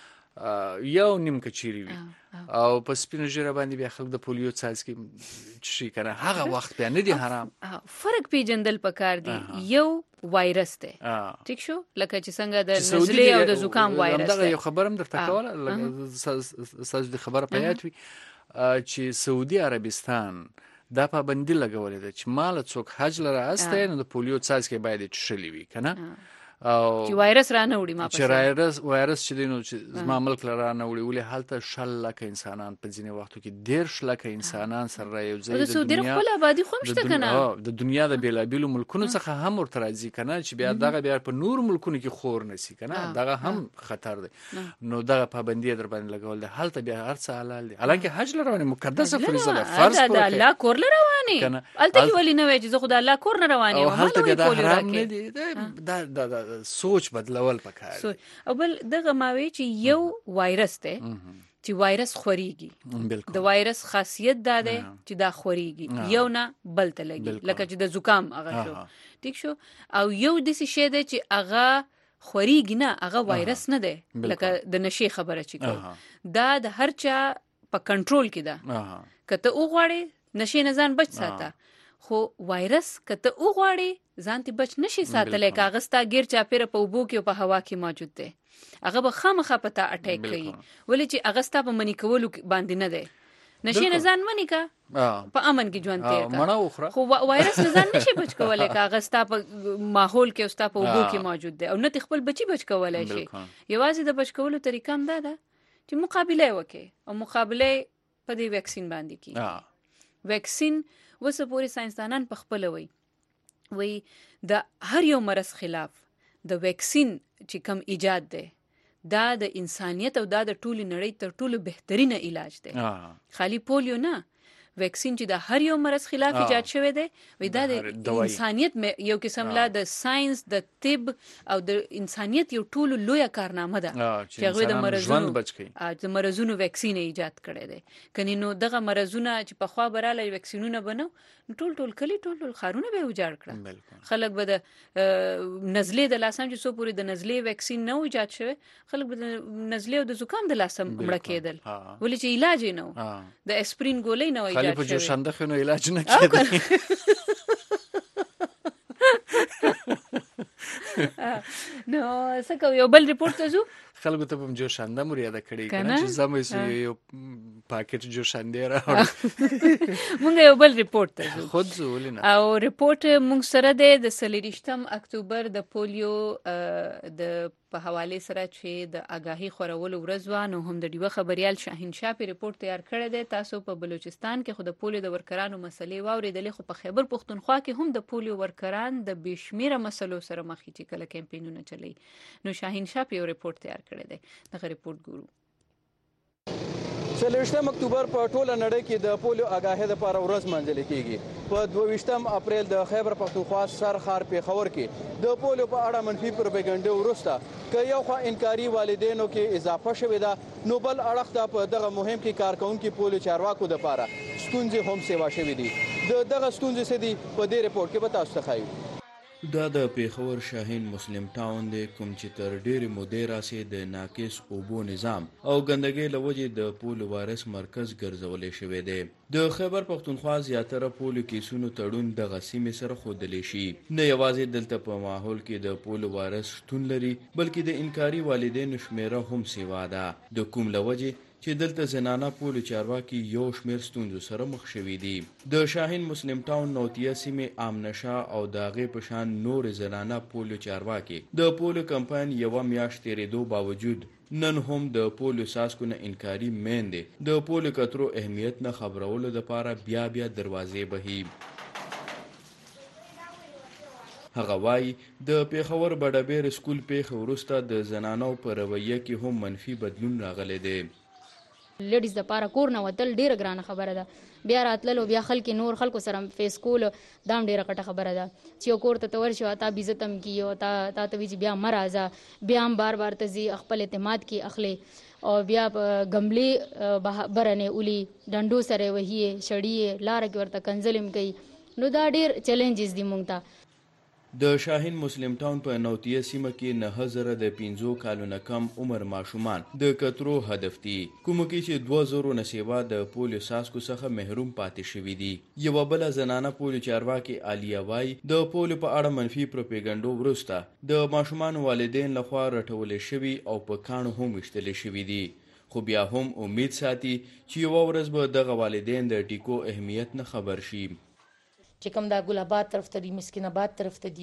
کنه یو نیم کچيري وي او په سپینجری باندې بیا خلک د پولیو څاڅکي شي کنه هغه وخت بیا نه دي حرام فرق پیجندل پکار دي یو وایرس ته ٹھیک شو لکه چې څنګه د نزلې او د زکام وایرس دا یو خبرم درته کوله ساز د خبره پیات وي چې سعودي عربستان دا پابندي لګولې ده چې مال څوک حج لره استه نو د پولیو څاڅکي باید چشلې وي کنه او چې وایرس را نه وړي ما چې وایرس چې دینو چې زما ملک لره نه وړي ولې حالت 100 لک انسانان په ځینې وختو کې 10 لک انسانان سره یو ځای د دنیا خپل آبادی خو مشته کنه د دنیا د بیلابیلو ملکونو څخه هم ورته راځي کنه چې بیا دغه بیا په نور ملکونو کې خور نسی کنه دغه هم خطر دی نو دغه پابندي در باندې لګول د حالت بیا هر څه حلال دي حالانکه حج لروانه مقدسه فریضه ده فرض کړه د الله کور لروانه الته کې ولی نه وای چې خو د الله کور نه روانه او حالت بیا د حرام نه دي دا سوچ بدلول پکار او بل دغه ماوي چې یو وایرس ده چې وایرس خوريږي د وایرس خاصیت دا ده چې دا خوريږي یو نه بل ته لګي لکه چې د زکام هغه شو ټیک شو او یو د څه شه ده چې هغه خوريږي نه هغه وایرس نه ده لکه د نشي خبره چې کو دا د هر چا په کنټرول کې ده کته وغواړي نشي نه ځان بچ ساته خو وایرس کته وغواړي ځان ته بچ نشي ساتلای کاغذ تا غیر چا پیر په وبو کې او په هوا کې موجود ده هغه به خامخا پتا اٹیک کوي ولې چې هغه ستا په منی کولو باندې نه ده نشي نه ځان منی کا په امن کې ژوند تیر کا خو وایرس نه ځان نشي بچ کولای کاغذ تا په ماحول کې او ستا په وبو کې موجود ده او نه خپل بچي بچ کولای شي یوازې د بچ کولو طریقه هم ده چې مقابله وکړي او مقابله په دې ویکسین باندې کی ویکسین وسه پوری ساينسدانان په خپل وي د هر یو مرض خلاف د ویکسین چې کوم ایجاد ده دا د انسانیت او دا د ټولو نړۍ تر ټولو بهترینه علاج ده خالی پولیو نه ویکسین چې د هر یو مرض خلاف ایجاد شوی دی وای دا د انسانیت یو قسم لا د ساينس د طب او د انسانیت یو ټولو لوی کارنامه ده چې هغه د مرزونو ویکسین ایجاد کړی دی کني نو دغه مرزونه چې په خوا براله ویکسینونه بنو ټول کلی ټول خارونه به وجاړ کړه خلک به د نزلې د لاسم چې سو پوری د نزلې ویکسین نه ایجاد شوی خلک به د نزلې او د زکام د لاسم مړه کېدل ولې چې علاج نه د اسپرین ګولې نه خالی په جوشنده خونو علاج نه کېده نو څنګه یو بل ریپورت ته زو خلکو ته په جوشنده مور یاد کړی کنه چې زموږ یو پاکټ جوشنده راوړ مونږ یو بل ریپورت ته زو خود زولینه او ریپورت مونږ سره د 23 اکتوبر د پولیو د په حواله سره چې د آگاهی خورولو ورځ و نو هم د ډیوه خبريال شاهین شاه په ریپورت تیار کړی دی تاسو په بلوچستان کې خو د پولیو د ورکرانو مسلې واوریدلې خو په خیبر پختونخوا کې هم د پولیو ورکران د بشمیره مسلو سره مخ چې کله کمپاینونه چلی نو شاهین شاه په ریپورت تیار کړی دی دغه ریپورت ګورو 23 اکتوبر په ټوله نړۍ کې د پولیو آگاهۍ لپاره ورځ منځل کیږي په 22 اپریل د خیبر پختونخوا سرخار پیښور کې د پولیو په اړه منفي پروپاګاندا ورسته که یو خوا انکاري والدینو کې اضافه شوې ده نو بل اړخ ته په دغه مهم کې کارکونکو پولیو چارواکو لپاره ستونزې هم سیوا شوې دي دغه ستونزې سدي په دې ریپورت کې به تاسو ته ښایو دا د پیښور شاهین مسلم ټاون دی کوم چې تر ډېرې مودې راسې د ناقص اوبو نظام او ګندګۍ له وجې د پولیو وایرس مرکز ګرځولی شوی دی د خیبر پختونخوا زیاتره پولیو کیسونو تړون دغه سیمې سره ښودلی شي نه یوازې دلته په ماحول کې د پولیو وایرس شتون لري بلکې د انکاري والدینو شمیره هم سیوا ده د کوم له وجې چې دلته زنانه پولیو چارواکي یو شمیر ستونزو سره مخ شوي دي د شاهین مسلم ټاون نوتیه سیمې آمنشا او د هغې په شان نور زنانه پولیو چارواکي د پولیو کمپاین یوه میاشت تېرېدو باوجود نن هم د پولیو څاڅکو نه انکاري میندې د پولیو کترو اهمیت نه خبرولو دپاره بیا دروازې بهي هغه وایي د پیښور بډابیر سکول پیښه وروسته د زنانو په رویه کې هم منفي بدلون راغلی دی لیډیز د پاره کور نه وتل ډیره ګرانه خبره ده بیا راتللو بیا نور خلکو سره فیس کول دا هم ډیره کټه خبره ده چې یو کور ته ورشي تا عزت هم کیو تا ته وی بیا مرزه بیا هم بار ته زی خپل اعتماد کی اخلي او بیا غملي برنه اولی ډندو سره وهي شړی لار کې ورته کنزلم کوي نو دا ډیر چیلنجز دي مونږ ته د شاهین مسلم ټاون په نوتیه سیمه کې 9000 د 15 کالونو کم عمر ماشومان د کترو هدف دي کوم کې چې 2000 نسیوا د پولیو ساسکو څخه محروم پاتې شوي دي یو بل زنانه پولیو چارواکي عالیه وای د پولیو په اړه منفي پروپاګاندا ورسته د ماشومان والدین لخوا رټول شوي او په کانو هم وشتل شوي دي خو بیا هم امید ساتي چې یو ورځ به دغه والدین د ټیکو اهمیت نه خبر شي چې کوم دا ګل آباد طرف ته دي مسکین آباد طرف ته دي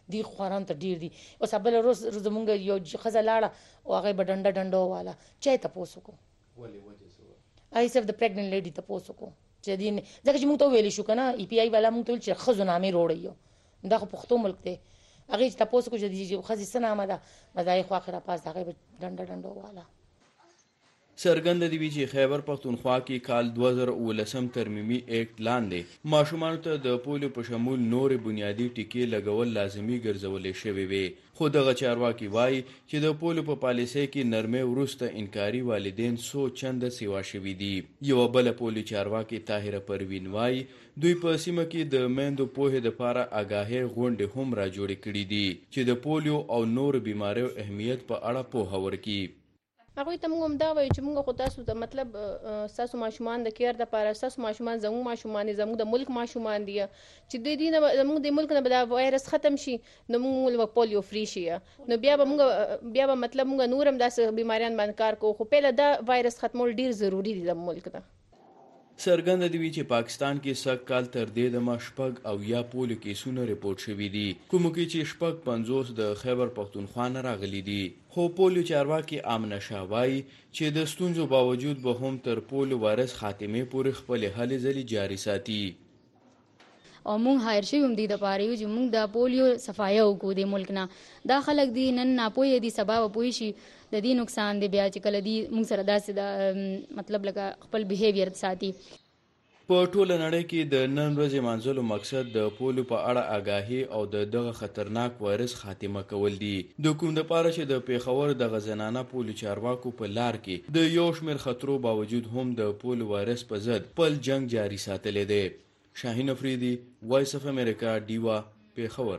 دی خواران ته ډیر دي. اوس بل روز زمونږ یو ښځه لاړه او هغه به ډنډه واله چا تپوس وکړو آی صرف د پریګننټ لیډي تپوس وکړو چې دین ځکه چې موږ ته ویلی شو که نه ای پی آی والا موږ ته ویل چې ښځو نامې روړی دا خو پښتو ملک دی. هغې چې تپوس وکړو چې ښځې څه نامه ده بس د هغې خوا کې راپاس د هغې به ډنډه واله. څرګنده دي چې خیبر پښتونخوا کې کال 2019 ترمیمي اکټ لاندې ماشومانو ته د پولیو په شمول نورې بنیادي ټیکې لګول لازمي ګرځولې شوې وې. خو دغه چارواکي وایي چې د پولیو په پالیسۍ کې نرمۍ وروسته انکاري والدین څو چنده سیوا شوي دي. یوه بله پولیو چارواکي طاهره پروین وایي دوی په سیمه کې د میندو پوهې دپاره آګاهۍ غونډې هم را جوړې کړي دي چې د پولیو او نورو بیماریو اهمیت په اړه پوهه ورکړي. هغوی ته موږ هم دا وایو چې موږ خو تاسو ته مطلب ستاسو ماشومان د کیر دپاره ستاسو ماشومان زموږ ماشومان دي زموږ د ملک ماشومان دي چې د دې نه زموږ د ملک نه به دا وایرس ختم شي نو موږ به پولیو فری شي نو بیا به مطلب موږ نور هم داسې بیماریان باندې کار کوو خو پهله دا وایرس ختمول ډیر ضروري دي د ملک ته. څرګنده دي چې پاکستان کې سږ کال تر دې دمه 6 پولیو کیسونه ریپورټ شوي دي کومو کې چې 50 د خیبر پښتونخوا نه راغلي دي. خو پولیو چارواکي آمنه شاه وایي چې د ستونزو باوجود به هم تر پولیو وایرس خاتمې پورې خپلې هلې ځلې جاري ساتي. او مونږ هایر شوي هم دي دپاره یو چې مونږ د پولیو صفایه وکړو د ملک نه. دا خلک دي نن ناپوهه دي سبا به پوه شي د دې نقصان دی بیا چې کله دي مونږ سره داسې د مطلب لکه خپل بیهیویر ساتي. په ټوله نړۍ کې د نن ورځې مانځلو مقصد د پولیو په اړه آګاهي او د دغه خطرناک وایرس خاتمه کول دي. د کوم دپاره چې د پیښور دغه زنانه پولیو چارواکو په لار کې د یو شمېر خطرو باوجود هم د پولیو وایرس په ضد خپل جنګ جاري ساتلی دی. شاهین افریدي وایس اف امریکا ډیوا پیښور.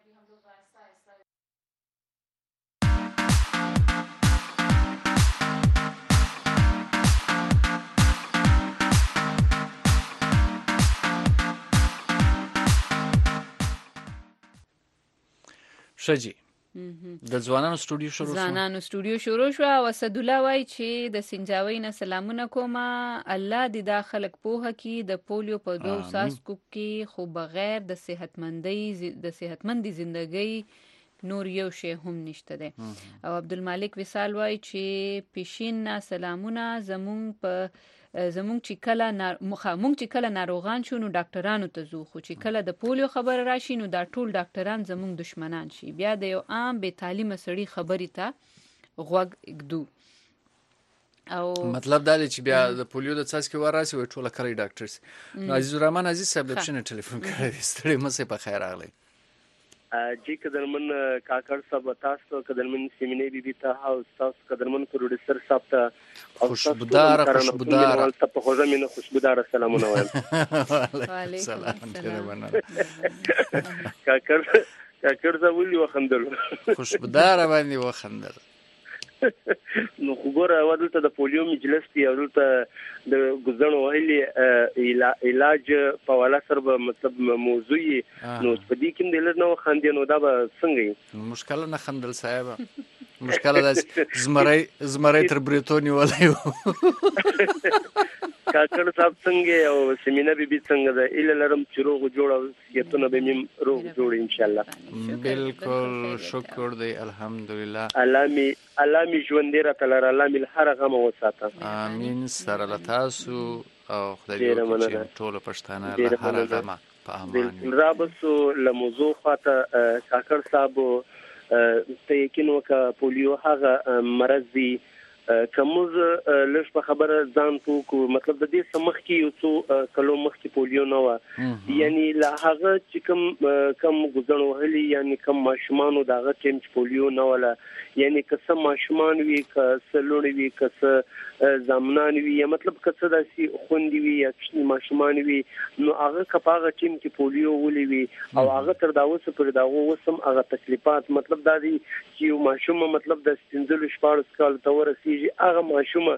شجی د ځوانانو سټوډیو شروع شو او اسد الله وای چې د سنجاوي نه سلامونه کومه الله دې دا خلک پوهه کی د پولیو په دوه ساسکو کې خو بغیر د صحتمندي ژوندۍ نور یو شی هم نشته ده. او عبدالمالک وصال وای چې پیشین نه سلامونه زمونږ چې کله ناروغان شو نو ډاکټرانو ته ځو خو چې کله د پولیو خبر راشي نو دا ټول ډاکټران زمونږ دشمنان شي بیا د یو عام بې تعلیمه سړي خبرې ته غوږ ایږدو. او مطلب دا دی چې بیا د پولیو د څاڅکي وار راسي وای ټوله کلی ډاکټر سي. عزیز الرحمن عزیز صاحب د پښنه ټلیفون کړی ستړي مسه په خیر راغلی. جی قدرمن کاکړ صاحب تاسو قدرمن سیمینه بي بي ته او تاسو قدرمن پروډوسر صاحب ته خوشبودار ته په خوځه مینه خوشبودار سلامونه وایم. وعلیکم السلام. کاکړ صاحب ولي وخندل خوشبودار باندې وخندل نو خبره ودلته د پولیو مجلس دی او دلته د ګزنو وهلي علاج په والا سره مطلب موضوعي نو په دې کې د لنو خندینو دا به څنګه مشکل نه خندل صاحب مشکل د زمري تر بریتونی ولای کاکړ صاحب څنګه او سیمینه بي بي څنګه ده اله لرم چې روغ جوړ یتونه به مم روغ جوړ ان شاء الله. بالکل شکر دی الحمدلله. الله می ژوند را تلره الله می هر غم وساته. امين سره لتاسو او خدای دې چې ټول پښتانه له هر غم په امان. رابسو لموضوع خاطه کاکړ صاحب ته یقین وکړه پولیو هغه مرض دی کومز لږ په خبره ځان پوکو مطلب د دې سمخ کې یو څو کلو مخ کې پولیو نه و یعنی لا هغه چې کم ګزنو وهلي یعنی کم ماشومان دغه ټیم پولیو نه ولا یعنی کسه ماشومان وی کسلون وی کسه زمنان وی مطلب کسه داسي خوندي وی یا چې ماشومان وی نو هغه کپاغه ټیم کې پولیو ولي وی او هغه تر دا وسه پر دا وسم هغه تکلیفات مطلب دا دي چې ماشوم مطلب د 15 14 کال تور سي هغه ماشومه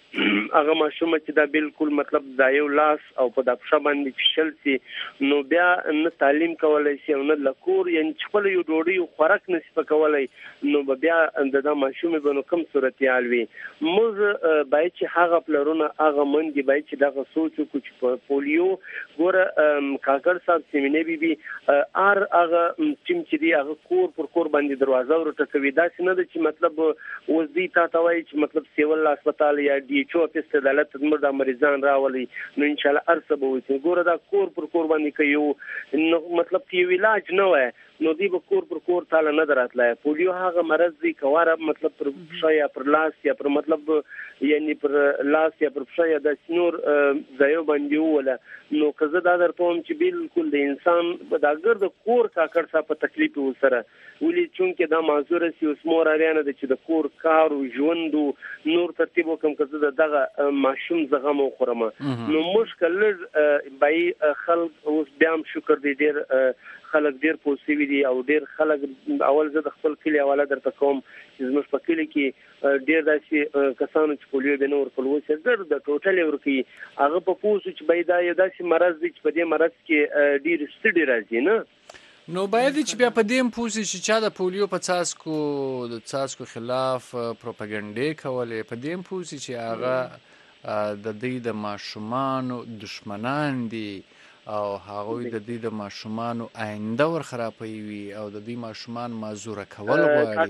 هغه ماشوم چې دا بالکل مطلب دا یو لاس او په د پښه باندې شل سي نو بیا نه تعلیم کولای شي او نه لکور یعنی خپل یو ډوډۍ خوراک نشي پکولای نو بیا د ماشوم به نو کم صورتحال وي موږ باید چې هغه پلرونه هغه مندي باید چې دا سوچ کو چې پولیو ګوره کاکړ صاحب سیمینه بي هغه ټیم چې دی هغه کور پر کور باندې دروازه ورټکوي دا څنګه د چې مطلب اوس دی تا وایي چې مطلب سیول هسپتال یا ډي ایچ او په عدالت تدمر د مریضان راولي نو ان شاء الله ارسه به وي ګوره دا کور پر کور باندې کوي نو مطلب چې علاج نه وای نو دی به کور پر کور تعالی نه دراتلای پولیو هغه مرض دی کواره مطلب پر شیا پر لاس یا پر مطلب یعنی پر لاس یا پر شیا د سنور ځایو باندې ولا نو کزه دا درته هم چې بالکل د انسان د اگر د کور کاکړ صاحب په تکلیف وسره ولې چونکه دا معذور سی اوس مور اړینه د چې د کور کار او ژوند نور ترتیب وکم کزه دغه ماشوم زغم او خرمه نو مشکل بای خلک اوس بیا هم شکر دی ډیر خلک ډیر پوسیوي دي او ډیر خلک اول زه د خپل کلی حواله درته کوم چې زموږ په کلی کې ډیر داسې کسانو چې پولیو به نور په وسه زر د ټوټل ورکی هغه په پوسو چې پیدا یو داسې مرض دي چې په دې مرض کې ډیر ستړي راځي نه نو باید چې بیا په دې پوسي چې چا د پولیو په څاسکو خلاف پروپاګاندا کولې په دې پوسي چې هغه د دې د ماشومان دشمنان دي او هغوی د دې د ماشومان آینده ور خرابوي او د دې ماشومان معذور کول غواړي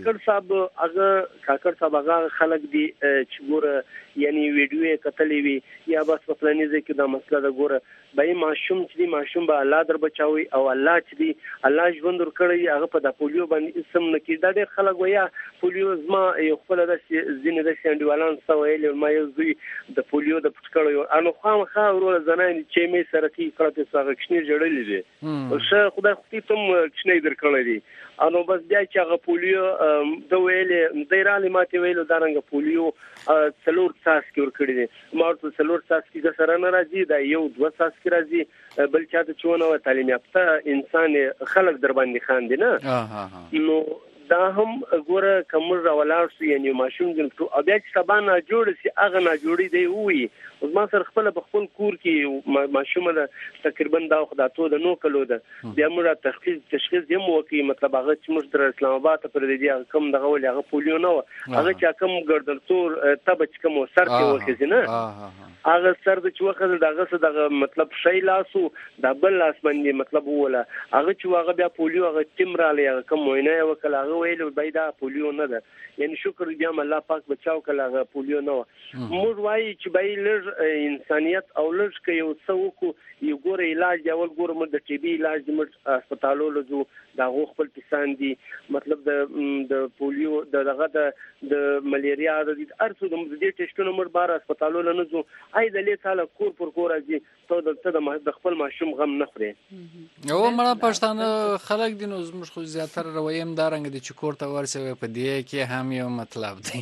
کاکړ صاحب هغه خلک دي چې ګوره یعنی ویډیو کتلې وي یا بس په پلانیزه کې دا مسله ده ګوره به ماشوم چې دی ماشوم به الله در بچاوي او الله چې دی الله ژوند ور کړی هغه په د پولیو باندې اسم نه کې دا ډېر خلک ویا پولیو زما یو خپل د زینې د سندوالان سویل ما یو زوی د پولیو د پټکړو انو خامخا ورول زنان چې می سره کې کړه څنګه کښنی جوړلې دي او شه خدای خو تم کښنی در کړی دي انو بس بیا چې هغه پولیو د ویلې دایرالي ماته ویلو دارنګ پولیو څلور ساس کې ور کړی دي مارته څلور ساس کې د سره نه راځي دا یو دوه ساس کې راځي بل چاته چونه و تعلیم یافته انسان خلک در باندې خان دي نه نو دا هم ګوره کومر راولار سو یعنی ماشوم جن ته بیا چې سبا نه جوړ سي هغه نه جوړي دی وي اوس ما سره خپل کور کې ماشوم له تقریبا دا خداتو د نو کلو ده بیا موږ تشخیص یم وکي مطلب هغه چې موږ در اسلام آباد پر دې کم دغه ولې هغه پولیو نه هغه چې کم ګردل تور تبچ کم سر کې وکړي نه هغه سر د چوخه دغه مطلب شی لاسو د بل لاس باندې مطلب ولا هغه چې هغه بیا پولیو هغه تیمراله هغه کوم وینه وکړه هغه ویل بيدا پولیو نه ده یعنی شکر دې الله پاک بچاو کله هغه پولیو نه موږ وایي چې بای لږ انسانيت او لږ کې یو څوک یو ګور علاج دی اول ګور مد ټي بي علاج د هسپتالو لزو دا خپل پسان دي مطلب د پولیو دغه د ملیریا د ارسو د دې ټیسټونو مر بار هسپتالو لنزو اې د لې تعالی کور پر کور راځي ته د خپل ماشوم غم نه خوري او مړه پښتانه خلک دي نو زموږ خو زیاتره رویم دارنګ دي چې کور ته ورسوي په دې کې هم یو مطلب دی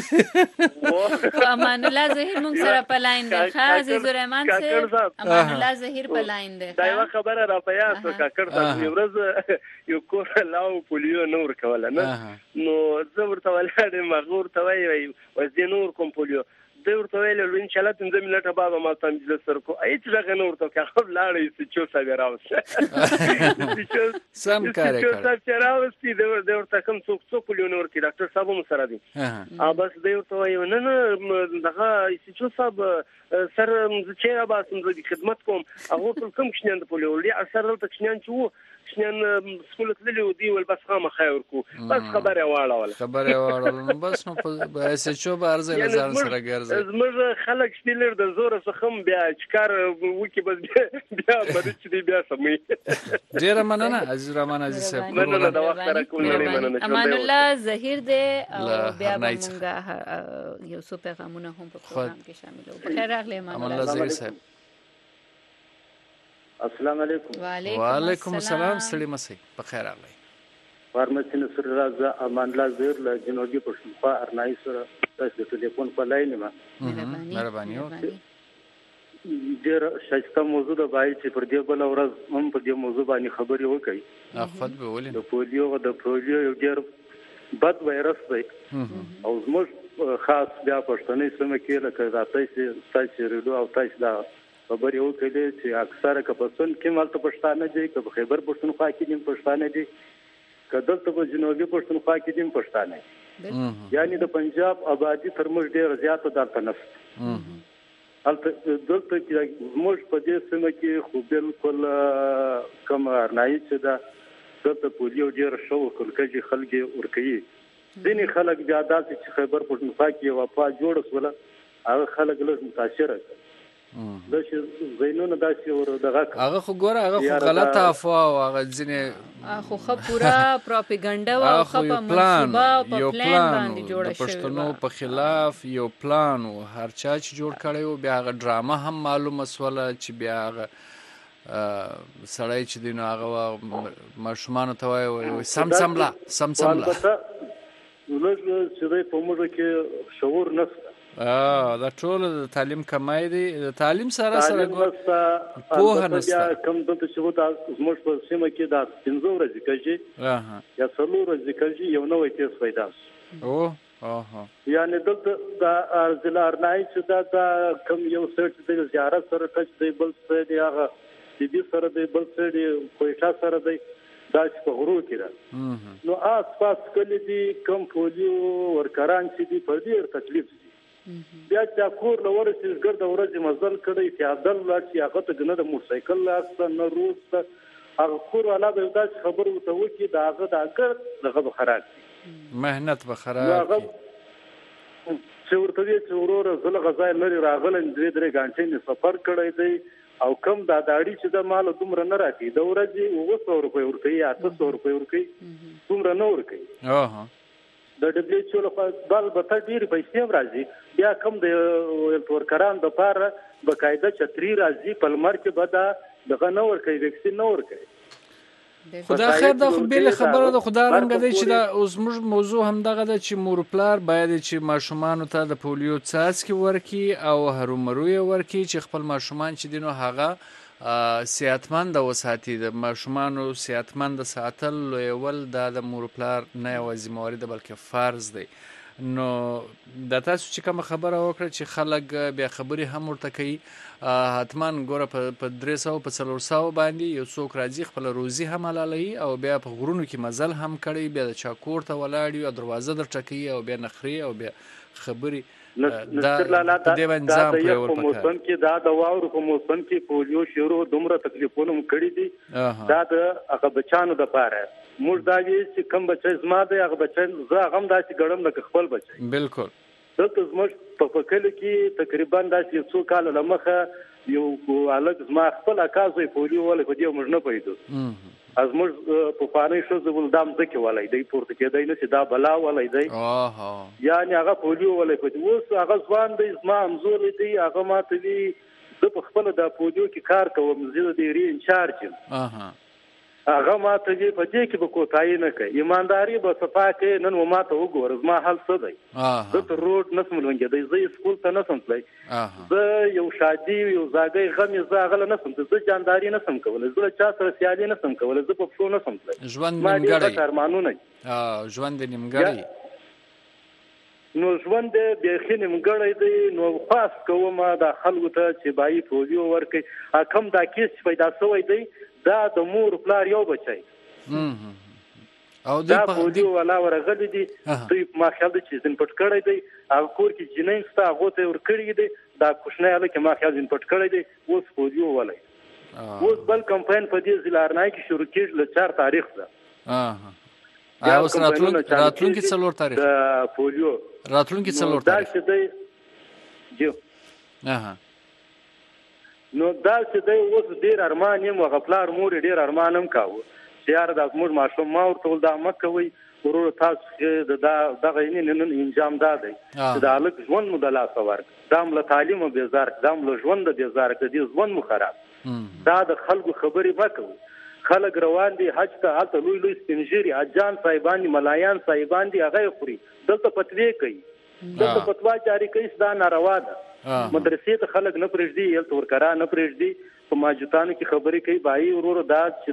امان الله زهیر مونږ سره په لاین ده خاص زریمان سره امان الله زهیر په لاین ده دا یو خبره را پیاس کاکړ صاحب یو ورځ یو کور لاو پولیو نور کوله نه نو زه ورته ولاړم مغور ته وای وځي نور کوم پولیو د ورته ویل ان شاء الله تنظیم لټه بابا ما تم د سر کو اې چې دغه نور ته خپل لاړې چې چو څنګه راوځي سم کار چې څنګه راوځي د ورته کوم څوک پولیو نور کې ډاکټر صاحب هم سره دي بس د ورته وای نه دغه چې صاحب سر چې را باسم د خدمت کوم هغه ټول کوم شنن د پولیو لري اثر ته شنن چې شنن سکول تللی ودی ول بس خامه خیر کو بس خبره واړه بس نو په اسچو بارزه لزان سره ګرځي زموږ خلک شتلر د زور څخه هم بیا چکار وکي بس بیا مرچ دی بیا سمې ډیر مننه عزیز رحمان عزیز صاحب مننه د وخت را کول مننه امان الله زهیر دی او بیا موږ یو څو پیغامونه هم په پروګرام کې شامل وو خیر راغلی امان الله زهیر صاحب السلام علیکم وعلیکم السلام سړی مسئ په خیر راغلی فارمسی نصر رضا امان الله زهیر له جنوبي پښتونخوا ارنای سره تاسو د ټلیفون په لاین ما مهرباني ډېر شایسته موضوع ده باید چې پر دې بل ورځ هم په دې موضوع باندې خبرې وکړي خود به ولې د پولیو یو ډېر بد وایرس دی او زموږ خاص بیا پښتني سیمه کې لکه دا تاسو ریډو او تاسو دا خبرې وکړې چې اکثره کپسن کې مالته پښتانه دي که خیبر پښتونخوا کې دي پښتانه دي که دلته په جنوبي پښتونخوا کې دي پښتانه یعنی د پنجاب آبادی تر موږ ډېر زیاته دلته نشته دلته کې موږ په دې سیمه کې خو بالکل کوم ارنایي چې دا دلته پولیو ډېر شو کلکجي خلک ورکوي ځینې خلک بیا داسې چې خیبر پښتونخوا کې یو افوا جوړه شوله هغه خلک لږ متاثره دا چې زینونه داسې وردغه هغه خو ګوره هغه خو غلطه افوا او هغه ځینې خو پورا پروپاګاندا او خپه منصوبه او په پلان باندې جوړه شوې د پښتنو په خلاف یو پلان او هر چا چې جوړ کړی و بیا هغه ډرامه هم معلومه سوله چې بیا هغه سړی چې دی نو هغه ماشومانو ته وایي سمسمله ولږ چې دی په موږ کې شعور نشته دا ټول د تعلیم کمای دی د تعلیم سره پوهه نشته کم دلته چې وتا زموږ په سیمه کې دا 15 ورځې کېږي یا 4 ورځې کېږي یو نوې کیس پیدا یعنی دلته دا ضلع ارنای چې دا کم یو سرچ د زیارت سره ټچ دی بل څه دی هغه دې سره دی بل څه دی کوټه سره دی دا چې په غرو کې ده نو آس پاس کلی دي کم پولیو ورکران چې دي په ډېر تکلیف دي بیا چې کور لور چې ګرد ورځ مزل کړی چې عدل لا چې هغه ته نه د موټرسایکل لاسته نه روسته هغه کور والا به دا خبر وته وکي دا هغه دا ګرد دغه خراب مهنت به خراب چې ورته چې ورور زله غزای لري راغلن 2-3 غنټې نه سفر کړی دی او کم دا داړي چې د مال دومره نه راځي د ورځې 200 روپۍ ورکوي یا 800 روپۍ ورکوي دومره نه ورکوي د دبليو له بل به ډېر پیسې راځي بیا کم د ورکران د پاره بقاعده چتري راځي په لمر کې به دا دغه نه ورکوي ویکسین نه ورکوي خدا خیر دا خو بیل خبره ده خدا رنګ دی چې دا اوس موږ موضوع هم دغه ده چې مور پلار باید چې ماشومان ته د پولیو څاڅکي ورکي او هرومرو ورکي چې خپل ماشومان چې دینو هغه صحتمند وساتي د ماشومانو صحتمند ساتل ول د مور پلار نه یوازې ذمہواری ده بلکې فرض دی نو د تاسو چې کوم خبره وکړه چې خلک بیا خبري هم ورته کوي حتمان ګوره په 300 په 400 باندې یو څوک راځي خپل روزي هم حلالوي او بیا په غرونو کې مزل هم کوي بیا د چاکور ته ولاړ او دروازه درټکي او بیا نخري او بیا خبري دا د نظام په موسم کې دا د واورو په موسم کې پولیو شروع دومره تکلیفونه کړی دي دا د هغه بچانو د پاره موږ دا چې کم بچي زما د هغه بچي زه هم دا چې ګړم نه خپل بچي بالکل دلته زموږ په کلی کې تقریبا دا چې څو کال لمخه یو الګ زما خپل اکازې پولیو ولې په دې موږ نه پېدو از موږ په پانې شو زول دام ځکه ولای دی پورته کېدای نه چې دا بلا ولای دی یعنی هغه پولیو ولای په دې اوس هغه ځوان دی زما امزور دی هغه ماته دی د په خپل د پولیو کې کار کوم زه د ری انچارج هغه ماته دی په دې کې به کوتای نه کوي ایمانداری به صفا کې نن ماته وګور زما حل څه دی زه تر روډ نسم لونګې دی زه سکول ته نسم تلای زه یو شادي یو زاګي غم زه غل نسم زه جانداري نسم کولای زه چا سره سیالي نسم کولای زه په څو نسم تلای ژوند نیمګړی ارمانونه ژوند نیمګړی نو ژوند به خینم ګړی دی نو خاص کوم دا خلکو ته چې بای پولیو ورکي کم دا کیس پیدا شوی دی دا د مور پلار یو بچي او دا پولیو ولا ورغلی دي دوی ما خیال دي چې زین پټ کړی دی او کور کې جنین ستا غوته ور کړی دی دا کوښنه اله کې ما خیال زین پټ کړی دی اوس پولیو ولای اوس بل کمپاین په دې ځلارنای کې شروع کېږي ل 4 تاریخ ده اوس راتلونکي څلور تاریخ پولیو راتلونکي څلور تاریخ دا چې دی جو نو دا چې دی اوس ډیر ارمان یم غفلار مور ډیر ارمان هم کاوه چې یار د موږ ماشوم ما ورته دا مکوي ورور تاسو دغه نن انجام دا دی چې دا الګ ژوند مو د لاس ورک دام له تعلیم بیزار دام له ژوند بیزار کدي ژوند مو خراب دا د خلکو خبرې وکوي خلک روان دي حج ته هلته لوی لوی سپینجيري حجان صاحبان ملایان صاحبان دي هغه خوري دلته فتوی کوي دلته فتوا جاری کوي دا ناروا ده مدرسې ته خلک نه پرېږدي یل تور کرا نه پرېږدي په ماجوتانو کې خبرې کوي بای ورور دا چې دی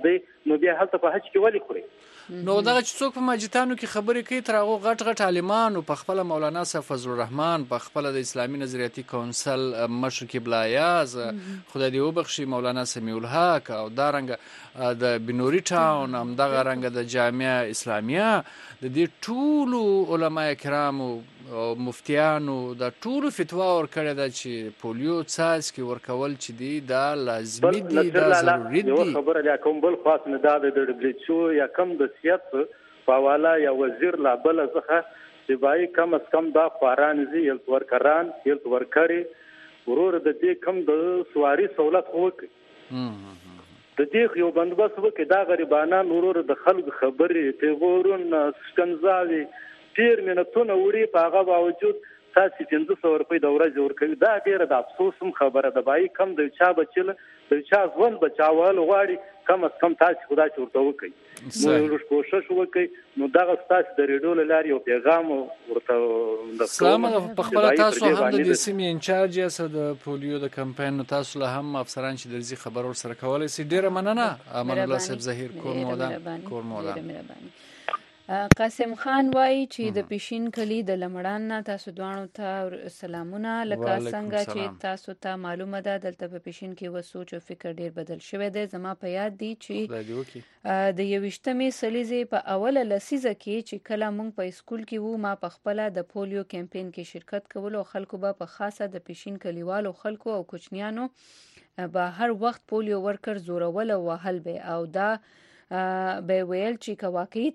نو بیا هلته په حج کې ولې خوري؟ نو دغه چې څوک په مسجدانو کې خبرې کوي تر هغه غټ عالمانو په خپل مولانا صاحب فضل الرحمن په خپل د اسلامي نظریاتي کونسل مشر قبله یاز خدای دې وبخشي مولانا سمیع الحق او دا رنګ د بنوري ټاون هم دغه رنګ د جامعه اسلامیه د دې ټولو علما کرامو او مفتیانو د ټولو فتوا ورکړې ده چې پولیو څاڅکي ورکول چې دي دا لازمي دي دا ضروري دي. یو خبره دا کوم بل خاص نه دا د WHO یا کم د سیاست په حواله یا وزیر لا بل څخه چې بای کم از کم دا خواران زی یل ورکران یل ورکړي ورور د دې کم د سواری سہولت وکړي د دې یو بندوبست وکړي دا غریبانان ورور د خلک خبرې پیغورون سکنځاوي 13 منټونه وړي په هغه باوجود تاسو 500 روپۍ د ورځې ورکوي دا ډیره د افسوس خبره ده بای کم د چا بچل د چا ځوان بچاول غواړي کم از کم تاسو خدای چورته وکړي نو یو کوشش وکړي نو دغه تاسو د ریډیو لاري او پیغام ورته سلام په خپل تاسو هم د دې سیمې انچارج یاست د پولیو د کمپاین تاسو له هم افسران چې درځي خبر ور سره کولای سي ډیره مننه امان الله صاحب ظهیر کور مودان قاسم خان وایي چې د پیشین کلی د لمړان نه تاسو دوانو ته سلامونه لکه څنګه چې تاسو ته معلومه ده دلته په پیشین کې و سوچ او فکر ډیر بدل شوی دی زما په یاد دی چې د 21مې سلیزې په اوله لسیزه کې چې کله مونږ په اسکول کې وو ما په خپل د پولیو کمپاین کې شرکت کول او خلکو به په خاصه د پیشین کلیوالو خلکو او کوچنیانو به هر وخت پولیو ورکر زورول او وهل به او دا به ویل چې که واقعي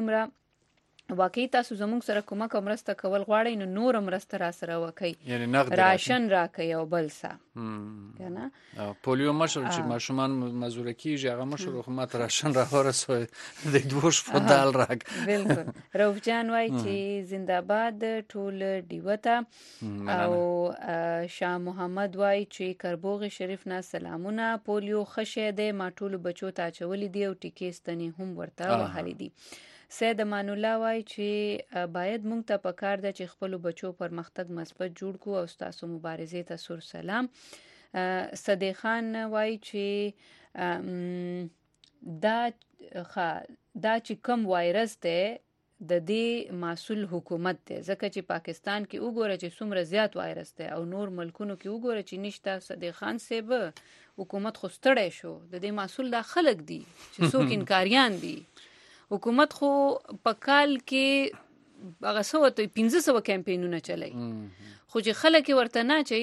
تاسو زموږ سره کومک او مرسته کول غواړئ نو نور مرسته را سره وکړئ یعنی نقد راشن راکړئ او بل څه کنه پولیو مشر چې ماشومان مزوره کیږي هغه مشر خو ماته راشن را ورسوي د دوش فدال راک بالکل روف جان وای چې زنده‌باد ټول دیوته او شاه محمد وای چې کربوغ شریف نه سلامونه پولیو خشه ده ما ټول بچو ته چولې دی او ټیکې ستنې هم ورته وهلې دي سید امان الله وای چې باید مونږ ته پکار ده چې خپل بچو پرمختګ مثبت جوړ کو او تاسو مبارزه ته سر سلام صدیق خان وای چې دا چې کم وایرس ده د دې مسؤل حکومت ده ځکه چې پاکستان کې وګوره چې څومره زیات وایرس ده او نور ملکونو کې وګوره چې نشته صدیق خان صاحب حکومت خو ستړی شو د دې مسؤل دا خلک دي چې څوک انکاریان دي حکومت خو په کال کې هغه 1500 کمپاینونه چلای خو چې خلک ورته نه چي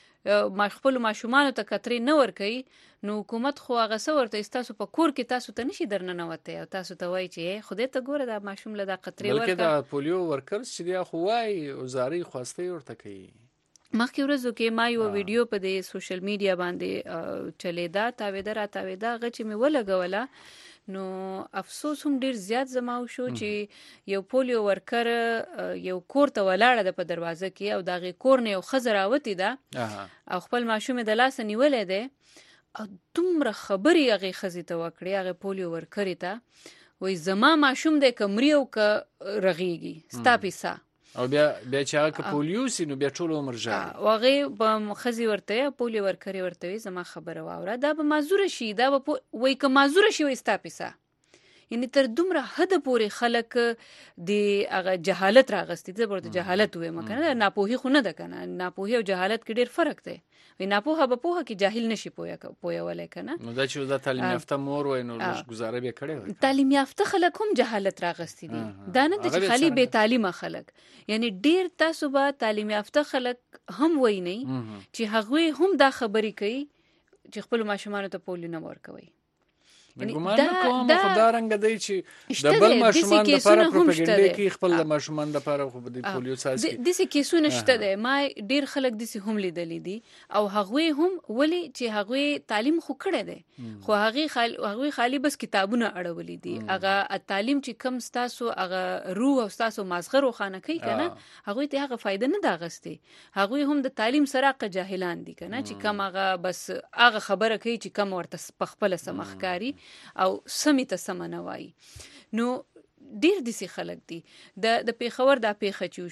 خپل ماشومان ته کترې نه ور کوي نو حکومت خو هغه ورته تاسو په کور کې تاسو ته نشي درنه وته او تاسو ته وایي چې خدای ته ګوره دا ماشوم له دا کترې ورکړه بلکې دا پولیو ورکرز چې دی خو وایي وزاري خواسته ورته کوي مخکې ورځو کې ما یو ویډیو په د سوشل میډیا باندې چلیدا تاویدا غچ مې ولګوله نو افسوس هم ډیر زیات زما شو چې یو پولیو ورکر یو کور ته ولاړه د په دروازه کې او دغه کور نه یو خزر راوتی ده او خپل ماشوم د لاس نیولې ده او دومره خبري هغه خزي ته وکړي هغه پولیو ورکر ته وای زما ماشوم د کمري او ک رغيږي ستا پیسه او بیا چې هغه پولیو سينو بیا ټول عمر ژاړي واغه په خزي ورته پولیو ورکري ورته زما خبره واوره دا به معذور شي دا به وای ک معذور شي وستا پیسه یعنی تر دومره حد پورې خلک د هغه جهالت راغستې ته ورته جهالت وې مکنه ناپوهي خو نه ده کنه ناپوهي او جهالت کې ډیر فرق دی وی ناپوهه به پوهه کې جاهل نشي پوهولای کنه نو دا چې دا تعلیم یافته مور وای نو لږ گزاره به کړي تعلیم یافته خلک هم جهالت راغستې دي دا نه چې خالی به تعلیمه خلک یعنی ډیر تاسو به تعلیم یافته خلک هم وای نه چې هغه هم دا خبرې کوي چې خپل ماشومان ته پولیو نه ورکوي ګمان کوم خدای رنګ دی چې د بل ماشومان لپاره پروپاګاندا کوي خپل ماشومان لپاره خو د پولیو ساسي د دې کیسونه شته ده ما ډیر خلک د سه هم لیدلې دي او هغه هم ولی چې هغه تعلیم خو کړی دی خو هغه خالی بس کتابونه اړولې دي هغه تعلیم چې کم ستاسو هغه روح او ستاسو مازغه روخانه کوي کنه هغه ته هغه فائدہ نه داغستي هغه هم د تعلیم سره جاهلان دي کنه چې کم هغه بس هغه خبره کوي چې کم ورته خپل سمخکاری او سمې ته سم نه وایي نو ډیر دسي خلک دي د پیښور د پیښه چوشوا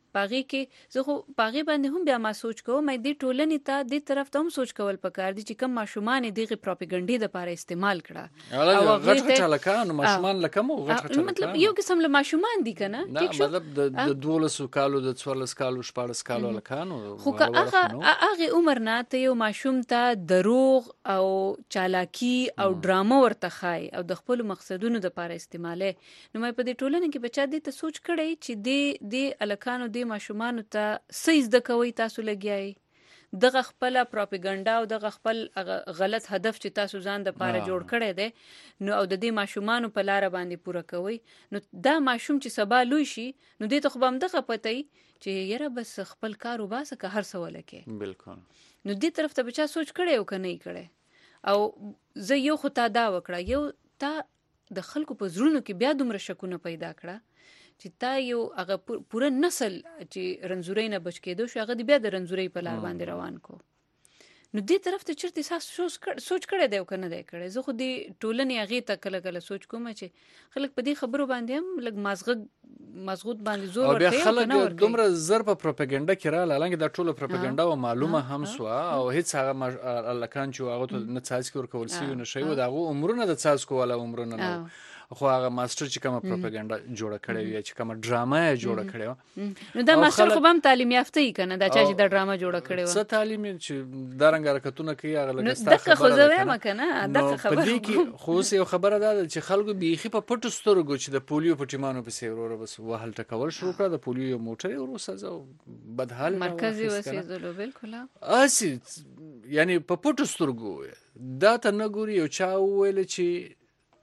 پاغي کې زه خو پاغي باندې هم بیا ما سوچ کوم مې د ټولنې ته د طرف ته هم سوچ کول پکار دي چې کوم ماشومان دغه پروپاګاندا لپاره استعمال کړه او غټ لکانو ماشومان لکم غټ مطلب یو قسم له ماشومان دي کنه مطلب د 12 کالو د 14 کالو 14 کالو لکانو خو هغه عمر نه ته یو ماشوم ته دروغ او چالاکی او ډرامه ورته خای او د خپل مقصدونو لپاره استعماله نو مې په دې ټولنه کې بچا دې ته سوچ کړی چې د الکانو د ماشومان ته سیز د کوي تاسو لګیای دغه خپل پروپاګاندا او دغه خپل غلط هدف چې تاسو ځان د پاره جوړ کړی دی نو او د دې ماشومان په لار باندې پوره کوي نو دا ماشوم چې سبا لوی شي نو دې ته خو هم دغه پته چې یره بس خپل کار وباسه که هر څه ولکه بالکل نو دې طرف ته بچا سوچ کړی او کنه یې کړی او زه یو خو تا دا وکړه یو تا د خلکو په زړونو کې بیا دومره شکونه پیدا کړه چې تا یو هغه پوره نسل چې رنځورۍ نه بچ کېدو شو هغه بیا د رنځورۍ په لار باندې روان کو نو دې طرف ته چرته سوچ کړی دی او کنه دی کړی زه خو دې ټولنې هغې ته کله کله سوچ کوم چې خلک په دې خبرو باندې هم لږ مزغوط باندې زور ورکوي او بیا خلک دومره زر په پروپاګاندا کې راغله حالانکه دا ټوله پروپاګاندا و معلومه هم سوه او هیڅ هغه لکان چې هغه ته نه څاڅکي ورکول سوي نه شوي و د هغو عمرونه د څاڅکو والا عمرونه نه خو هغه ماستر چې کومه پروپاګاندا جوړه کړې وي چې کومه ډرامه جوړه کړې و نو دا ماستر خو هم تعلیم یافته ای کنه دا چې دا ډرامه جوړه کړې و څه تعلیم چې دا رنګ حرکتونه کوي هغه لګستا دغه خو زه وایم کنه دغه خبره په دې کې خو یو خبره ده چې خلکو بیخي په پټو سترګو چې د پولیو په ټیمانو په سیورو بس وهل ټکول شروع کړ د پولیو موټر ورسره بدحال مرکزی وسیزلو بالکل اسی یعنی په پټو سترګو دا ته نه ګوري یو چا ویل چې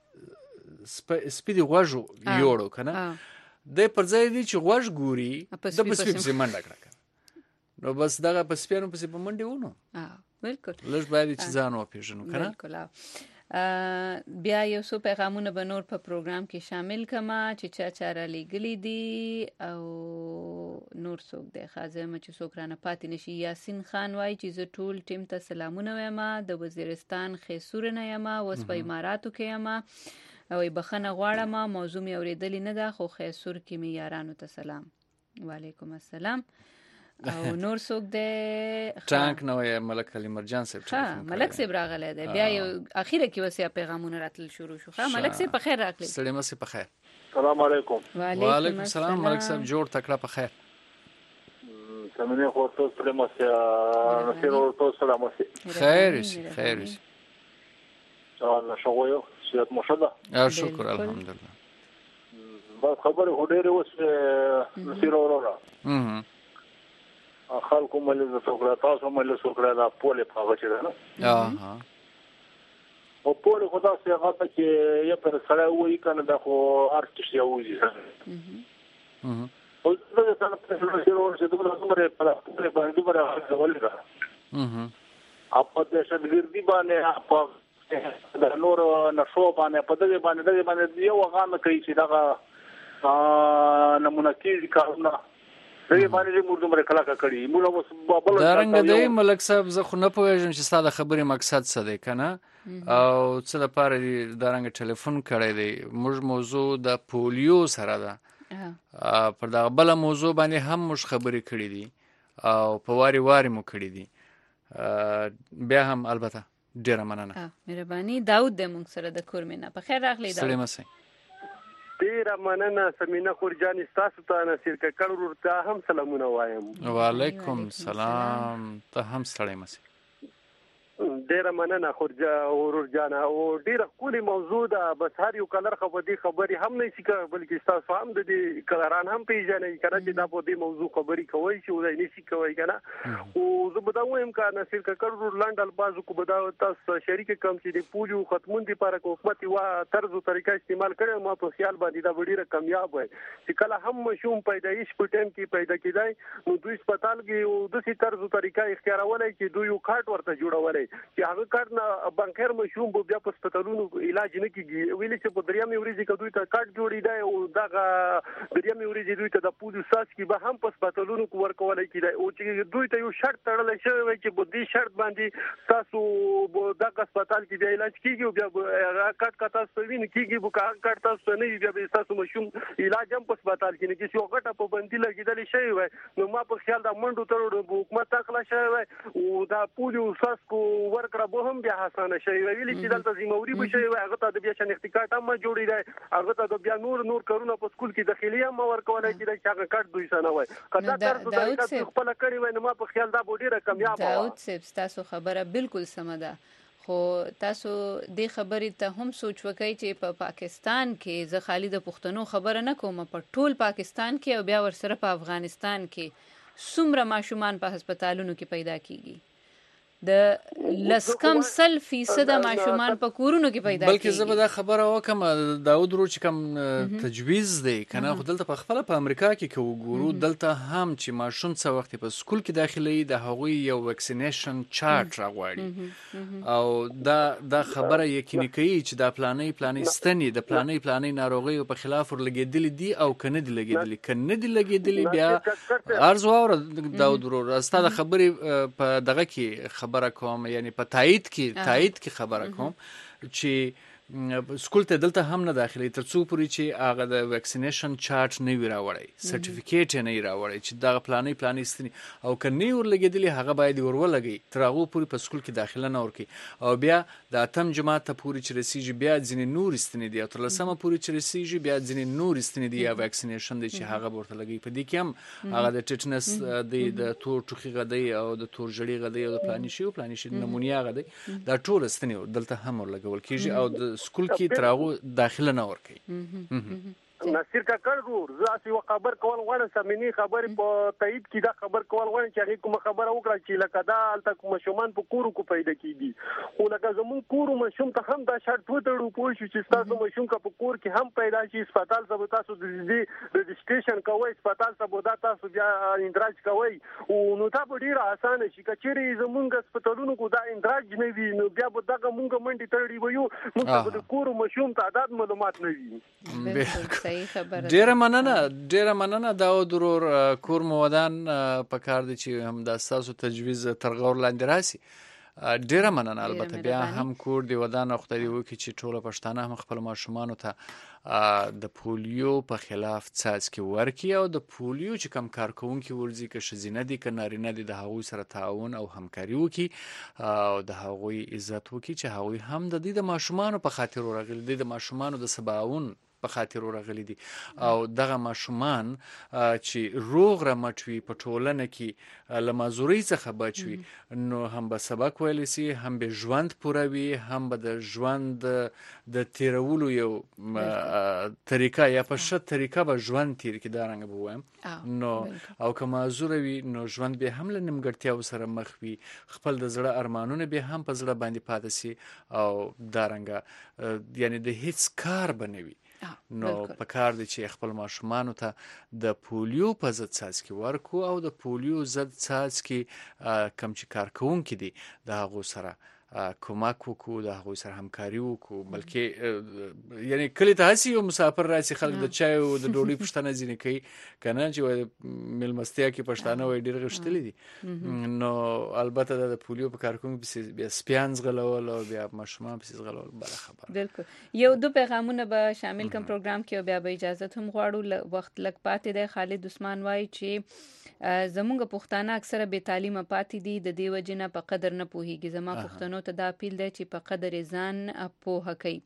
سپیدي غوږ یوړو کنه د پر ځای دی چې غوږ ګوري د پسپی په منډه کړه نو بس دغه پسپیانو په منډه ونه بالکل لږ باید چې ځان وپیژنو کنه بالکل بیا یو څو پیغامونه به نور په پروګرام کې شامل کما چې چا را لګلی دي او نور څوک دی خازم چې څوک رانه پاتې نشي یاسین خان وای چې زه ټول ټیم ته سلامونه وایم د وزیرستان خیسور نه یم اوس په اماراتو کې یم او بخنه غواړم موضوع مې اوریدلې نه ده خو خیسور کې مې یارانو ته سلام وعلیکم السلام او نور څوک دی ټانک نو ملک علي مرجان صاحب ملک صاحب راغلی دی بیا یو اخیره کې وسیا پیغامونه راتل شروع شو ملک صاحب په خیر راغلی سلام صاحب په خیر السلام علیکم وعلیکم السلام ملک صاحب جوړ تکړه په خیر سمونه خو ته سلام نصیر ورته سلام خیر خیر الله شویو سیادت مشاده شکر الحمدلله بس خبره هډېره اوس نصیر اورورا خلکو مله د څوکړه تاسو مله څوکړه دا پوله پاغه چي نه او پوله خدا سي هغه چې یې پر سره وایي کنه دا خو ارتش یو وایي او دا څنګه په نصیر اور چې دغه عمره په پوله باندې باندې ولګا اپ د شګردي باندې اپ د نور نشو باندې په دغه باندې یو غانه کوي چې دا نمونه کې کارونه دغه باندې موږ دومره کلاکه کړی موږ اوس بل دا رنګ دی ملک صاحب زه خو نه پوهیږم چې ستاسو خبرې مقصد څه دی کنه او څه لپاره دا رنګ ټلیفون کړی دی موږ موضوع د پولیو سره ده پر دا بل موضوع باندې هم موږ خبرې کړې دي او په واری مو کړې دي بیا هم البته ډیره مننه مهرباني داود د مونږ سره د کورمینا په خیر راغلی دا سلام سي ډیره مننه سمینا خورجان تاسو ته نصیر ککړ ورته هم سلامونه وایم وعلیکم السلام ته هم سلام سي ډیره مننه خورجان او ډیره کولی موضوع ده بس هر یو کلر خبري هم نه شي بلکې تاسو هم د دې کلران هم پیژنئ کنه چې دا په دې موضوع خبري کوي چې ولای نشي کوي کنه او زه به دا وایم که نصیر ککړ لاندل بازو کو به دا تاسو شریک کم چې د پولیو ختمون دي پر حکومت وا طرز او طریقه استعمال کړي ما په خیال باندې دا ډیره کامیاب وي چې کله هم مشوم پیدایش په ټیم کې پیدا کیدای نو دوی هسپتال کې او د سي طرز او طریقه اختیارولای چې دوی یو کارت ورته جوړولای چې هغه کارت نه بانکر مشوم بیا په هسپتالونو علاج نه کیږي ویلي چې په دریامې ورځې کې دوی ته کارت جوړی دی او دغه دریامې ورځې دوی ته د پولیسو ساس کې به هم په هسپتالونو کې ورکول کیږي او چې دوی ته یو شرط تړل شوی چې په دې شرط باندې تاسو دغه هسپتال کې د علاج کیږي او بیا کارت کا تاسو ویني کیږي بو کارت تاسو نه بیا به تاسو مشوم علاج هم په هسپتال کې نه کیږي یو غټه په بندي لګیدل شوی وای نو ما په خیال د منډو تر حکومت تکلا شوی وای او دا پولیو ساس کو ورکړه به هم بیا حسانه شوی ویلي چې دلته ذمہوري به شوی وای هغه ته د بیا شناختی کارت هم جوړی دی هغه ته د بیا نور کارونه په سکول کې داخلي هم ورکول کېږي چې هغه کارت دوی سره وای کله کارت خپل کړی وای نو ما په خیال دا ډیره کامیاب و داود صاحب تاسو خبره بالکل سم ده خو تاسو د خبرې ته هم سوچ وکړئ چې په پاکستان کې زه خالي د پښتنو خبره نه کوم په ټول پاکستان کې او بیا ورسره په افغانستان کې څومره ماشومان په هسپتالونو کې پیدا کیږي د لسکم 100% ماشومان په کورونو کې پیدا کیږي بلکې زه به دا خبره وکم داود رو چې کوم تجویز دی کنه خو دلته په خپل په امریکا کې کو ګورو دلته هم چې ماشوم څه وخت په سکول کې داخلي د هغوی یو ویکسینیشن چارت راغواړي او دا خبره یقیني کوي چې دا پلانې ستنې د پلانې ناروغي په خلاف ورلګېدلې دي او کنه دي لګېدلې بیا ارزو اور داود رو راسته د خبرې په دغه کې خبره کوم یعنی په تایید کې خبره کوم چې سکول ته دلته هم نه داخلي ترڅو پورې چې هغه د ویکسینیشن چارت نه وی راوړی سرټیفیکیټ نه راوړی چې دا پلانې ستنی او کني ورلګېدلی هغه باید ورولګي تر هغه پورې په سکول کې داخله نه ورکي او بیا د اتم جماعت ته پورې چې رسیږي بیا ځینې نور ستنی دي او تر لسمه پورې چې رسیږي بیا ځینې نور ستنی دي یا ویکسینیشن دي چې هغه ورته لګي په دې کې هم هغه د ټیټنس د تور ټوخي غدي او د تور جړی غدي او د پلانې شي نمونیا غدي دا ټول ستنی دلته هم ورلګول کیږي او د سکول کې تراغو داخله نه ور کوي نصیر کاکړ ګور زاسي خبر کول غواړم سمینی خبر په تایید کې دا خبر کول غواړم چې هغه کوم خبره وکړه چې لکه دا الته کوم شومان په کورو کو پیدا کیږي خو لکه زمون کورو مشوم ته هم دا شرط وټړو پوه شو چې تاسو مشوم کا په کور کې هم پیدا شي هسپتال ته تاسو د رجسټریشن کوی هسپتال ته بودا تاسو بیا اندراج کوی او نو دا ډیره اسانه شي کچېری زمونږ هسپتالونو کو دا اندراج نه وي نو بیا به دا مونږ منډي تړي ويو موږ د کورو مشوم تعداد معلومات نه وي ډیره مننه داود ورور کور مودان په کار دي چې هم د اساسو تجویز تر غور لاندې راسي ډیره مننه البته بیا هم کور دی ودان اختری وکي چې ټوله پښتانه هم خپل ماشومان ته د پولیو په خلاف څاڅکي ورکي او د پولیو چې کم کارکونکي ورځي که شزینه دي که نارینه دي د هغوی سره تعاون او همکاري وکي او د هغوی عزت وکي چې هغوی هم د دې د ماشومان په خاطر ورغلي دي د ماشومان د سباون په خاطر ورغلي دي او دغه ماشومان چې روغ رمټوي په ټولنه کې لمازوري څخه بچوي نو هم به سبق ویل سي هم به ژوند پوروي هم به د ژوند د تیرولو یو طریقه یا په شت طریقه به ژوند تیر کې دا رنګ بوم نو او که مازوروي نو ژوند به هم له نیمګړتیاو سره مخ وي خپل د زړه ارمانونه به هم په زړه باندې پاتې سي او دا رنګ یعنی د هیڅ کار بنوي نو په کار دي چې خپل ماشومان ته د پولیو په ضد څاڅکي ورکو او د پولیو ضد څاڅکي کم چې کارکونکي دي د هغو سره کومک وکړو د هغوی سره همکاري وکړو بلکې یعنی کلی ته هسې یو مسافر راسي خلک د چای او د ډوډۍ پوښتنه ځینې کوي که نه چې میلمستیا کې پښتانه وایي ډېر غښتلي دي نو البته د پولیو په کارکونکو پسې بیا سپیان ځغلول او بیا ماشومان پسې ځغلول بله خبره بالکل یو دو پیغامونه به شامل کم پروګرام کې او بیا به اجازه هم غواړو وخت لږ پاتې دی خالد عثمان وایي چې زمونږ پښتانه اکثره بې تعلیمه پاتې دي د دې وجې نه په قدر نه پوهېږي زما پښتنو ته دا اپیل دی چې په قدر ځان پوهه کوي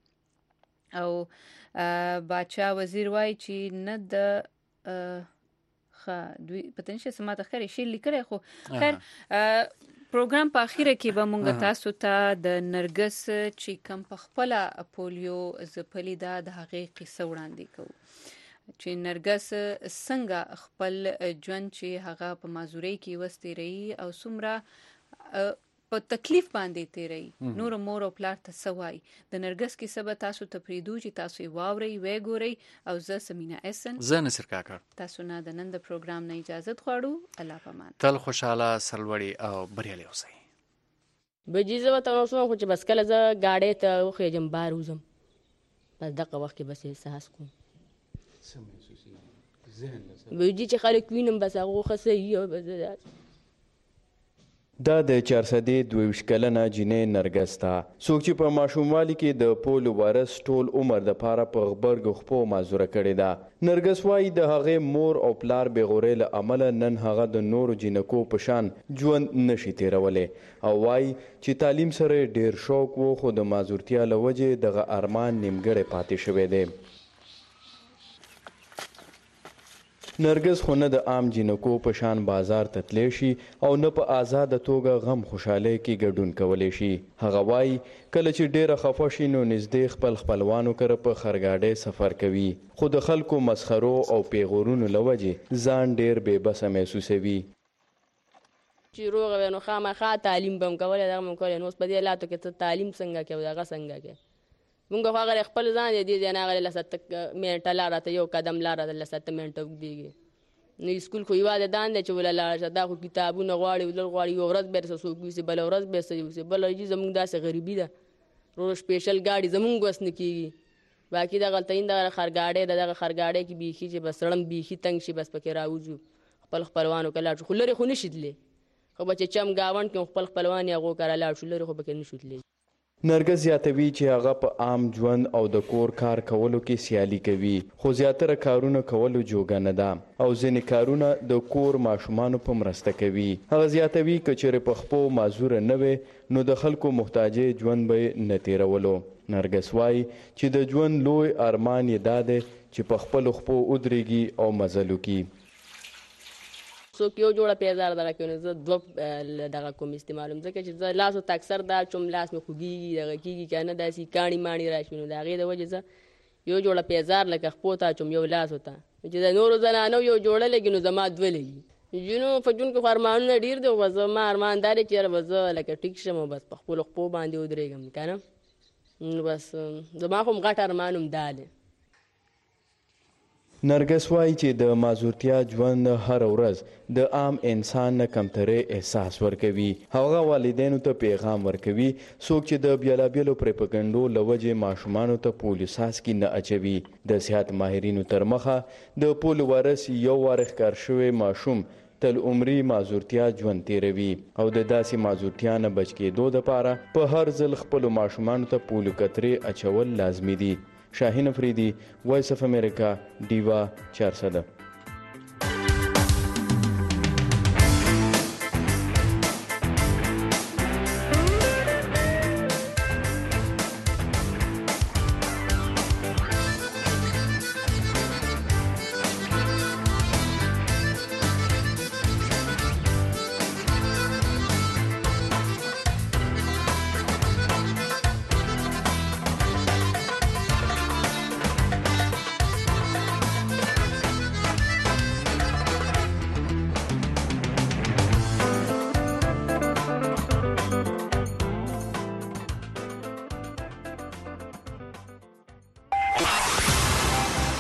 او باچا وزیر وایي چې نه د دوی پته نشي سماته خیر شي لیکره خو خیر پروګرام په اخیره کې به مونږ تاسو ته د نرګس چې کم په خپل پولیو زپلی دا د هغې قصه وړاندې کوو چې نرګس څنګه خپل ژوند چې هغه په مازورۍ کې وستېري او څومره په تکلیف باندې تیری نور مور او پلار ته سوای د نرګس کې سبا تاسو ته پریدو چې تاسو واوري وې ګوري او زه سمینا اسن زه نصر کاکړ تاسو نه د نن د پروګرام نه اجازه غواړو الله پامان تل خوشاله سرلوړي او بریالي اوسئ بجې زه ورته اوسم خو چې بس کله زه ګاډۍ ته وخېږم بار وځم بس دغه وخت کې بس احساس کوم بجې چې خلک وینم بس هغه ښه صحیح دا د 422 کلنه جینۍ نرګس ته څوک چې په ماشوموالي کې د پولیو وایرس ټول عمر دپاره په غبرګو خپو معذوره کړې ده. نرګس وایي د هغې مور او پلار بېغورۍ له امله نن هغه د نورو جینکو په شان ژوند نشي تېرولی او وایي چې تعلیم سره یې ډېر شوق و خو د معذورتیا له وجې دغه ارمان نیمګړی پاتې شوی دی. نرګس خو نه د عام جینکو په شان بازار ته تلی شي او نه په آزاده توګه غم خوشحالۍ کې ګډون کولی شي. هغه وایي کله چې ډېره خفه شي نو نږدې خپل خپلوانو کره په خرګاډۍ سفر کوي خو د خلکو مسخرو او پیغورونو له وجې ځان ډېر بېبسه محسوسوي. چې روغه وی نو خامخا تعلیم به هم کولی دغه به هم کولی نو اوس په دې حالاتو کې ته تعلیم څنګه کوې او دغه څنګه کوې مونږ خو هغه خپل ځان دی دې ځای نه هغه لس منټه لاره ته یو قدم لاره ته لس منټه اوږدېږي نو سکول خو یوازې دا نه دی چې وله لاړه شه دا خو کتابونه غواړي ولر غواړي یوه ورځ به یې څوک یوسي بله ورځ به یې څه یوسي بله ورځ زموږ داسې غریبي ده روز سپیشل ګاډي زموږ وس نه کېږي باقي دغلته این دغه خرګاډۍ ده دغه خرګاډۍ کې بیخي چې بس سړم بیخي تنګ شي بس پکې راوځو خپل خپلوانو که لاړ شو خو لرې خو نه شي تللی خو به چې چم ګاونډ کې خپل خپلوان یې هغو کره لاړ شو لرې خو پکې نه شو تللی. نرګس زیاتوي چې هغه په عام ژوند او د کور کار کولو کې سیالي کوي خو زیاتره کارونه کولو جوګه نه ده او ځینې کارونه د کور ماشومانو په مرسته کوي. هغه زیاتوي که چېرې په خپو معذوره نه وې نو د خلکو محتاجې ژوند به یې نه تېرولو. نرګس وایي چې د ژوند لوی ارمان یې دا دی چې په خپلو خپو ودرېږي او مزل وکړي. څوک یو جوړه پیزار دغه کوي نو زه دوه دغه کوم استعمالوم ځکه چې زه لاسو ته اکثر دا چوم لاس مې خوږېږي دغه کېږي که نه داسې کاڼي ماڼي راشي نو د هغې د وجې زه یو جوړه پیزار لکه خپو ته اچوم یو لاسو ته چې د نورو زنانو یو جوړه لګي نو زما دوه لګي جنو په ژوند کې خو ارمانونه ډېر دی خو زما ارمان دا دی چې یاره به زه لکه ټیک شم او بس په خپلو خپو باندې ودرېږم که نه نو بس زما خو غټ ارمان هم دا دی. نرګس وایي چې د معذورتیا ژوند هره ورځ د عام انسان نه کمترۍ احساس ورکوي. هغه والدینو ته پیغام ورکوي څوک چې د بیلابیلو پروپاګنډو له وجې ماشومانو ته پولیو څاڅکي نه اچوي. د صحت ماهرینو تر مخه د پولیو وایرس یو وار ښکار شوی ماشوم تل عمري معذورتیا ژوند تیروي او د داسې معذورتیا نه بچ کېدو دپاره په هر ځل خپلو ماشومانو ته پولیو قطرې اچول لازمي دي. شاهین افریدي، وایس اف امریکا، ډیوا 400.